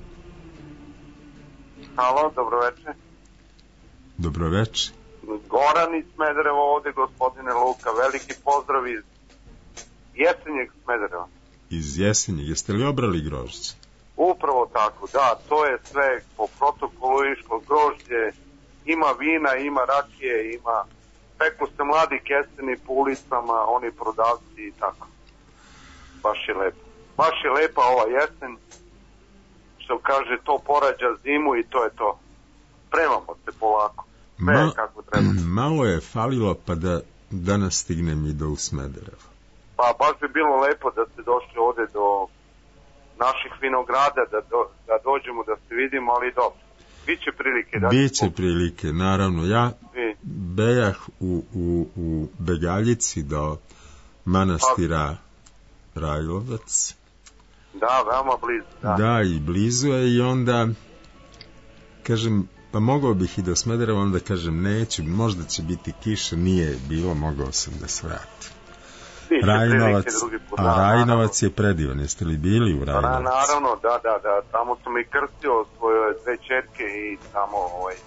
Halo, dobroveče. Dobroveče. Goran iz Smedereva ovde, gospodine Luka. Veliki pozdrav iz Jesenjeg Smedereva. Iz Jesenjeg. Jeste li obrali grožđe? Upravo tako, da. To je sve po protokolu išlo grožđe. Ima vina, ima rakije, ima... Peku se mladi kesteni po ulicama, oni prodavci i tako. Baš je lepo. Baš je lepa ova jesen. Što kaže, to porađa zimu i to je to. Spremamo se polako. Sve Ma, kako treba. Malo je falilo pa da danas stignem i do u Smederevo. Pa baš bi bilo lepo da ste došli ovde do naših vinograda, da, do, da dođemo da se vidimo, ali dobro. Biće prilike. Da Biće prilike, naravno. Ja Vi. bejah u, u, u Begaljici do manastira Rajlovac. Da, veoma blizu. Da. Da, i blizu je i onda, kažem, Pa mogao bih i do Smedereva, onda kažem neću, možda će biti kiša, nije bilo, mogao sam da svratim. Biće Rajnovac, prilike drugi put, a da, Rajnovac je predivan, jeste li bili u Da, Rajnovcu? naravno, da, da, da, tamo sam i krstio svoje dve čerke i tamo, ovaj,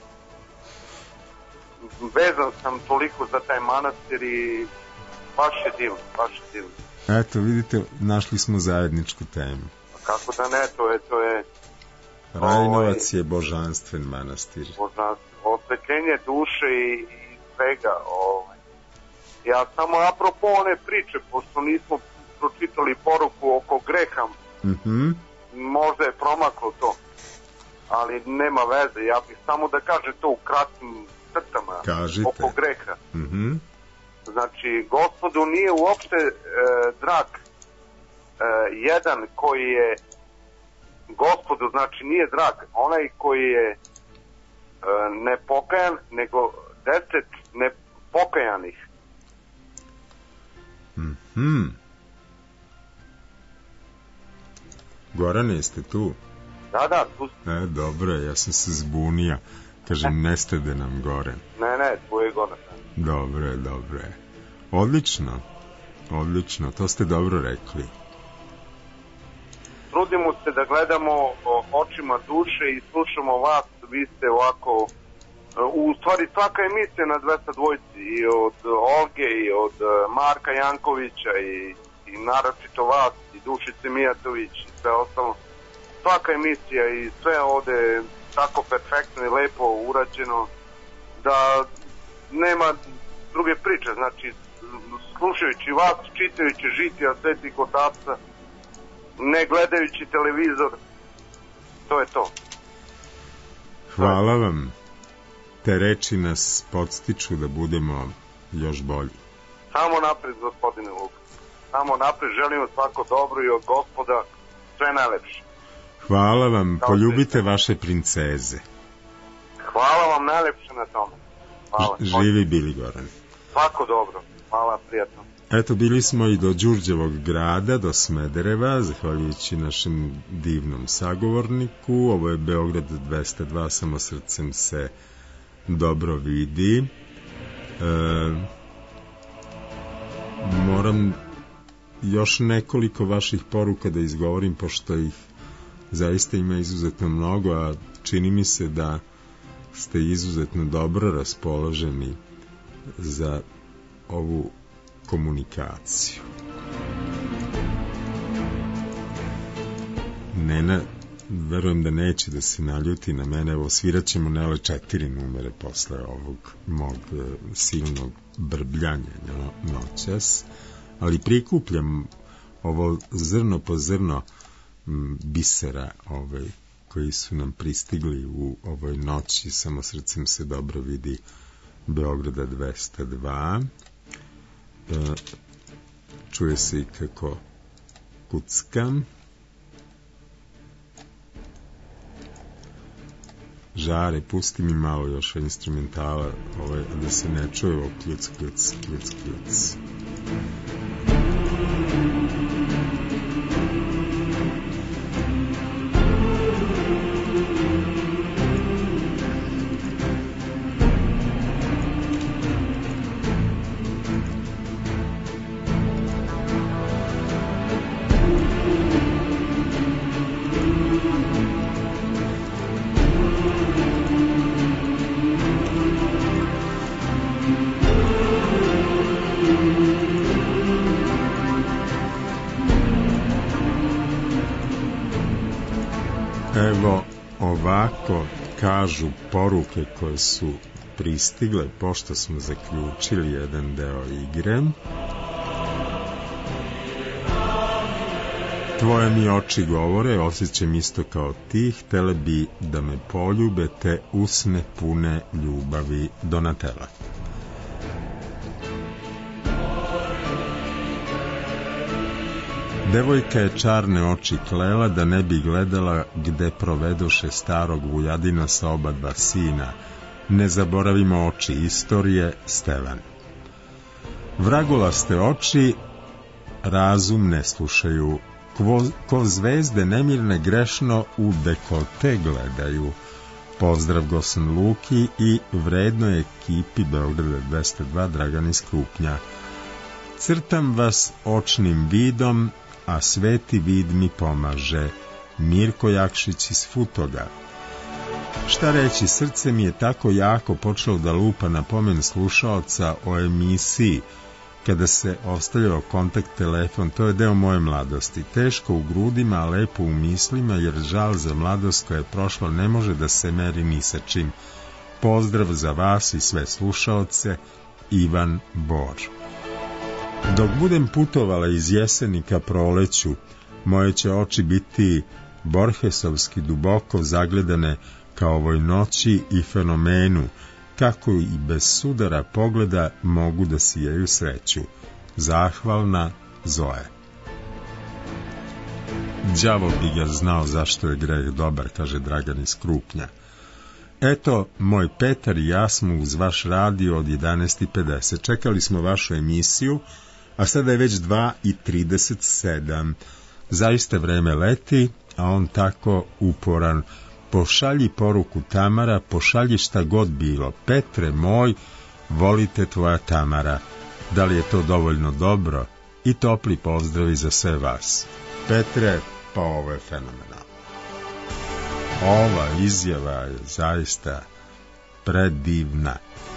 vezan sam toliko za taj manastir i baš je divno, baš je divno. Eto, vidite, našli smo zajedničku temu. Kako da ne, to je, to je Rajnovac je božanstven manastir. božanstvo, osvetljenje duše i, i svega. Ovaj. Ja samo apropo one priče, pošto nismo pročitali poruku oko greha, Mhm. možda je promaklo to, ali nema veze, ja bih samo da kažem to u kratkim crtama. Kažite. Oko greha. Mhm. Znači, Gospodu nije uopšte e, drag e, jedan koji je Gospodu, znači nije drag onaj koji je e, nepokajan, nego deset nepokajanih. Mhm. Gorane, jeste tu? Da, da, tu, E, dobro, ja sam se zbunija. Kažem, ne stede nam gore. ne, ne, tu je Goran. Dobro je, dobro je. Odlično, odlično, to ste dobro rekli. Trudimo se da gledamo o, očima duše i slušamo vas, vi ste ovako, u stvari svaka emisija na dvesta dvojci, i od Olge, i od e, Marka Jankovića, i, i naročito vas, i Dušice Mijatović, i sve ostalo. Svaka emisija i sve ovde tako perfektno i lepo urađeno, da nema druge priče, znači slušajući vas, čitajući žitija Svetih otaca, ne gledajući televizor, to je to. Hvala vam. Te reči nas podstiču da budemo još bolji. Samo napred, gospodine Luka. Samo napred, želimo svako dobro i od Gospoda sve najlepše. Hvala vam, Kao poljubite vaše princeze. Hvala vam najlepše na tome. Hvala. Ž- Živi bili, Goran. Svako dobro. Hvala, prijatno. Eto, bili smo i do Đurđevog grada, do Smedereva, zahvaljujući našem divnom sagovorniku. Ovo je Beograd dvesta dva, samo srcem se dobro vidi. E, moram još nekoliko vaših poruka da izgovorim, pošto ih zaista ima izuzetno mnogo, a čini mi se da ste izuzetno dobro raspoloženi za ovu komunikaciju. Nena, verujem da neće da se naljuti na mene, evo svirat ćemo Nele četiri numere posle ovog mog e, silnog brbljanja no, noćas, ali prikupljam ovo zrno po zrno m, bisera ovaj, koji su nam pristigli u ovoj noći, samo srcem se dobro vidi, Beograda dvesta dva. E, čuje se i kako kuckam. Žare, pusti mi malo još instrumentala, ovaj, da se ne čuje ovo kljuc, kljuc, kljuc, kljuc. Evo ovako kažu poruke koje su pristigle pošto smo zaključili jedan deo igre. Tvoje mi oči govore, osjećam isto kao ti, htele bi da me poljube, te usne pune ljubavi, Donatella. Devojka je čarne oči klela da ne bi gledala gde provedoše starog Vujadina sa oba dva sina. Ne zaboravimo oči istorije, Stevan. Vragulaste oči razum ne slušaju, ko, ko zvezde nemirne grešno u dekolte gledaju. Pozdrav Gosan Luki i vrednoj ekipi Beograda dvesta dva Dragan iz Krupnja. Crtam vas očnim vidom, a sveti vid mi pomaže. Mirko Jakšić iz Futoga. Šta reći, srce mi je tako jako počelo da lupa na pomen slušaoca o emisiji kada se ostavljao kontakt telefon. To je deo moje mladosti. Teško u grudima, a lepo u mislima, jer žal za mladost koja je prošla ne može da se meri ni sa čim. Pozdrav za vas i sve slušaoce, Ivan Bor. Dok budem putovala iz jeseni ka proleću, moje će oči biti borhesovski duboko zagledane ka ovoj noći i fenomenu, kako i bez sudara pogleda mogu da sijaju sreću. Zahvalna Zoe. Đavo bi ga znao zašto je greh dobar, kaže Dragan iz Krupnja. Eto, moj Petar i ja smo uz vaš radio od jedanaest i pedeset. Čekali smo vašu emisiju, a sada je već dva i trideset sedam. Zaista vreme leti, a on tako uporan. Pošalji poruku Tamara, pošalji šta god bilo. Petre moj, volite tvoja Tamara. Da li je to dovoljno dobro? I topli pozdravi za sve vas. Petre, pa ovo je fenomenalno. Ova izjava je zaista predivna.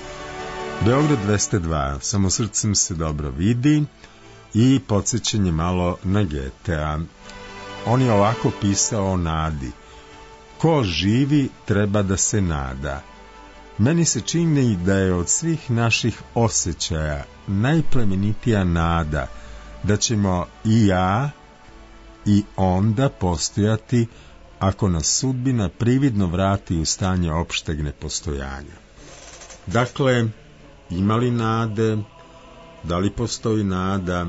Beograd dvesta dva, samo srcem se dobro vidi i podsjećanje malo na G T A. On je ovako pisao o nadi. Ko živi treba da se nada. Meni se čini da je od svih naših osjećaja najplemenitija nada da ćemo i ja i onda postojati ako nas sudbina prividno vrati u stanje opšteg nepostojanja. Dakle, ima li nade? Da li postoji nada?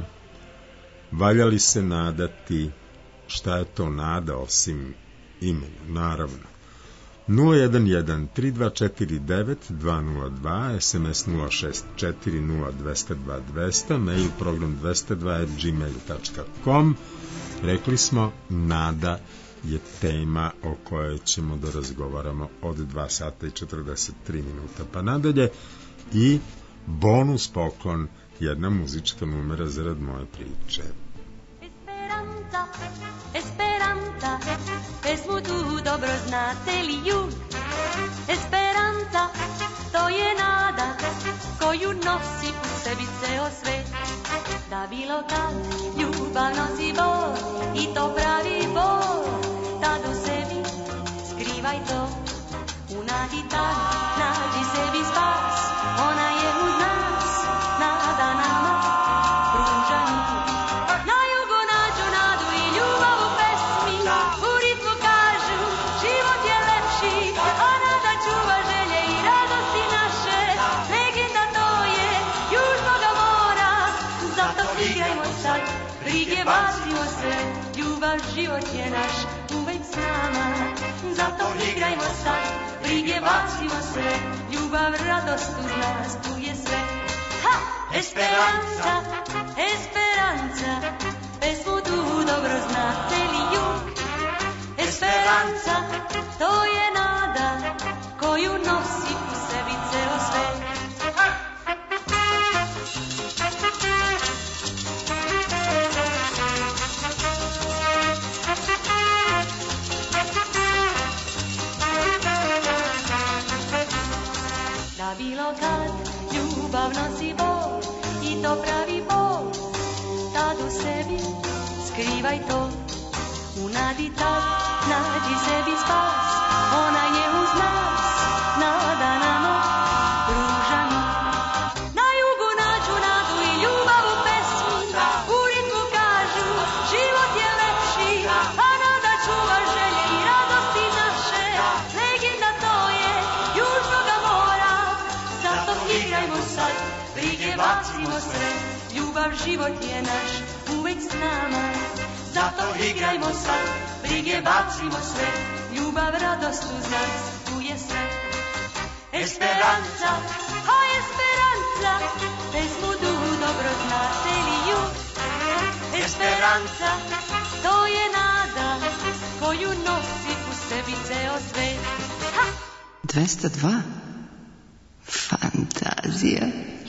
Valja li se nadati? Šta je to nada osim imena? Naravno. nula jedan jedan tri dva četiri devet dva nula dva, es em es nula šest četiri nula dva nula dva dva nula nula, mail program dvesta dva at gmail tačka com. Rekli smo, nada je tema o kojoj ćemo da razgovaramo od dva sata i četrdeset tri minuta pa nadalje i bonus poklon, jedna muzička numera zarad moje priče. Esperanza, Esperanza, pesmu tu dobro znate li ju? Esperanza, to je nada koju nosi u sebi ceo svet. Da bilo kad ljubav nosi bol i to pravi bol, tad u sebi skrivaj to. U nadi tad nađi sebi spas, ona je uz nas, nada nama pruža mi. Na jugu nađu nadu i ljubav u pesmi, u ritmu kažu život je lepši, a nada čuva želje i radosti naše. Legenda to je južnoga mora, zato igrajmo sad, brige bacimo se, ljubav život je naš uvek s nama. Zato igrajmo sad, brige bacimo se, ljubav radost uz nas, tu je sve. Ha! Esperanza, Esperanza, pesmu tu dobro znate li ju? Esperanza, to je nada koju nosi u sebi ceo svet. Da bilo kad ljubav nosi bol i to pravi bol, tad u sebi skrivaj to. U nadi tad nađi sebi spas, ona je uz nas, nada nama pruža mi. Na jugu nađu nadu i ljubav u pesmi, u ritmu kažu život je lepši, a nada čuva želje i radosti naše. Legenda to je južnoga mora, zato igrajmo sad, brige bacimo se, ljubav život je naš uvek s nama. Zato igrajmo sad, brige bacimo sve, ljubav radost uz nas, tu je sve. Esperanza, a Esperanza, pesmu tu dobro znate li ju? Esperanza, to je nada koju nosi u sebi ceo svet. Ha! dvesta dva. Fantazija.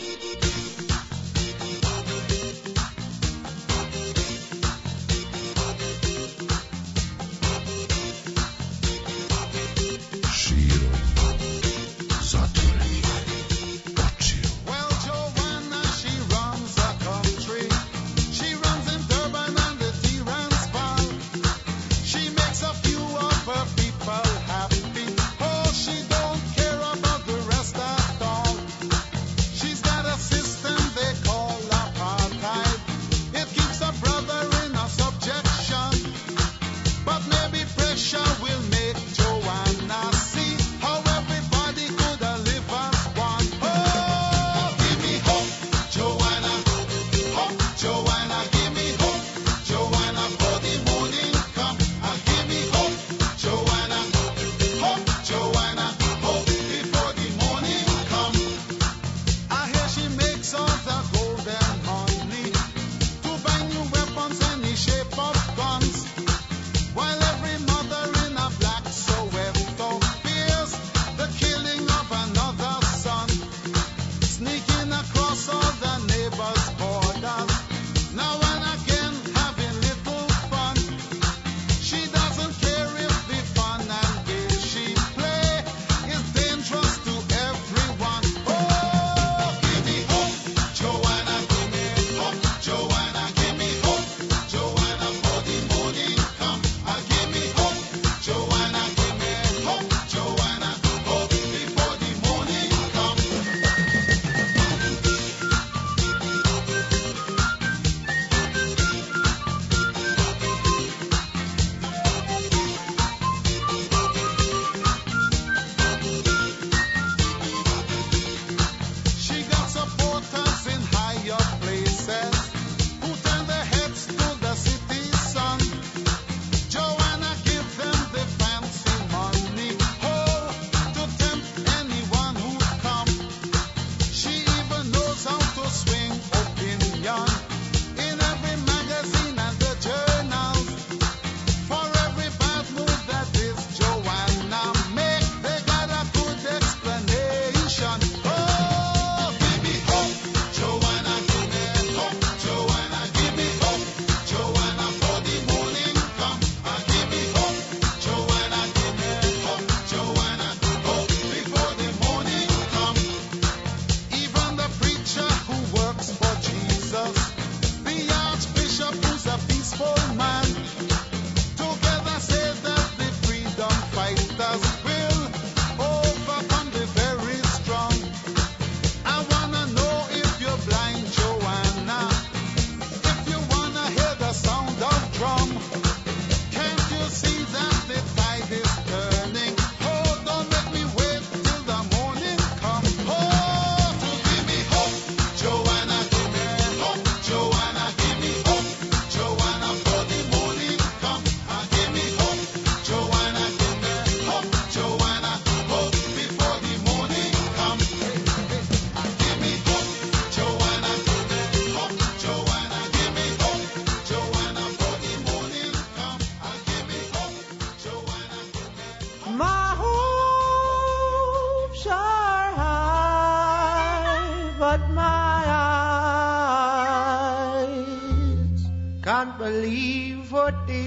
Can't believe what they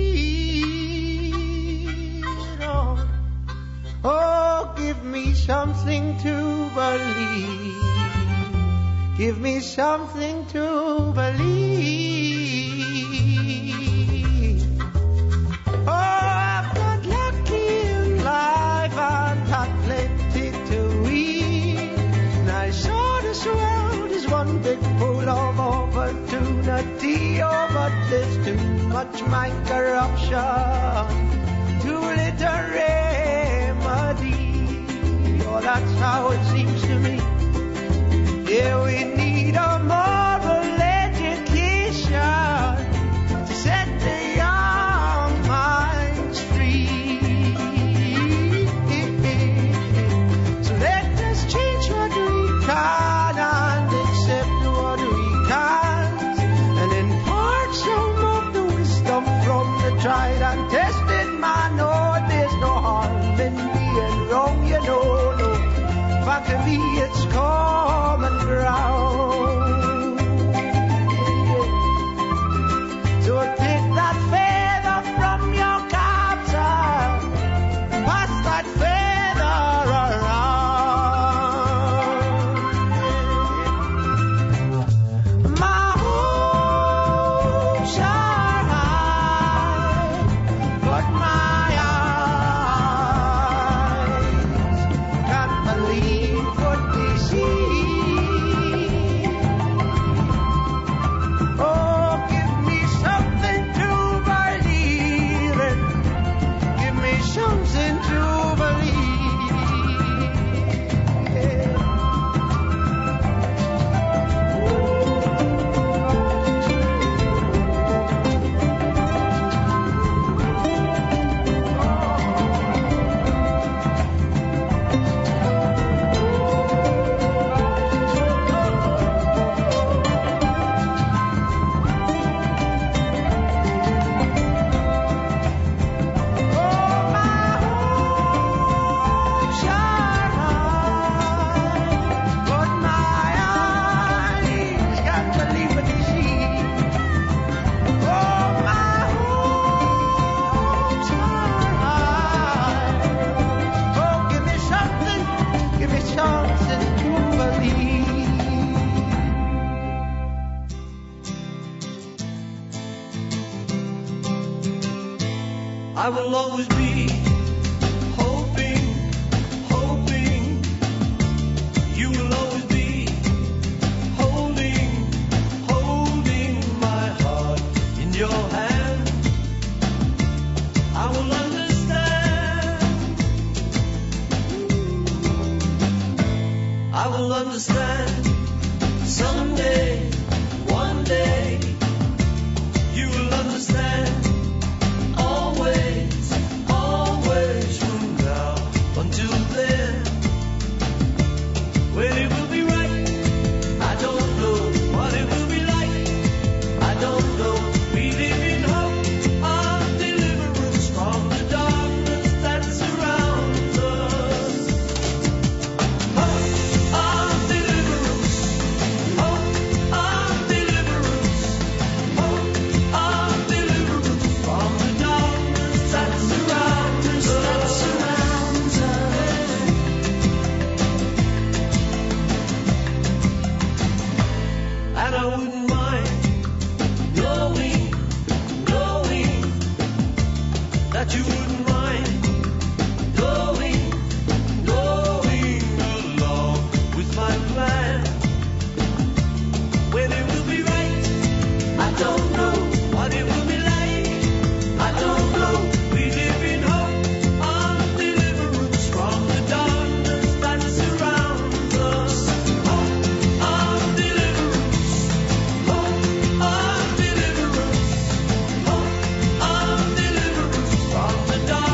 see. Oh, oh, give me something to believe. Give me something to believe. Oh, I've got lucky in life and had plenty to eat. And I saw this world as one big pool of opportunity. Oh, but there's too much mind corruption, too little remedy. Oh, that's how it seems to me. Yeah, we need a moral education to set the young minds free. So let us change what we can and accept what we can't, and impart some of the wisdom from the tried and tested man. Oh, there's no harm in being wrong, you no, no. But to me it's common ground. So take that feather from your cap, sir. Pass that feather around. My hopes are high, but my eyes can't believe what they see. Oh, give me something to believe in. Give me something to believe. Yeah. But my eyes can't believe what they see. Oh, my hopes are high. Oh, give me something, give me something to believe. I will always be hoping, hoping. You will always be holding, holding my heart in your hand. I will understand. I will understand someday, one day. You will understand. Always, always from now until then. When it will be right, I don't know. What it will be like, I don't know. We live in hope of deliverance from the darkness that surrounds us. Hope of deliverance, hope of deliverance, hope of deliverance from the darkness that surrounds us. That surrounds us. And I wouldn't mind knowing, knowing that you wouldn't mind going, going along with my plan. When it will be right, I don't know. What it will be like, I don't know. We live in hope of deliverance from the darkness that surrounds us. Hope of deliverance, hope of deliverance, hope of deliverance from the darkness.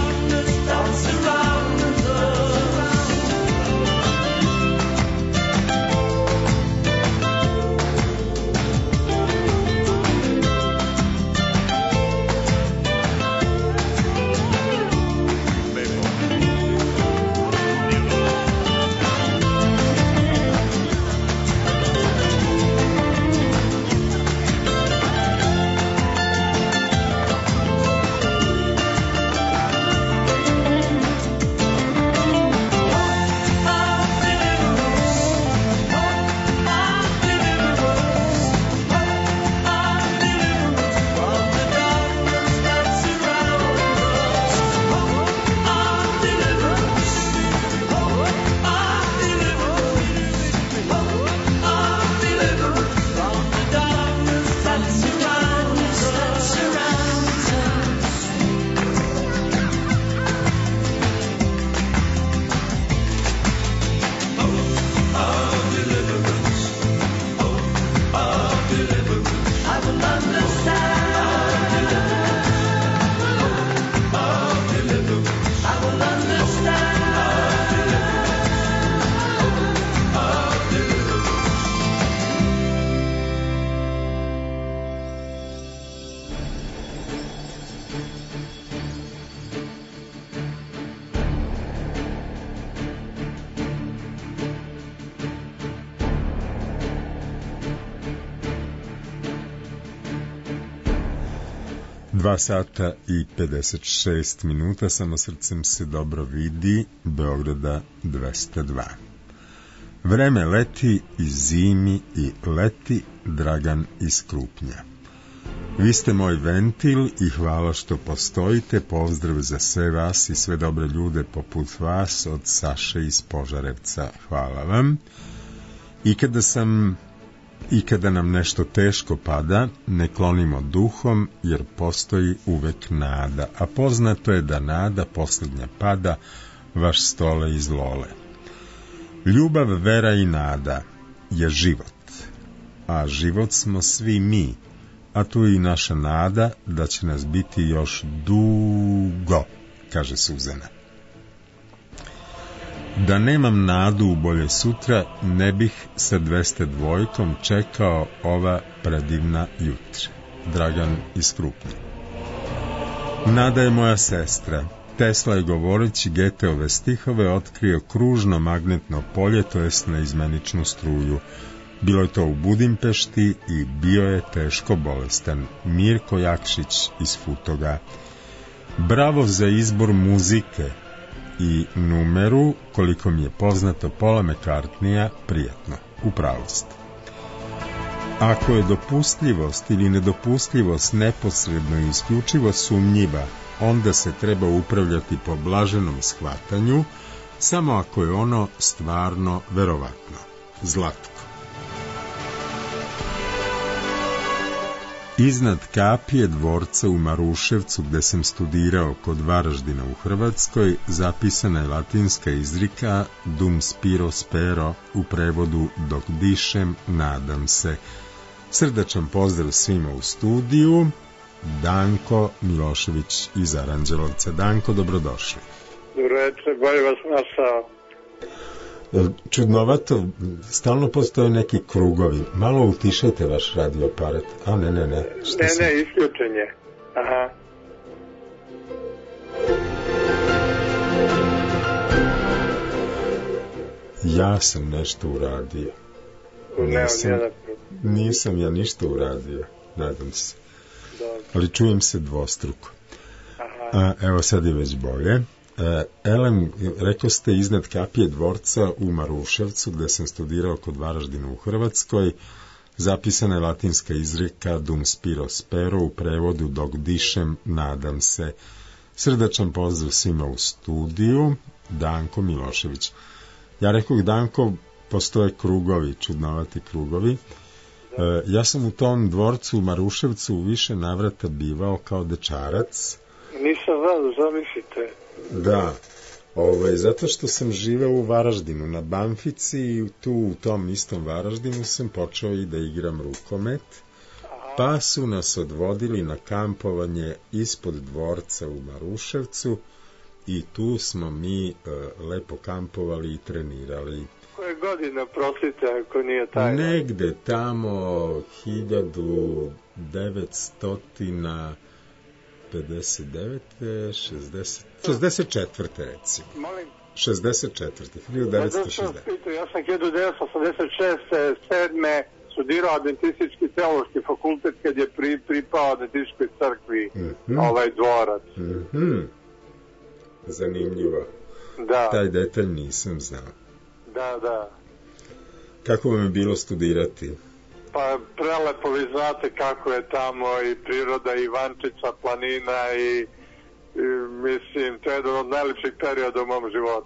Dva sata i pedeset šest minuta, samo srcem se dobro vidi, Beograda dvesta dva. Vreme leti i zimi i leti, Dragan iz Krupnja. Vi ste moj ventil i hvala što postojite, pozdrav za sve vas i sve dobre ljude poput vas od Saše iz Požarevca, hvala vam. I kada sam... I kada nam nešto teško pada, ne klonimo duhom, jer postoji uvek nada, a poznato je da nada posljednja pada, vaš Stole iz Lole. Ljubav, vera i nada je život, a život smo svi mi, a tu je i naša nada da će nas biti još dugo, kaže Suzana. Da nemam nadu u bolje sutra, ne bih sa dvesta dvojkom čekao ova predivna jutra. Dragan iz Krupnja. Nada je moja sestra. Tesla je govoreći Goetheove stihove otkrio kružno magnetno polje, to jest neizmeničnu struju. Bilo je to u Budimpešti i bio je teško bolestan. Mirko Jakšić iz Futoga. Bravo za izbor muzike i numeru, koliko mi je poznato, Paula McCartneya, prijatno, u pravost. Ako je dopustljivost ili nedopustljivost neposredno i isključivo sumnjiva, onda se treba upravljati po blaženom shvatanju, samo ako je ono stvarno verovatno. Zlatko. Iznad kapije dvorca u Maruševcu, gde sam studirao kod Varaždina u Hrvatskoj, zapisana je latinska izrika Dum spiro spero, u prevodu dok dišem, nadam se. Srdačan pozdrav svima u studiju. Danko Milošević iz Aranđelovca. Danko, dobrodošli. Dobro večer, bolje vas našao. Čudnovato, stalno postoje neki krugovi. Malo utišajte vaš radio aparat. A ne, ne, ne. Šta ne, sam... ne, isključen je. Aha. Ja sam nešto uradio. Nisam, nisam ja ništa uradio, nadam se. Dobro. Ali čujem se dvostruko. A, evo sad je već bolje. Elem, rekao ste iznad kapije dvorca u Maruševcu, gde sam studirao kod Varaždina u Hrvatskoj, zapisana je latinska izreka Dum spiro spero, u prevodu dok dišem, nadam se. Srdačan pozdrav svima u studiju. Danko Milošević. Ja rekao, Danko, postoje krugovi, čudnovati krugovi. E, ja sam u tom dvorcu u Maruševcu u više navrata bivao kao dečarac. Nisam znao, zamislite. Da, ovaj, zato što sam živeo u Varaždinu na Banfici i tu u tom istom Varaždinu sam počeo i da igram rukomet, pa su nas odvodili na kampovanje ispod dvorca u Maruševcu i tu smo mi e, lepo kampovali i trenirali. Koje godine, prosite, ako nije tajno? Negde tamo hiljadu devetsto pedeset devete, šezdeset, šezdeset četvrte recimo. Molim? šezdeset četvrte, hiljadu devetsto šezdeset. Ja sam hiljadu devetsto osamdeset šeste. sedme studirao Adventistički teološki fakultet kad je pri, pripao Adventističkoj crkvi mm-hmm. ovaj dvorac. Mm-hmm. Zanimljivo. Da. Taj detalj nisam znao. Da, da. Kako vam je bilo studirati? Pa prelepo, vi znate kako je tamo i priroda, i Ivančica, planina i, i mislim, to je jedan od najlepših perioda u mom životu.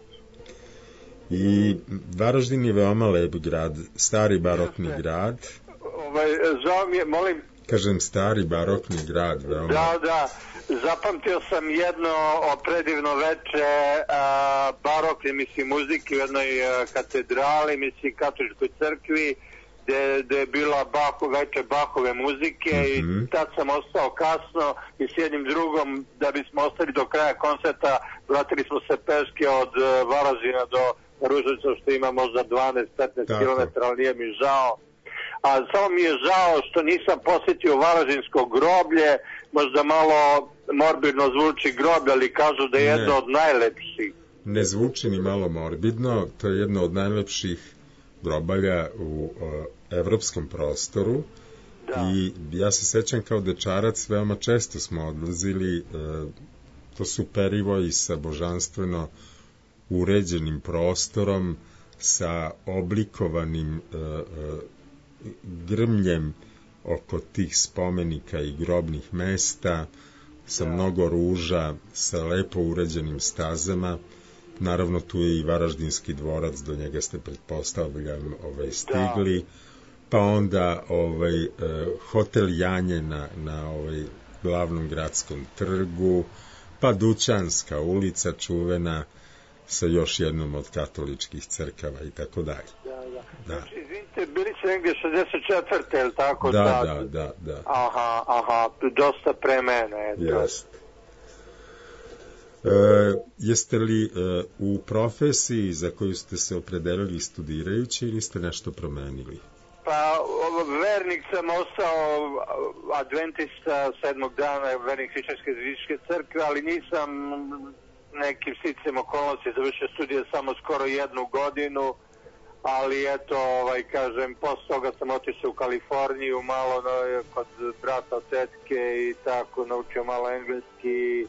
I Varaždin je veoma lep grad, stari barokni Jeste. grad. Ovaj, žao mi je, molim... Kažem, stari barokni grad, veoma... Da, da, zapamtio sam jedno predivno veče a, barokne, mislim, muzike u jednoj a, katedrali, mislim, katoličkoj crkvi, gde, gde je bila Baho, veče Bahove muzike mm-hmm. i tad sam ostao kasno i s jednim drugom, da bismo ostali do kraja koncerta, vratili smo se peške od uh, Varaždina do Ružica, što ima možda dvanaest do petnaest kilometara, ali nije mi žao. A samo mi je žao što nisam posjetio Varaždinsko groblje, možda malo morbidno zvuči groblje, ali kažu da je jedno ne. od najlepših. Ne zvuči ni malo morbidno, to je jedno od najlepših grobalja u o, evropskom prostoru I ja se sećam kao dečarac, veoma često smo odlazili, e, to su perivoji sa božanstveno uređenim prostorom, sa oblikovanim e, e, grmljem oko tih spomenika i grobnih mesta, sa mnogo ruža, sa lepo uređenim stazama. Naravno, tu je i Varaždinski dvorac, do njega ste pretpostavljam ovaj, stigli. Da. Pa onda ovaj, eh, hotel Janje na, na ovaj, glavnom gradskom trgu, pa Dućanska ulica čuvena sa još jednom od katoličkih crkava i tako dalje. Da, da. Da. Znači, izvinite, bili ste negdje šezdeset četvrte, je li tako? Da, sad? da, da, da. Aha, aha, dosta pre mene. Jeste. E, jeste li e, u profesiji za koju ste se opredelili studirajući ili ste nešto promenili? Pa, vernik sam ostao adventista sedmog dana, vernik Hrišćanske zviške crkve, ali nisam nekim sticajem okolnosti završio studije samo skoro jednu godinu, ali eto, ovaj, kažem, posle toga sam otišao u Kaliforniju, malo no, kod brata, tetke i tako, naučio malo engleski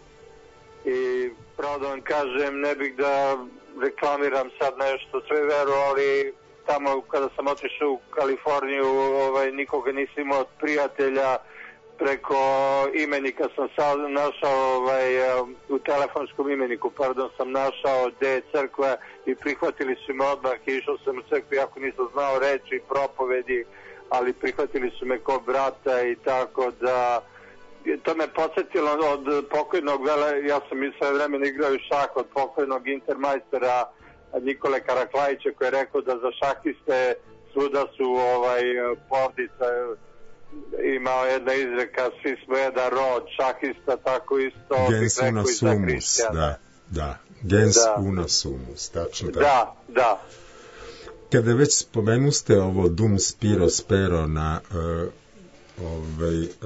i pravo da vam kažem, ne bih da reklamiram sad nešto sve veru, ali tamo kada sam otišao u Kaliforniju, ovaj, nikoga nisam imao od prijatelja, preko imenika sam sad našao, ovaj, u telefonskom imeniku, pardon, sam našao gde je crkva i prihvatili su me odmah i išao sam u crkvu, jako nisam znao reči i propovedi, ali prihvatili su me ko brata i tako da to me podsjetilo od pokojnog vele, ja sam i sve vremena igrao i šah od pokojnog intermajstera Nikole Karaklajića koji je rekao da za šahiste svuda su ovaj, porodica, imao jedna izreka, svi smo jedan rod, šahista, tako isto gens bih rekao una i za sumus, hrišćana. da, da, gens Da. una sumus, tačno tako. Da, da. Kada već spomenuste ovo Dum Spiro Spero na uh, ovaj, uh,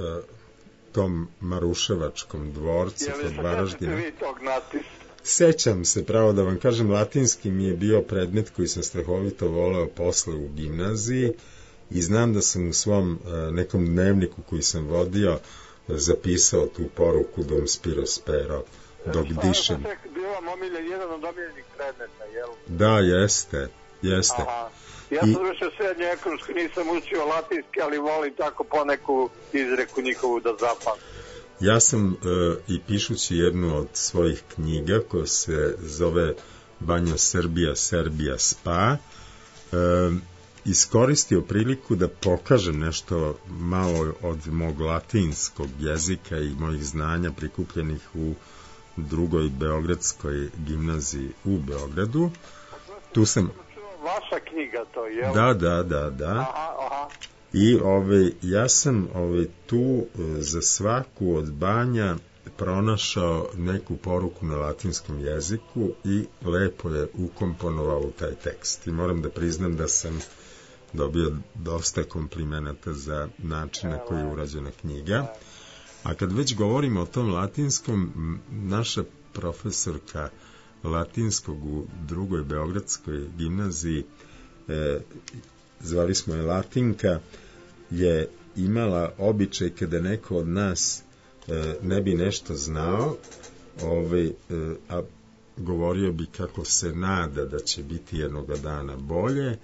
tom Maruševačkom dvorcu Ja kod mislim da Varaždina. ćete vi tog natisa. Sećam se, pravo da vam kažem, latinski mi je bio predmet koji sam strahovito voleo posle u gimnaziji i znam da sam u svom uh, nekom dnevniku koji sam vodio uh, zapisao tu poruku Dum Spiro Spero dok dišem. Tek bio vam omiljen, jedan od omiljenih predmeta, jel? Da, jeste, jeste. Aha. Ja I- sam završio srednju ekonomsku, nisam učio latinski, ali volim tako poneku izreku njihovu da zapamtim. Ja sam e, i pišući jednu od svojih knjiga koja se zove Banjo Srbija, Serbija, Spa, e, iskoristio priliku da pokažem nešto malo od mog latinskog jezika i mojih znanja prikupljenih u drugoj beogradskoj gimnaziji u Beogradu. Tu sam... Vaša knjiga to, jel? Da, da, da, da. Aha, aha. I ove, ja sam ove, tu e, za svaku od banja pronašao neku poruku na latinskom jeziku i lepo je ukomponovao u taj tekst. I moram da priznam da sam dobio dosta komplimenata za način na koji je urađena knjiga. A kad već govorimo o tom latinskom, m, naša profesorka latinskog u drugoj beogradskoj gimnaziji, e, zvali smo je Latinka, je imala običaj kada neko od nas e, ne bi nešto znao, ovaj, e, a govorio bi kako se nada da će biti jednoga dana bolje, e,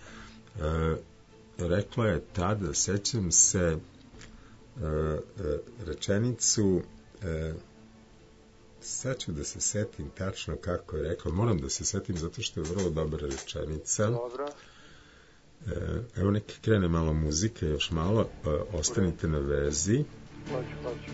rekla je tada, sećam se, e, e, rečenicu, e, sad ću da se setim tačno kako je rekla, moram da se setim zato što je vrlo dobra rečenica. Dobro. E, evo neka krene malo muzike, još malo, e, ostanite na vezi. Hoću, hoću.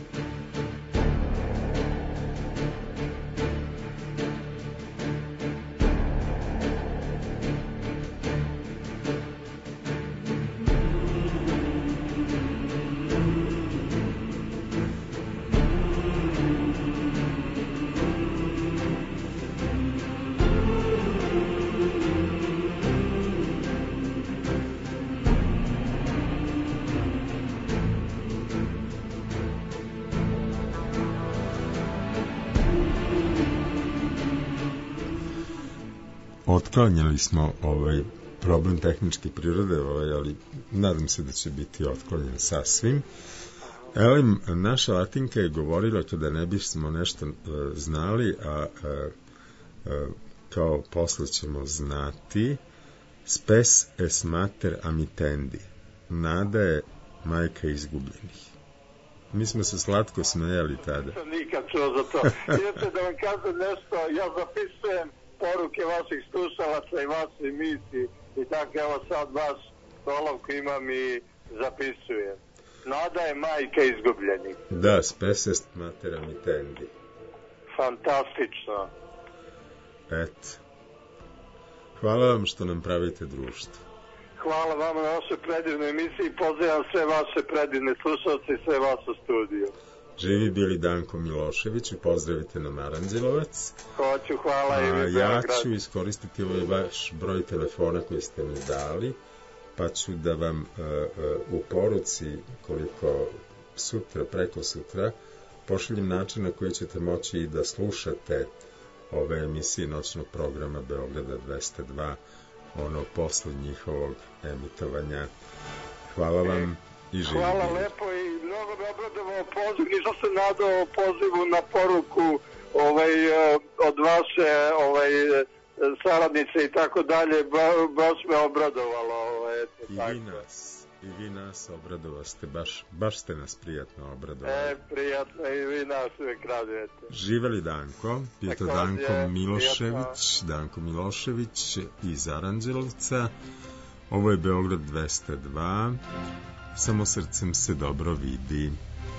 Otklanjali smo ovaj problem tehničke prirode, ovaj, ali nadam se da će biti otklonjen sasvim. Evo, naša Latinka je govorila kada ne bismo nešto uh, znali, a uh, uh, kao posle ćemo znati, spes es mater amitendi, nada je majka izgubljenih. Mi smo se slatko smejali tada. Nisam nikad čuo za to. Idete da vam kažem nešto, ja zapisujem poruke vaših slušalaca i vaše emisiji i tako evo sad vaš olovku imam i zapisujem. Nada je majka izgubljenih. Da, spes est mater amitendi. Fantastično. Eto. Hvala vam što nam pravite društvo. Hvala vama na vašoj predivnoj emisiji. Pozivam sve vaše predivne slušalce i sve vas u studiju. Živi bili Danko Milošević, pozdravite nam Aranđelovac. Hoću, hvala i vi. Ja ću iskoristiti ovaj vaš broj telefona koji ste mi dali, pa ću da vam uh, uh, u poruci koliko sutra, preko sutra, pošaljem način na koji ćete moći i da slušate ove emisije noćnog programa Beograda dvesta dva, ono posle njihovog emitovanja. Hvala vam i živite. Hvala lepo i mnogo me obradovao poziv. Nisam se nadao pozivu na poruku ovaj, od vaše ovaj, saradnice i tako dalje. Ba, baš me obradovalo. Ovaj, eto, I tako. vi nas. I vi nas obradovaste, baš, baš ste nas prijatno obradovali. E, prijatno i vi nas uvijek radujete. Živeli Danko, je to Danko Milošević, Danko Milošević iz Aranđelovca. Ovo je Beograd dvesta dva, samo srcem se dobro vidi.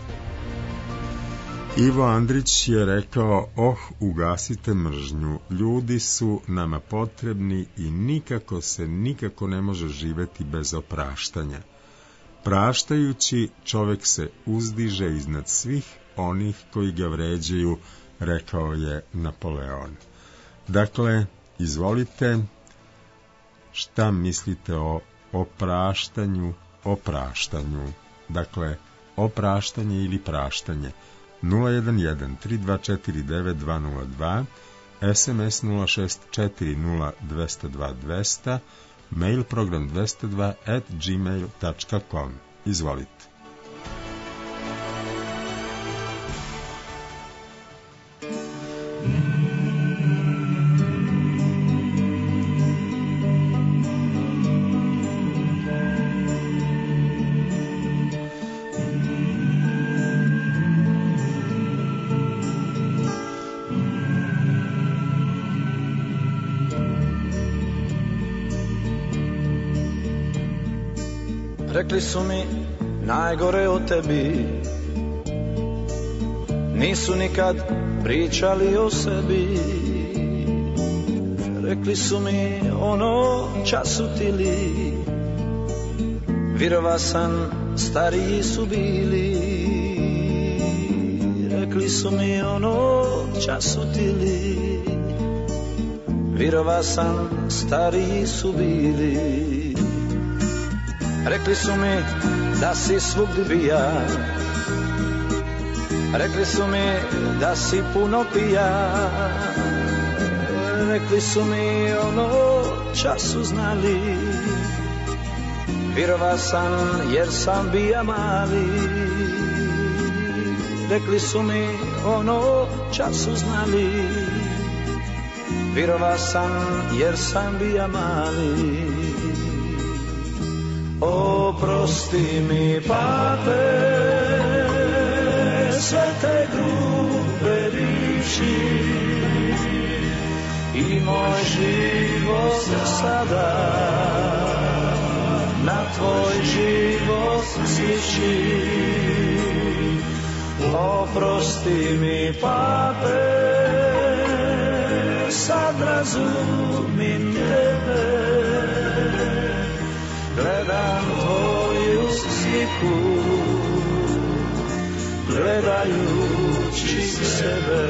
Ivo Andrić je rekao, oh, ugasite mržnju, ljudi su nama potrebni i nikako se, nikako ne može živeti bez opraštanja. Praštajući, čovek se uzdiže iznad svih onih koji ga vređaju, rekao je Napoleon. Dakle, izvolite, šta mislite o opraštanju, opraštanju, dakle, opraštanje ili praštanje. nula jedan jedan tri dva četiri devet dva nula dva, es em es nula šest četiri nula dva nula dva dva nula, mail program dvesta dva at gmail tačka com. Izvolite. Rekli su mi najgore o tebi, nisu nikad pričali o sebi. Rekli su mi ono časutili, virova sam stariji su bili. Rekli su mi ono časutili, virova sam stariji su bili. Rekli su mi da si svugdje bija, rekli su mi da si puno pija. Rekli su mi ono času znali, virova sam jer sam bija mali. Rekli su mi ono času znali, virova sam jer sam bija mali. Oprosti mi, pape, sve te grube riječi i moj život sada na tvoj život sliči. Oprosti mi, pape, sad razumim tebe. Gledam tvoju sliku, gledajući sebe.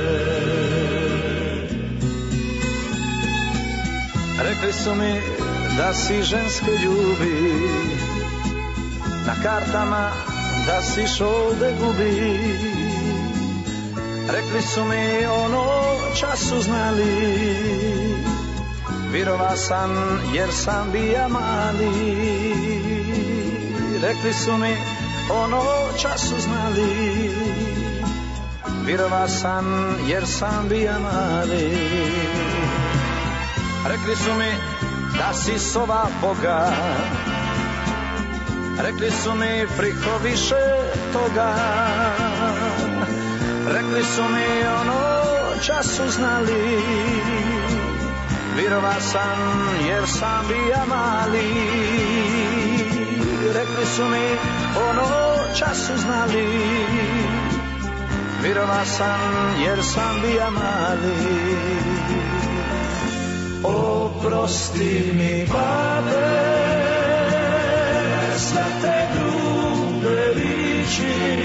Rekli su mi da si ženske ljubi, na kartama da si šolde gubi. Rekli su mi ono času znali, virova sam jer sam bija mali. Rekli su mi ono času znali, virova sam jer sam bija mali. Rekli su mi da si sova Boga, rekli su mi priko više toga. Rekli su mi ono času znali, virova sam jer sam bija mali. Rekli su mi ono času znali, virova sam jer sam bija mali. Oprosti mi babe, sve te grube riči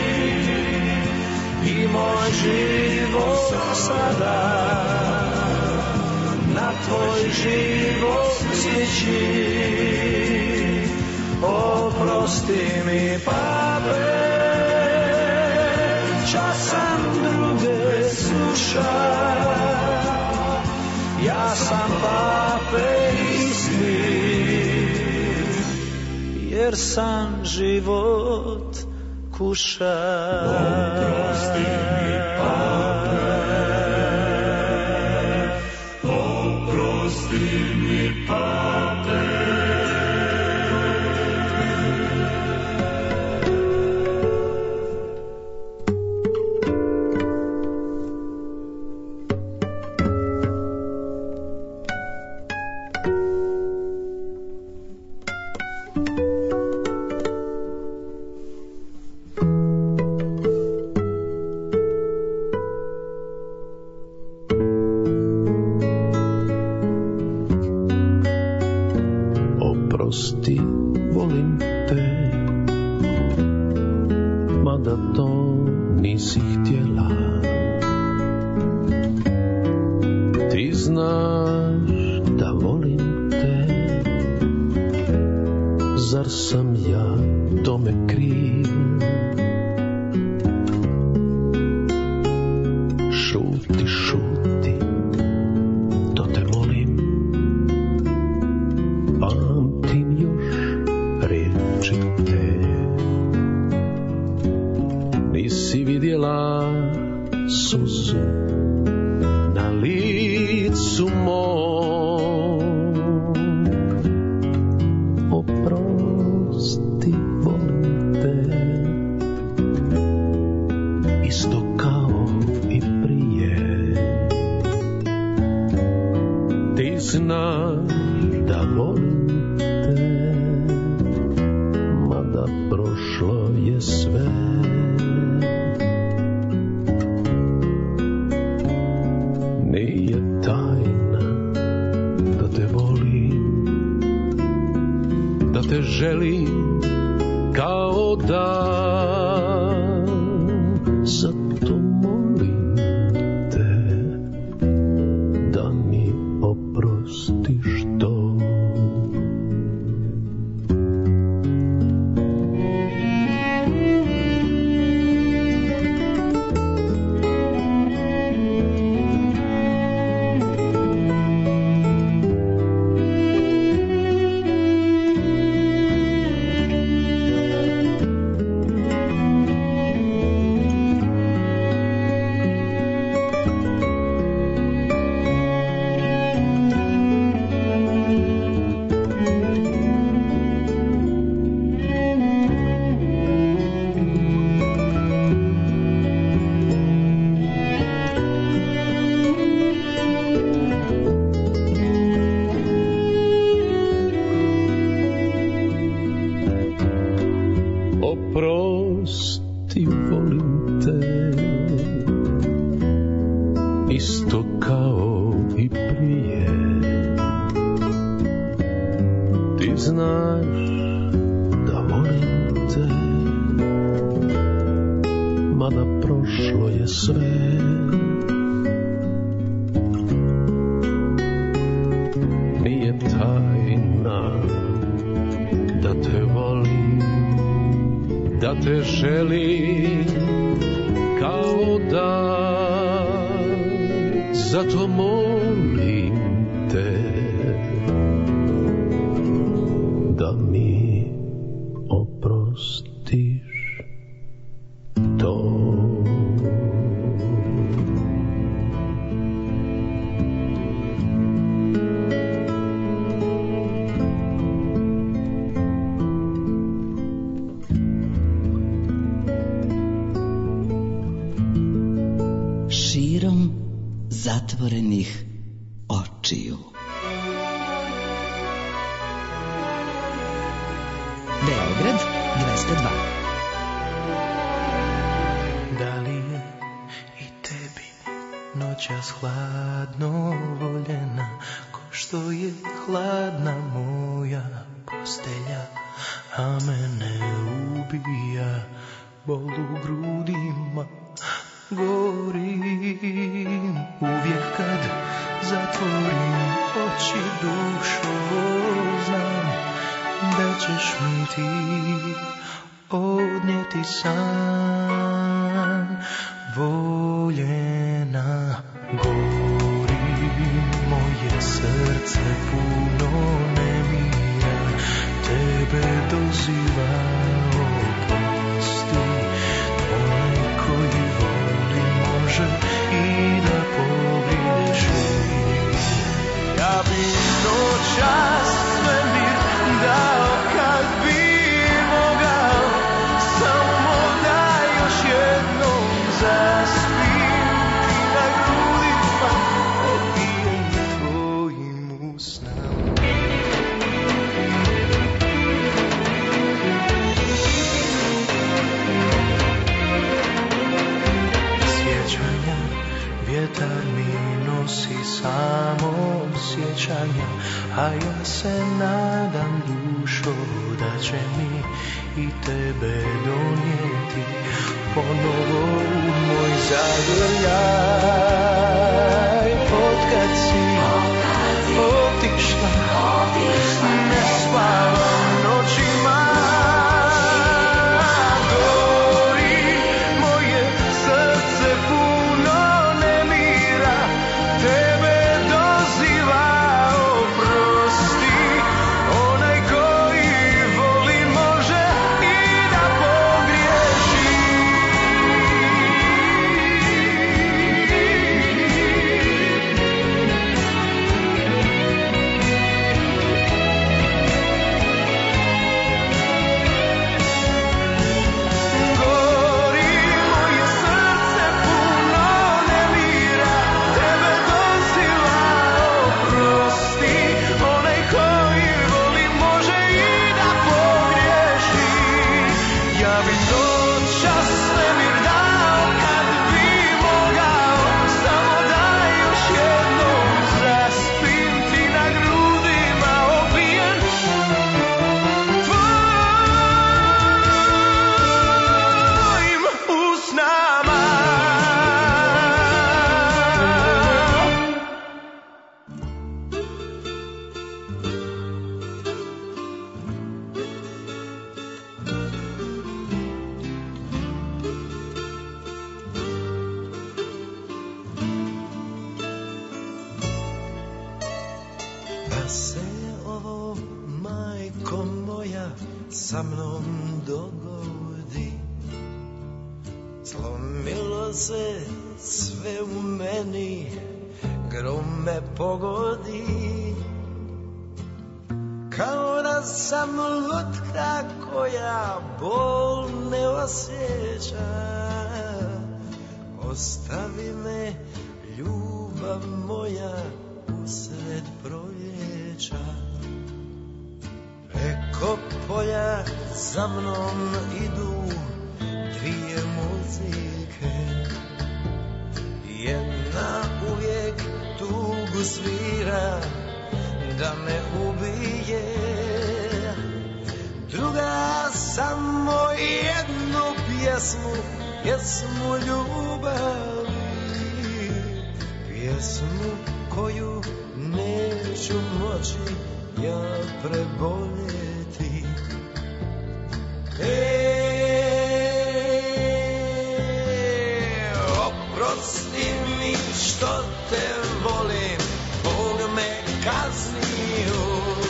i moj život sada na tvoj život sliči. Oprosti mi babe, časam druge sluša, ja sam pape isti, jer sam život kuša. Oprosti mi pape, oprosti mi pape. Oprosti, volim te, mada to nisi htjela. Ti znaš da volim te, zar sam ja tome kriv? Šuti, šuti, to te molim, pamtim još riječi te. Nisi vidjela suzu na licu mom. Oprosti, volim te, isto kao i prije. Ti znaš da volim te, mada prošlo je sve. Nije tajna da te volim, da te želim kao dan. Zato molim te da mi oprostiš to. Oprosti, volim te, isto kao i prije. Ti znaš da volim te, mada prošlo je sve. Nije tajna da te volim, da te želim kao dan. Zato molim te zatvorenih očiju. Beograd dvesta dva. Da li je i tebi noćas hladno voljena, ko što je hladna moja postelja, a mene ubija bol u grudima, gorim uvijek kad zatvorim oči, dušo, znam da ćeš mi ti odnijeti san. Voljena, gorim, moje srce puno nemira, tebe doziva, oprosti, onaj koji voli može i da pogriješi. Ja bi noćas svemir dao kad bi mogao, samo da još jednom zaspim ti na grudima, opijem tvojim usnama. Sjećanja, vjetar mi nosi samo sjećanja, a ja se nadam, dušo, da će mi i tebe donijeti ponovo u moj zagrljaj. Otkad si otišla, ne spavam noćima, gori moje srce puno nemira, tebe doziva, oprosti, onaj koji voli može i da pogriješi. Gori moje srce puno nemira, tebe doziva, oprosti, onaj koji voli može i da pogriješi. Ja bi noćas svemir dao kad bi mogao, samo da još jednom zaspim ti na grudima, opijen tvojim usnama. Da se ovo, majko moja, sa mnom dogodi, slomilo se sve u meni, grom me pogodi, kao da sam lutka koja bol ne osjeća. Ostavi me, ljubav moja, usred proljeća. Preko polja za mnom idu dvije muzike, jedna uvijek tugu svira da me ubije, druga samo jednu pjesmu, pjesmu ljubavi, pjesmu koju neću moći ja preboljeti. E, oprosti mi što te volim, Bog me kaznio,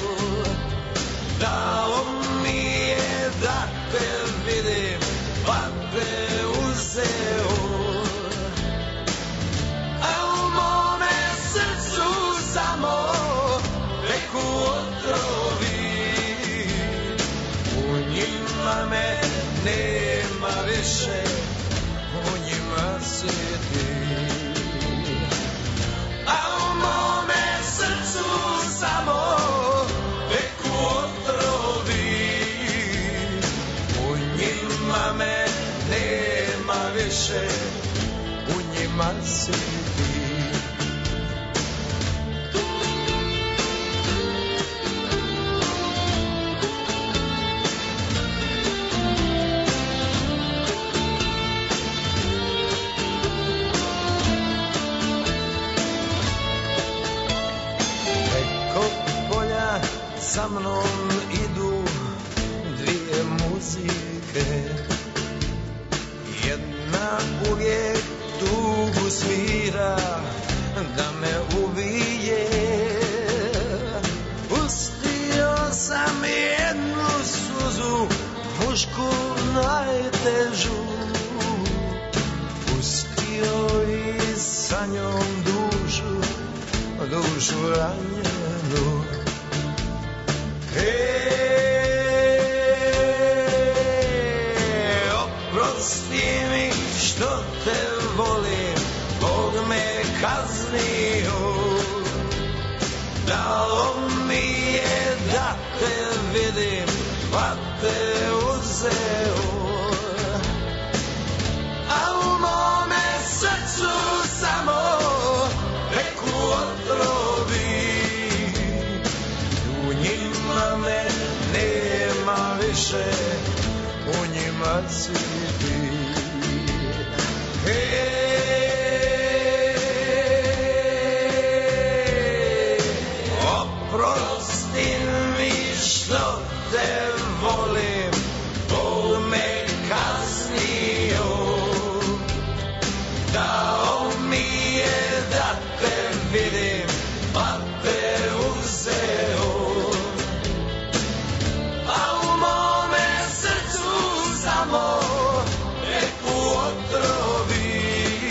dao mi je da te vidim, pa te uzeo. A u mome srcu samo neku otrovi, u njima me nema više, u njima si ti. sa mnom idu dvije muzike, jedna uvijek tugu svira da me ubije. Pustio sam jednu suzu, mušku najtežu, pustio i sa njom dušu, dušu ranjenu. Hej, oprosti mi što te volim, Bog me kaznio, dao mi je da te vidim, pa te uzeo. A u mome srcu samo reku otrovi, u njima me nema više, u njima si ti. Hej, oprosti mi što te volim, Bog me kaznio, dao mi je da te vidim, pa te uzeo. A u mome srcu samo reku otrovi,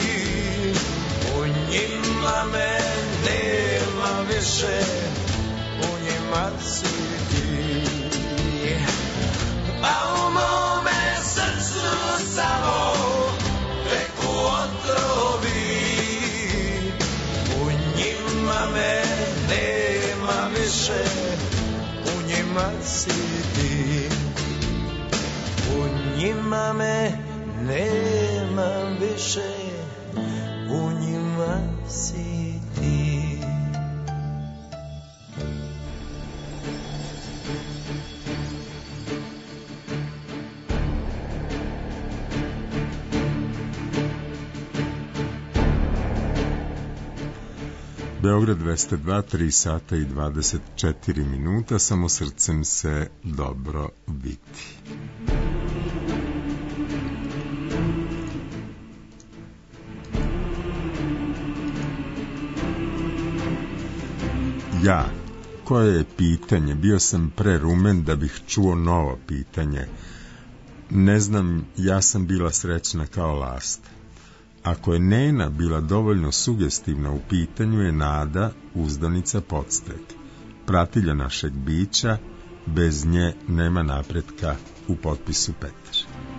u njima me nema više, u njima si ti. A u mome srcu samo reku otrovi, u njima me nema više, u njima si ti. U njima me nema više, u njima si ti. Beograd dvesta dva, tri sata i dvadeset četiri minuta, samo srcem se dobro biti. Ja, koje je pitanje? Bio sam prerumen da bih čuo novo pitanje. Ne znam, ja sam bila srećna kao lasta. Ako je Nena bila dovoljno sugestivna u pitanju, je Nada uzdanica podstrek, pratilja našeg bića, bez nje nema napretka, u potpisu Petar.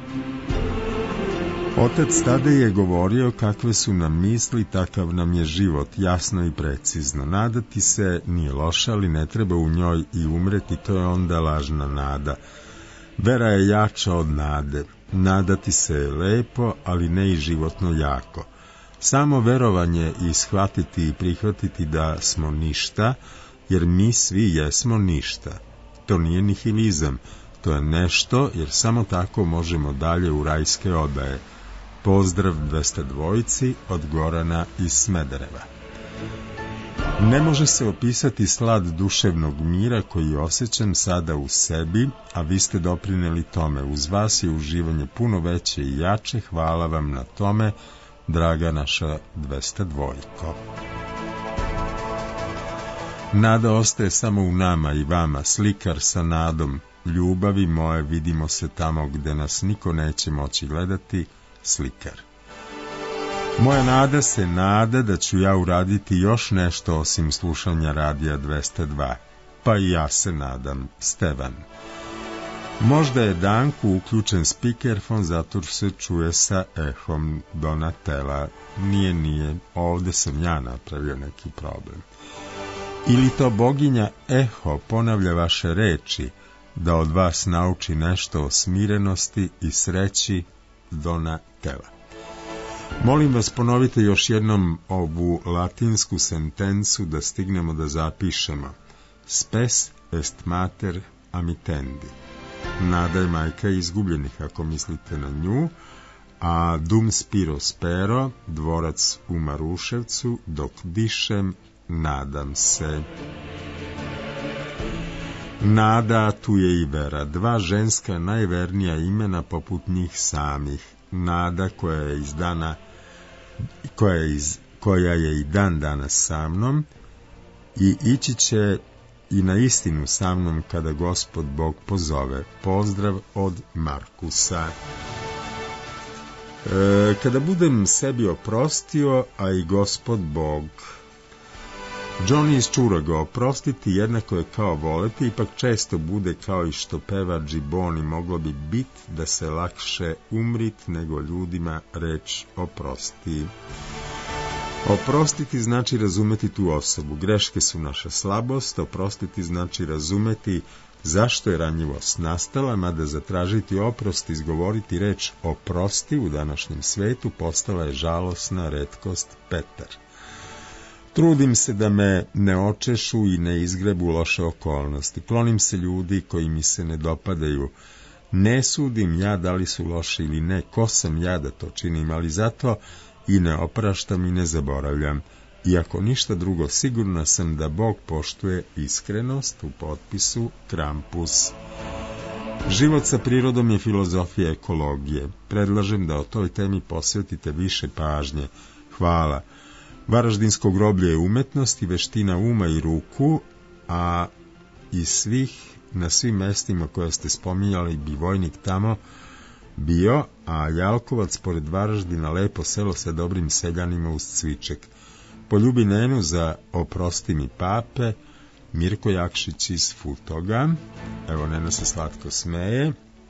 Otac tada je govorio kakve su nam misli, takav nam je život, jasno i precizno. Nadati se nije loša, ali ne treba u njoj i umreti, to je onda lažna nada. Vera je jača od nade. Nadati se je lepo, ali ne i životno jako. Samo verovanje i shvatiti i prihvatiti da smo ništa, jer mi svi jesmo ništa. To nije nihilizam, to je nešto, jer samo tako možemo dalje u rajske odaje. Pozdrav dvesta dvojici od Gorana iz Smedereva. Ne može se opisati slad duševnog mira koji osjećam sada u sebi, a vi ste doprineli tome. Uz vas je uživanje puno veće i jače. Hvala vam na tome, draga naša dvesta dvojko. Nada ostaje samo u nama i vama, slikar sa nadom. Ljubavi moje, vidimo se tamo gde nas niko neće moći gledati, slikar. Moja nada se nada da ću ja uraditi još nešto osim slušanja radija dvesta dva. Pa i ja se nadam, Stevan. Možda je Danku uključen spikerfon, zato se čuje sa ehom. Donatela. Nije, nije, ovde sam ja napravio neki problem. Ili to boginja eho ponavlja vaše reči, da od vas nauči nešto o smirenosti i sreći, Donatela. Molim vas, ponovite još jednom ovu latinsku sentencu da stignemo da zapišemo. Spes est mater amitendi. Nada je majka izgubljenih, ako mislite na nju, a dum spiro spero, dvorac u Maruševcu, dok dišem, nadam se. Nada, tu je i vera. Dva ženska najvernija imena poput njih samih. Nada koja je iz dana, koja je, iz, koja je i dan danas sa mnom i ići će i na istinu sa mnom kada Gospod Bog pozove. Pozdrav od Markusa. E, kada budem sebi oprostio, a i Gospod Bog. Johnny iz Čuraga, oprostiti jednako je kao voleti, ipak često bude kao i što peva Džiboni, moglo bi bit da se lakše umrit nego ljudima reč oprosti. Oprostiti znači razumeti tu osobu, greške su naša slabost, oprostiti znači razumeti zašto je ranjivost nastala, mada zatražiti oprost, izgovoriti reč oprosti u današnjem svetu postala je žalosna retkost. Petar. Trudim se da me ne očešu i ne izgrebu loše okolnosti. Klonim se ljudi koji mi se ne dopadaju. Ne sudim ja da li su loši ili ne, ko sam ja da to činim, ali zato i ne opraštam i ne zaboravljam. Iako ništa drugo, sigurna sam da Bog poštuje iskrenost. U potpisu Krampus. Život sa prirodom je filozofija ekologije. Predlažem da o toj temi posvetite više pažnje. Hvala. Varaždinsko groblje je umetnost i veština uma i ruku, a iz svih, na svim mestima koje ste spominjali bi vojnik tamo bio, a Jalkovac pored Varaždina lepo selo sa dobrim seljanima uz cviček. Poljubi Nenu za oprosti mi pape, Mirko Jakšić iz Futoga. Evo, Nena se slatko smeje.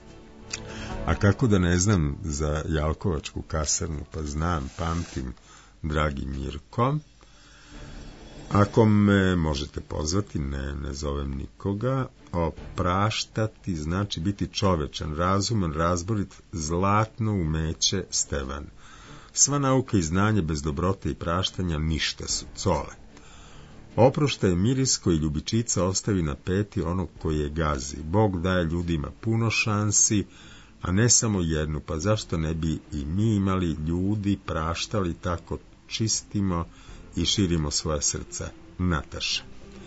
A kako da ne znam za Jalkovačku kasarnu, pa znam, pamtim, dragi Mirko. Ako me možete pozvati, ne, ne zovem nikoga. Opraštati znači biti čovečan, razuman, razborit, zlatno umeće Stevan. Sva nauka i znanje bez dobrote i praštanja ništa su, cole. Oprošta je miris koji ljubičica ostavi na peti onog koji je gazi. Bog daje ljudima puno šansi, a ne samo jednu, pa zašto ne bi i mi imali ljudi, praštali, tako čistimo i širimo svoja srca. Nataša.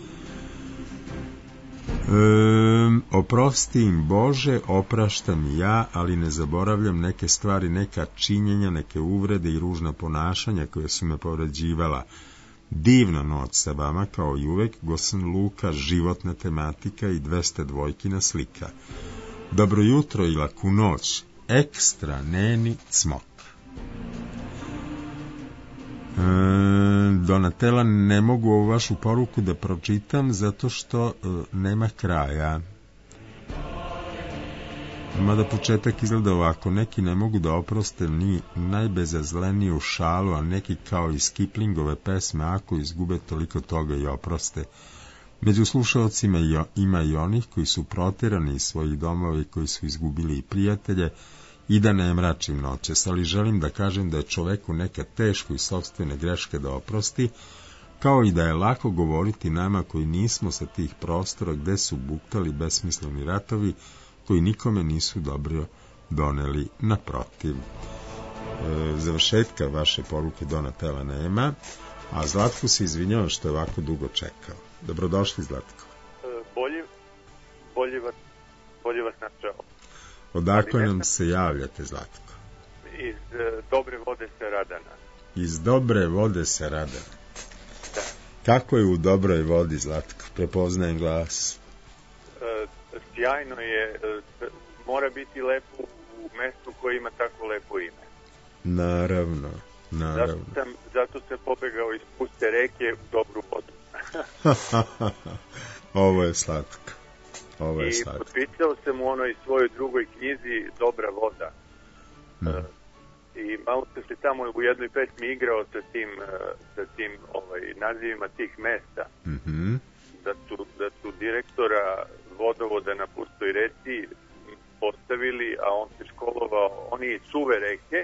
Ehm, oprosti im Bože, opraštam i ja, ali ne zaboravljam neke stvari, neka činjenja, neke uvrede i ružna ponašanja koje su me povređivala. Divna noć sa vama, kao i uvek, Gosan Luka, životna tematika i dvesta dvojkina slika. Dobro jutro i laku noć. Ekstra Neni Cmok. E, Donatela, ne mogu ovu vašu poruku da pročitam zato što e, nema kraja. Mada početak izgleda ovako: neki ne mogu da oproste ni najbezazleniju šalu, a neki kao iz Kiplingove pesme ako izgube toliko toga i oproste. Među slušalcima ima i onih koji su proterani iz svojih domova i koji su izgubili i prijatelje, i da ne mračim noćas, ali želim da kažem da je čoveku neka teško i sopstvene greške da oprosti, kao i da je lako govoriti nama koji nismo sa tih prostora gde su buktali besmisleni ratovi koji nikome nisu dobro doneli, naprotiv. E, završetka vaše poruke Donatela nema, a Zlatko se izvinjava što je ovako dugo čekao. Dobrodošli, Zlatko. E, bolje, bolje vas, bolje vas načao. Odakle nam se javljate, Zlatko? Iz e, Dobre vode sa Radana. Iz Dobre vode sa Radana. Da. Kako je u dobroj vodi, Zlatko? Prepoznajem glas. E, sjajno je, e, mora biti lepo u mestu koje ima tako lepo ime. Naravno, naravno. Zato sam, zato sam pobegao iz puste reke u dobru vodu. Ovo je slatko. Ovo je I slatko. potpisao sam u onoj svojoj drugoj knjizi Dobra voda. Da. I malo sam se tamo u jednoj pesmi igrao sa tim, sa tim ovaj, nazivima tih mesta. Mm-hmm. Da su, da su direktora vodovoda na pustoj reci postavili, a on se školovao, oni je suve reke.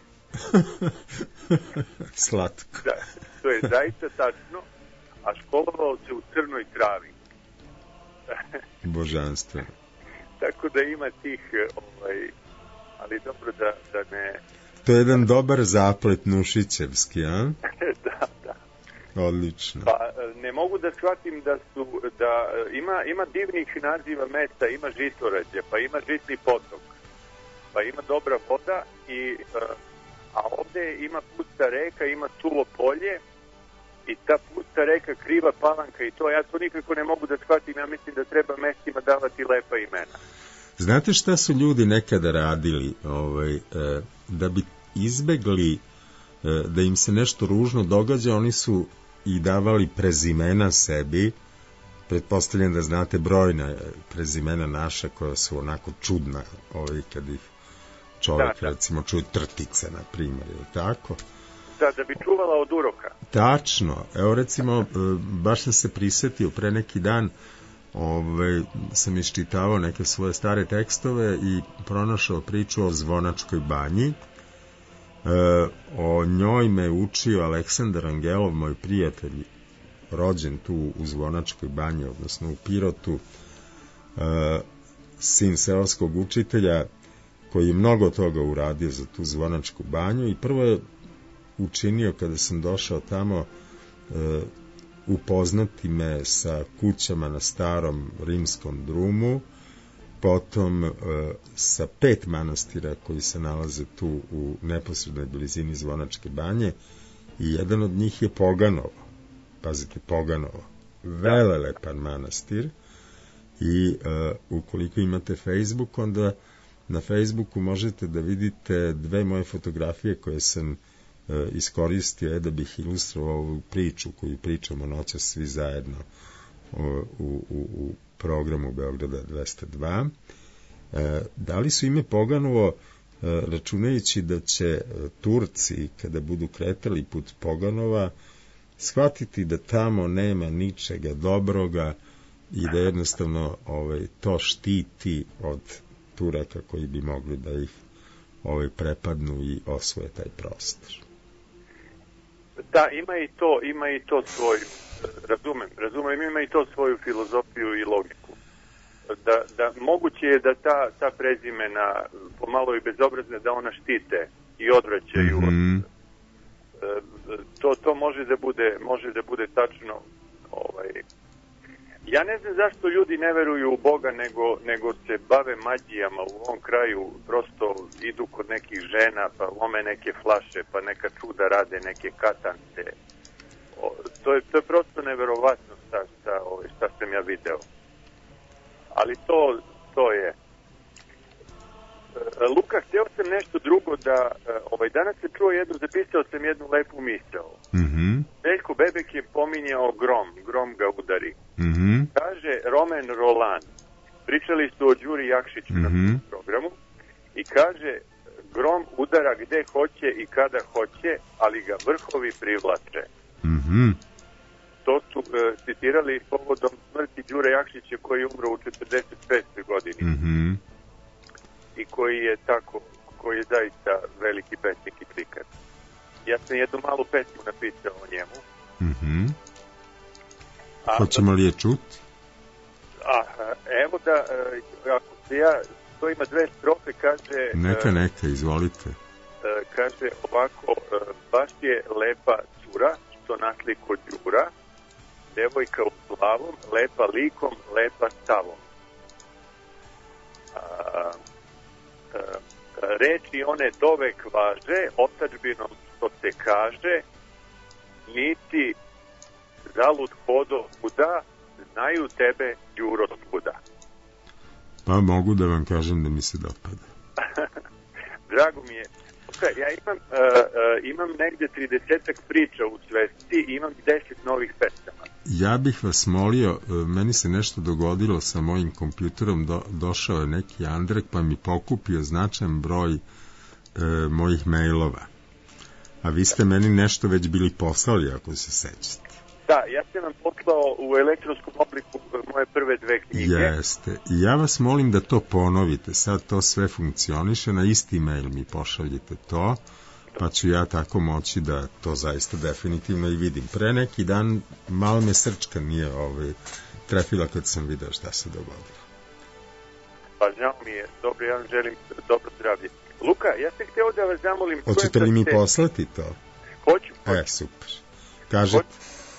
Slatko. Da, to je zaista tačno, a školovao se u crnoj travi. Božanstveno. Tako da ima tih, ovaj, ali dobro da, da ne... To je jedan dobar zaplet Nušićevski, a? da, da. Odlično. Pa ne mogu da shvatim da su, da ima, ima divnih naziva mesta, ima Žitorađe, pa ima Žitni potok, pa ima dobra voda, i, a ovde ima pusta reka, ima suvo polje, i ta pusta reka, kriva palanka i to, ja to nikako ne mogu da shvatim, ja mislim da treba mestima davati lepa imena. Znate šta su ljudi nekada radili, ovaj, da bi izbegli da im se nešto ružno događa, oni su i davali prezimena sebi. Pretpostavljam da znate brojna prezimena naša koja su onako čudna, ovaj, kad ih čovjek, da, da. recimo, čuje Trtica, na primjer, je tako? Da, da bi čuvala od uroka. Tačno. Evo, recimo, baš sam se prisetio pre neki dan, ovaj, sam iščitavao neke svoje stare tekstove i pronašao priču o Zvonačkoj banji. E, o njoj me učio Aleksandar Angelov, moj prijatelj, rođen tu u Zvonačkoj banji, odnosno u Pirotu, e, sin seoskog učitelja, koji je mnogo toga uradio za tu Zvonačku banju, i prvo je učinio, kada sam došao tamo, e, upoznati me sa kućama na starom rimskom drumu, potom e, sa pet manastira koji se nalaze tu u neposrednoj blizini Zvonačke banje, i jedan od njih je Poganovo. Pazite, Poganovo. Velelepan manastir, i e, ukoliko imate Facebook, onda na Facebooku možete da vidite dve moje fotografije koje sam e, iskoristio da bih ilustrovao ovu priču koju pričamo noćas svi zajedno o, u, u, u programu Beograda dvesta dva. E, da li su ime Poganovo, e, računajući da će e, Turci, kada budu kretali put Poganova, shvatiti da tamo nema ničega dobroga i da jednostavno ovaj, to štiti od Turaka koji bi mogli da ih ovaj, prepadnu i osvoje taj prostor. Da, ima i to, ima i to svoju, razumem, razumem, ima i to svoju filozofiju i logiku. Da, da moguće je da ta, ta prezimena, pomalo i bezobrazne, da ona štite i odvraćaju. Mm-hmm. To, to može da bude, može da bude tačno. Ovaj. Ja ne znam zašto ljudi ne veruju u Boga, nego, nego se bave magijama u ovom kraju, prosto idu kod nekih žena, pa lome neke flaše, pa neka čuda rade, neke katance. O, to, je, to je prosto neverovatno šta, šta, ovaj, šta sam ja video. Ali to, to je. Luka, htio sam nešto drugo da, ovaj, danas se čuo jednu, zapisao sam jednu lepu misao. Mm-hmm. Veljko Bebek je pominjao grom, grom ga udari. Mm-hmm. Kaže Roman Roland, pričali su o Đuri Jakšiću mm-hmm. na programu, i kaže, grom udara gde hoće i kada hoće, ali ga vrhovi privlače. Mm-hmm. To su uh, citirali povodom smrti Đure Jakšića, koji je umro u četrdeset petoj godini. Mm-hmm. I koji je tako, koji je zaista veliki pesnik i slikar. Ja sam jednu malu pesmu napisao o njemu. Mhm. Hoćemo li je čuti? A, evo da, ako se ja, to ima dve strofe, kaže... Neka, neka, izvolite. Kaže ovako, baš je lepa cura, što nasli kod Đura, devojka u glavom, lepa likom, lepa stavom. A, a, reči one dovek važe, otadžbinom što se kaže, niti zalud hodo kuda, znaju tebe Đuro svuda. Pa mogu da vam kažem da mi se dopada. Drago mi je. Okay, ja imam, uh, uh, imam negde tridesetak priča u svesti i imam deset novih pesama. Ja bih vas molio, meni se nešto dogodilo sa mojim kompjuterom, do, došao je neki Andrek pa mi pokupio značajan broj e, mojih mailova. A vi ste meni nešto već bili poslali, ako se sećate. Da, ja sam vam poslao u elektronskom obliku moje prve dve knjige. Jeste. I ja vas molim da to ponovite. Sad to sve funkcioniše, na isti mail mi pošaljite to, pa ću ja tako moći da to zaista definitivno i vidim. Pre neki dan malo me srčka nije ovaj, trefila kad sam video šta se dogodilo. Pa žao mi je. Dobro, ja vam želim dobro zdravlje. Luka, ja sam htio da vas zamolim... Hoćete li mi poslati to? Hoću. hoću. E, super. Kaže,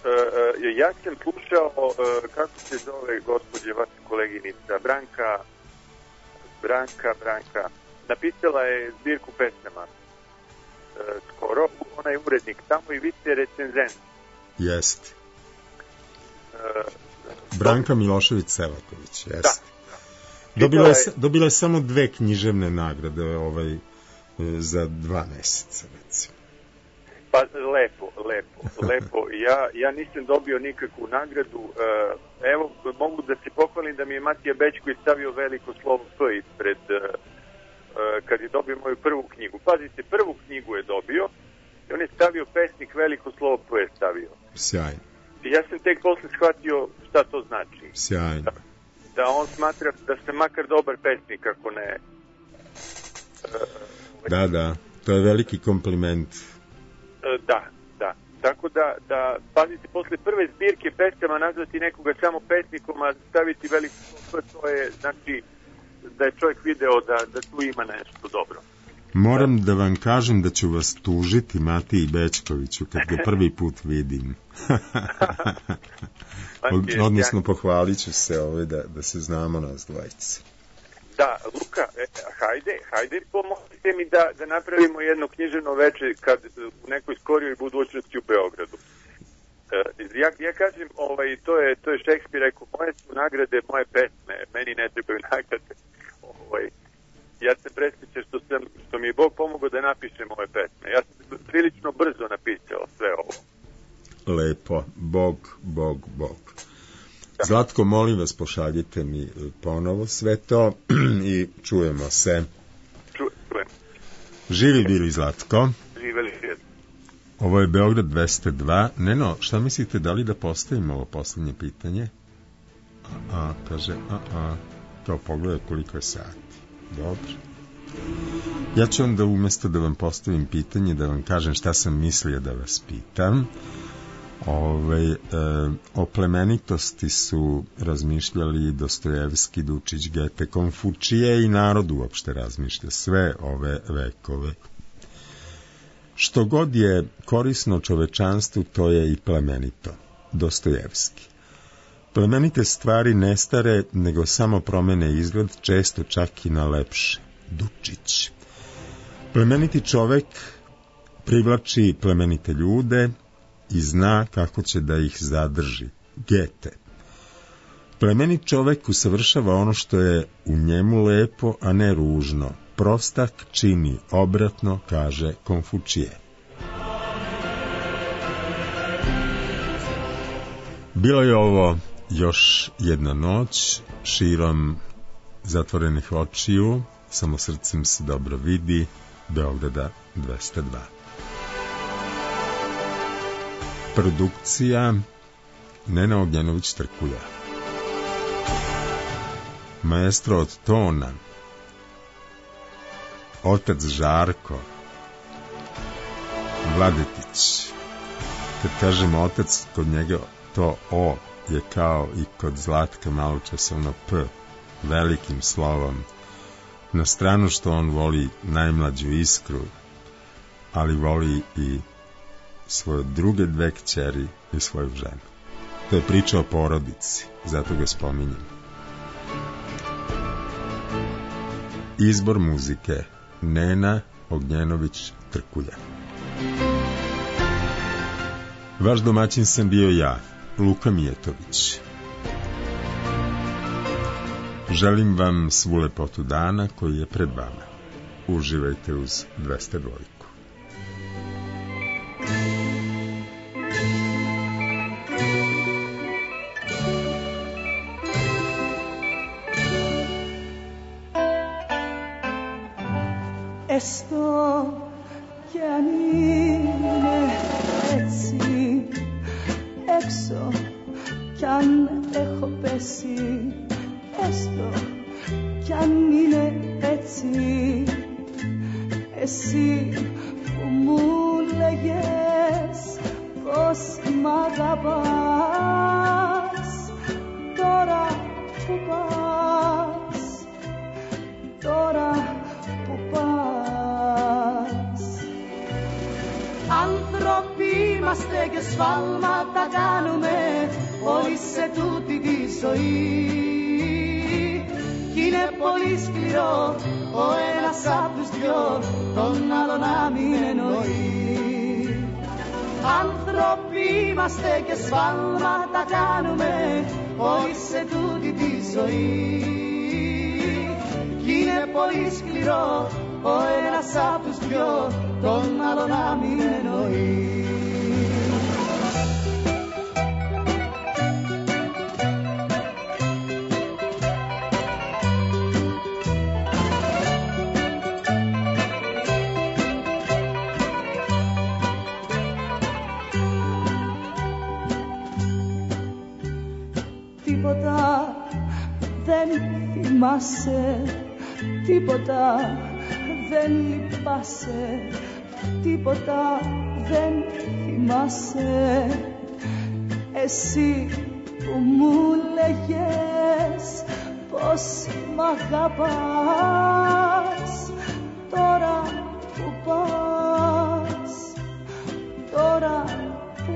uh, ja sam slušao, uh, kako se zove gospođe vaša koleginica, Branka, Branka, Branka, napisala je zbirku pesama, uh, skoro, ona je urednik tamo i vi ste recenzent. Jeste. Uh, Branka Milošević-Selaković, jeste. Da. Dobila je, dobila je samo dve književne nagrade ovaj, za dva meseca, recimo. Pa lepo, lepo, lepo. Ja, ja nisam dobio nikakvu nagradu. Uh, evo, mogu da se pohvalim da mi je Matija Bećković stavio veliko slovo P ispred uh, uh, kad je dobio moju prvu knjigu. Pazite, prvu knjigu je dobio i on je stavio pesnik, veliko slovo P je stavio. Sjajno. I ja sam tek posle shvatio šta to znači. Sjajno. Da, da on smatra da sam makar dobar pesnik, ako ne... Uh, da, da, to je veliki kompliment. Da, da. Tako da, da pazite, posle prve zbirke pesama nazvati nekoga samo pesnikom, a staviti veliko slovo, to je, znači, da je čovjek video da, da tu ima nešto dobro. Moram da vam kažem da ću vas tužiti Matiji Bećkoviću kad ga prvi put vidim. Odnosno, pohvalit ću se ovaj da, da se znamo nas dvojice. Da, Luka, e, hajde, hajde pomogite mi da, da napravimo jedno književno veče kad u nekoj skorijoj budućnosti u Beogradu. E, ja, ja kažem, ovaj, to je, to je Šekspir rekao, moje su nagrade, moje pesme, meni ne trebaju nagrade. Ovaj, ja sam presrećen što, sam, što mi je Bog pomogao da napišem ove pesme. Ja sam prilično brzo napisao sve ovo. Lepo, Bog, Bog, Bog. Zlatko, molim vas, pošaljite mi ponovo sve to i čujemo se. Čujemo. Živi bili, Zlatko. Živeli svijet. Ovo je Beograd dvesta dva. Neno, šta mislite, da li da postavimo ovo poslednje pitanje? A, a kaže, a, a, kao pogledaj koliko je sati. Dobro. Ja ću onda umjesto da vam postavim pitanje, da vam kažem šta sam mislio da vas pitam. Ove, e, o plemenitosti su razmišljali Dostojevski, Dučić, Gete, Konfučije i narod uopšte razmišlja sve ove vekove. Što god je korisno čovečanstvu, to je i plemenito. Dostojevski. Plemenite stvari ne stare, nego samo promene izgled, često čak i na lepše. Dučić. Plemeniti čovek privlači plemenite ljude i zna kako će da ih zadrži. Gete. Plemenit čovek usavršava ono što je u njemu lepo, a ne ružno. Prostak čini obratno, kaže Konfučije. Bilo je ovo još jedna noć, širom zatvorenih očiju, samo srcem se dobro vidi, Beograda dvesta dva. Produkcija Nena Ognjanović-Trkulja. Maestro od tona, otac Žarko, Vladetić. Kad kažem otac, kod njega to O je kao i kod Zlatka malo časovno P, velikim slovom. Na stranu što on voli najmlađu Iskru, ali voli i svoje druge dve kćeri i svoju ženu. To je priča o porodici, zato ga spominjem. Izbor muzike Nena Ognjanović-Trkulja. Vaš domaćin sam bio ja, Luka Mijetović. Želim vam svu lepotu dana koji je pred vama. Uživajte uz dvesta dva. Esto che anime έτσι έξω κι αν έχω πέσει έστω κι αν είναι έτσι εσύ που μου λέγες πως μ' αγαπάς τώρα που πας τώρα που πας άνθρωποι είμαστε και σφάλματα κάνουμε όλοι σε τούτη τη ζωή. Κι είναι πολύ σκληρό ο ένας απ' τους δυο τον άλλο να μην εννοεί. Άνθρωποι είμαστε και σφάλματα κάνουμε όλοι σε τούτη τη ζωή. Κι είναι πολύ σκληρό ο ένας απ' τους δυο τον άλλο να μην εννοεί. Τίποτα δεν θυμάσαι, τίποτα δεν λυπάσαι, τίποτα δεν θυμάσαι. Εσύ που μου λέγες πως μ' αγαπάς, τώρα που πας, τώρα που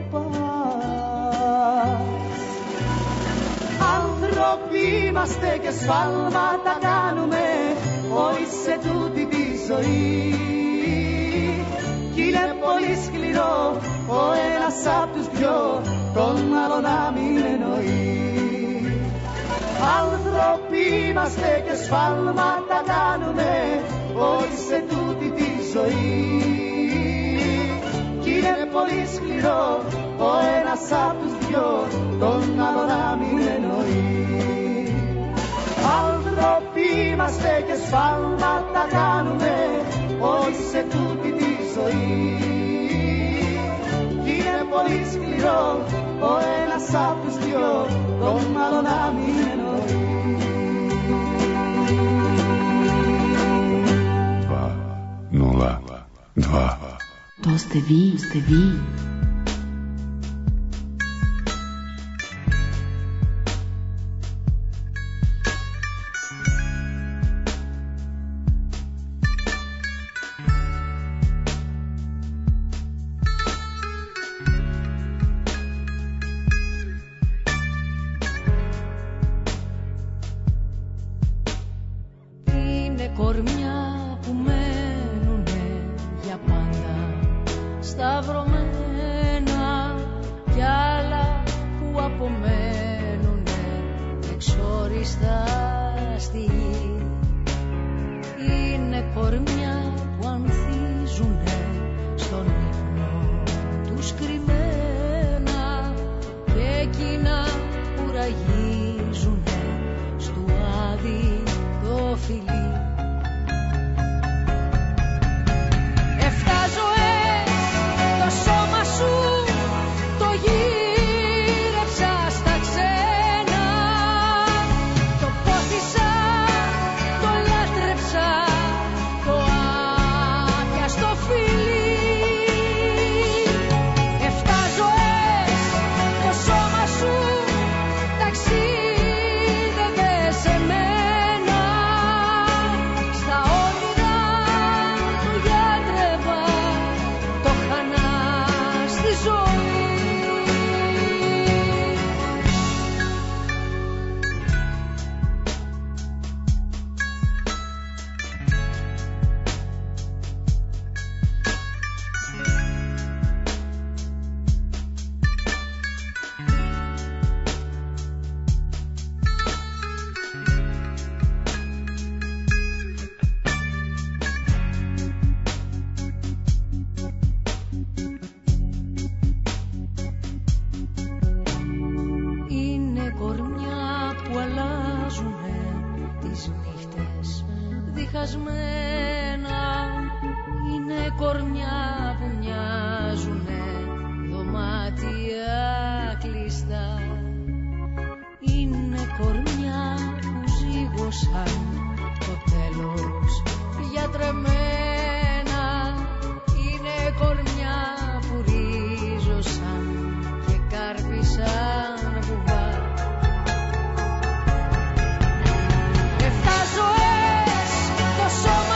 πας. Άνθρωποι είμαστε και σφάλματα κάνουμε όλοι σε τούτη τη ζωή. Κι είναι πολύ σκληρό ο ένας απ' τους δυο τον άλλο να μην εννοεί. Άνθρωποι είμαστε και σφάλματα κάνουμε όλοι σε τούτη τη ζωή. Κι είναι πολύ σκληρό ο ένας απ' τους δυο τον άλλο να μην εννοεί. Άνθρωποι είμαστε και σφάλματα κάνουμε όλοι σε τούτη τη ζωή. Κι είναι πολύ σκληρό ο ένας απ' τους δυο τον άλλο να μην εννοεί. Dva, nula, dva. To ste vi, ste vi.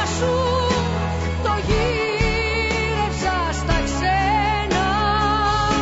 Το γύρεψα στα ξένα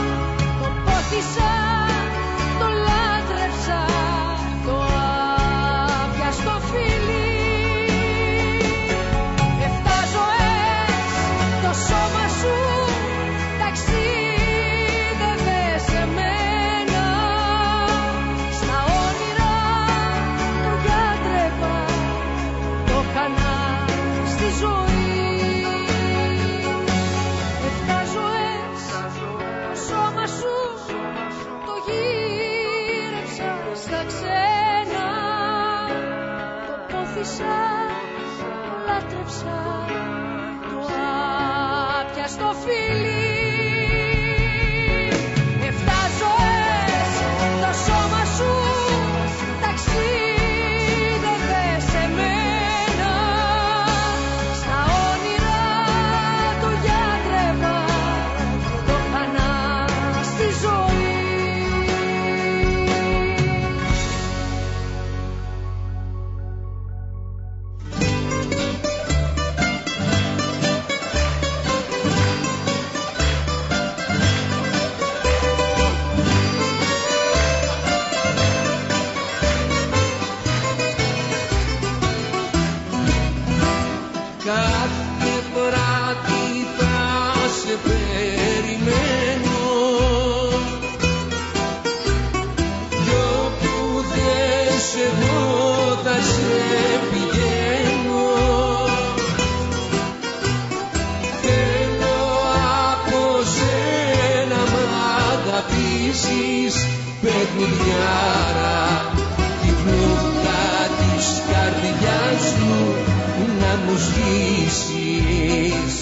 αφήσεις παιχνιδιάρα τη φλούχτα της καρδιάς μου να μου σβήσεις.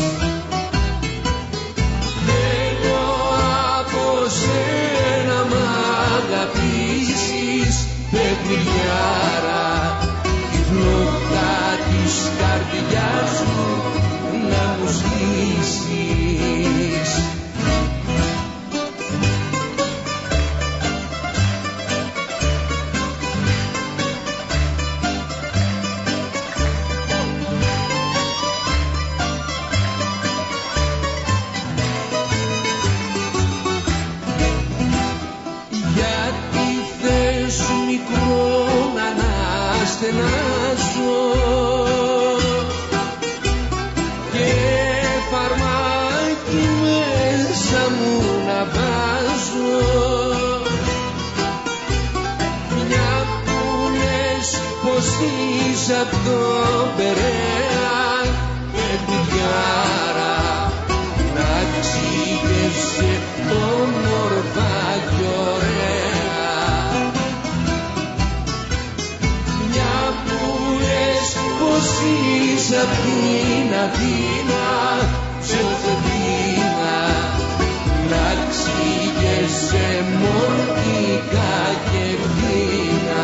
Θέλω από σένα μ' αγαπήσεις παιχνιδιάρα τη φλούχτα της καρδιάς μου να μου σβήσεις. Στενάζω και φαρμάκι μέσα μου να βάζω, μια που λες πως είσαι απ' τον Περαία παιχνιδιάρα να ξύγεσαι όμορφα κι ωραία. Είσαι απ' την Αθήνα, ψευδίνα, να ξύγεσαι μορφικά και φθήνα.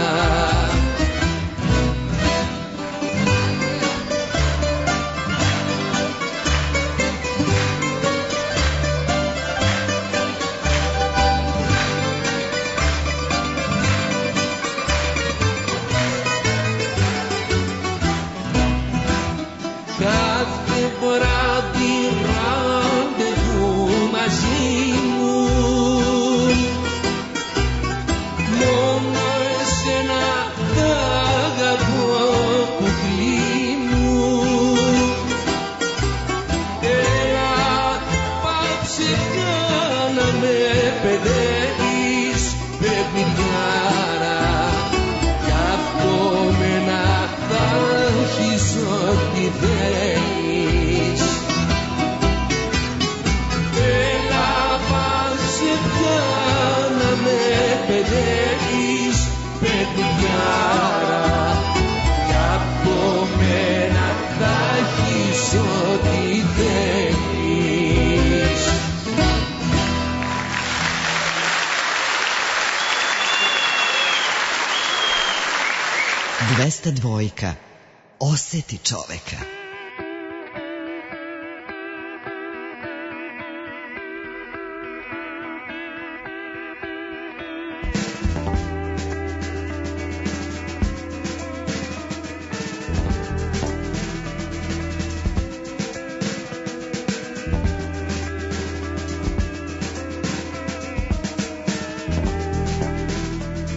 dvesta dvojka. Osjeti čoveka.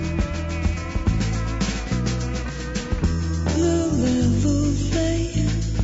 The river flame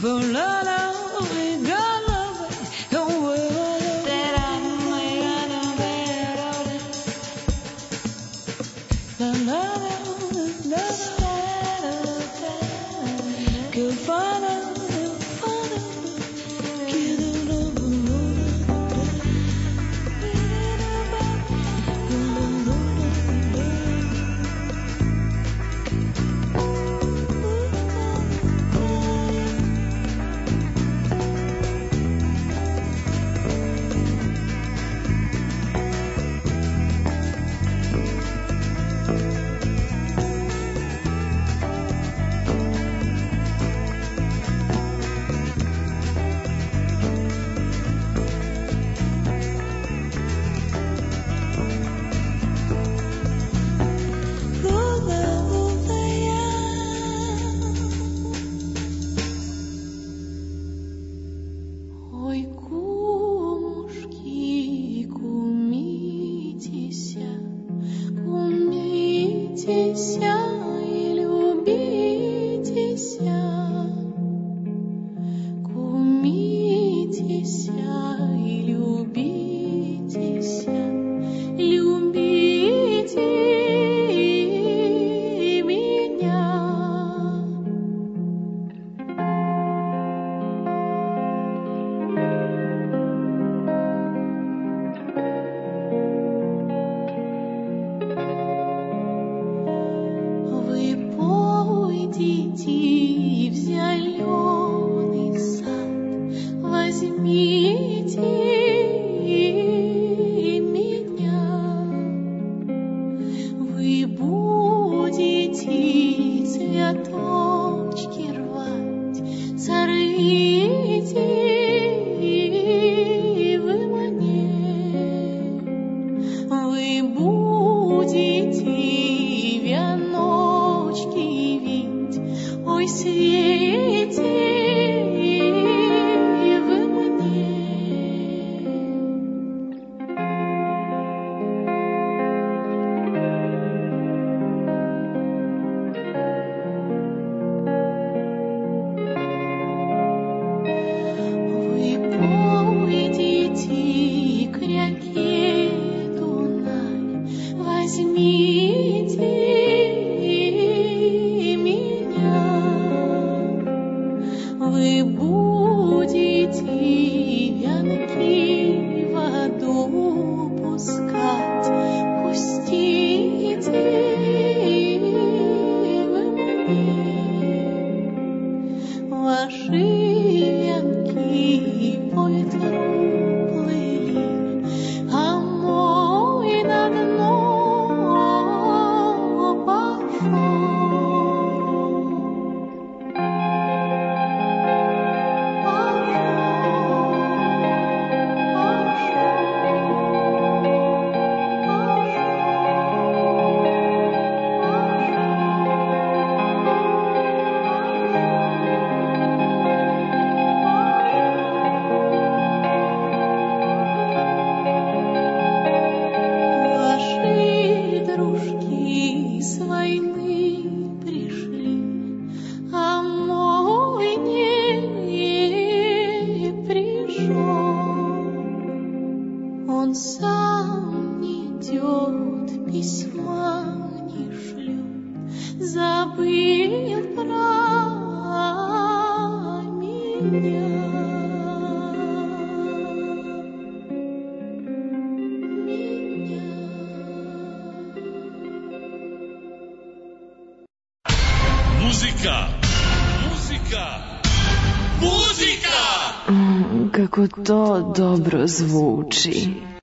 Kako to dobro zvuči.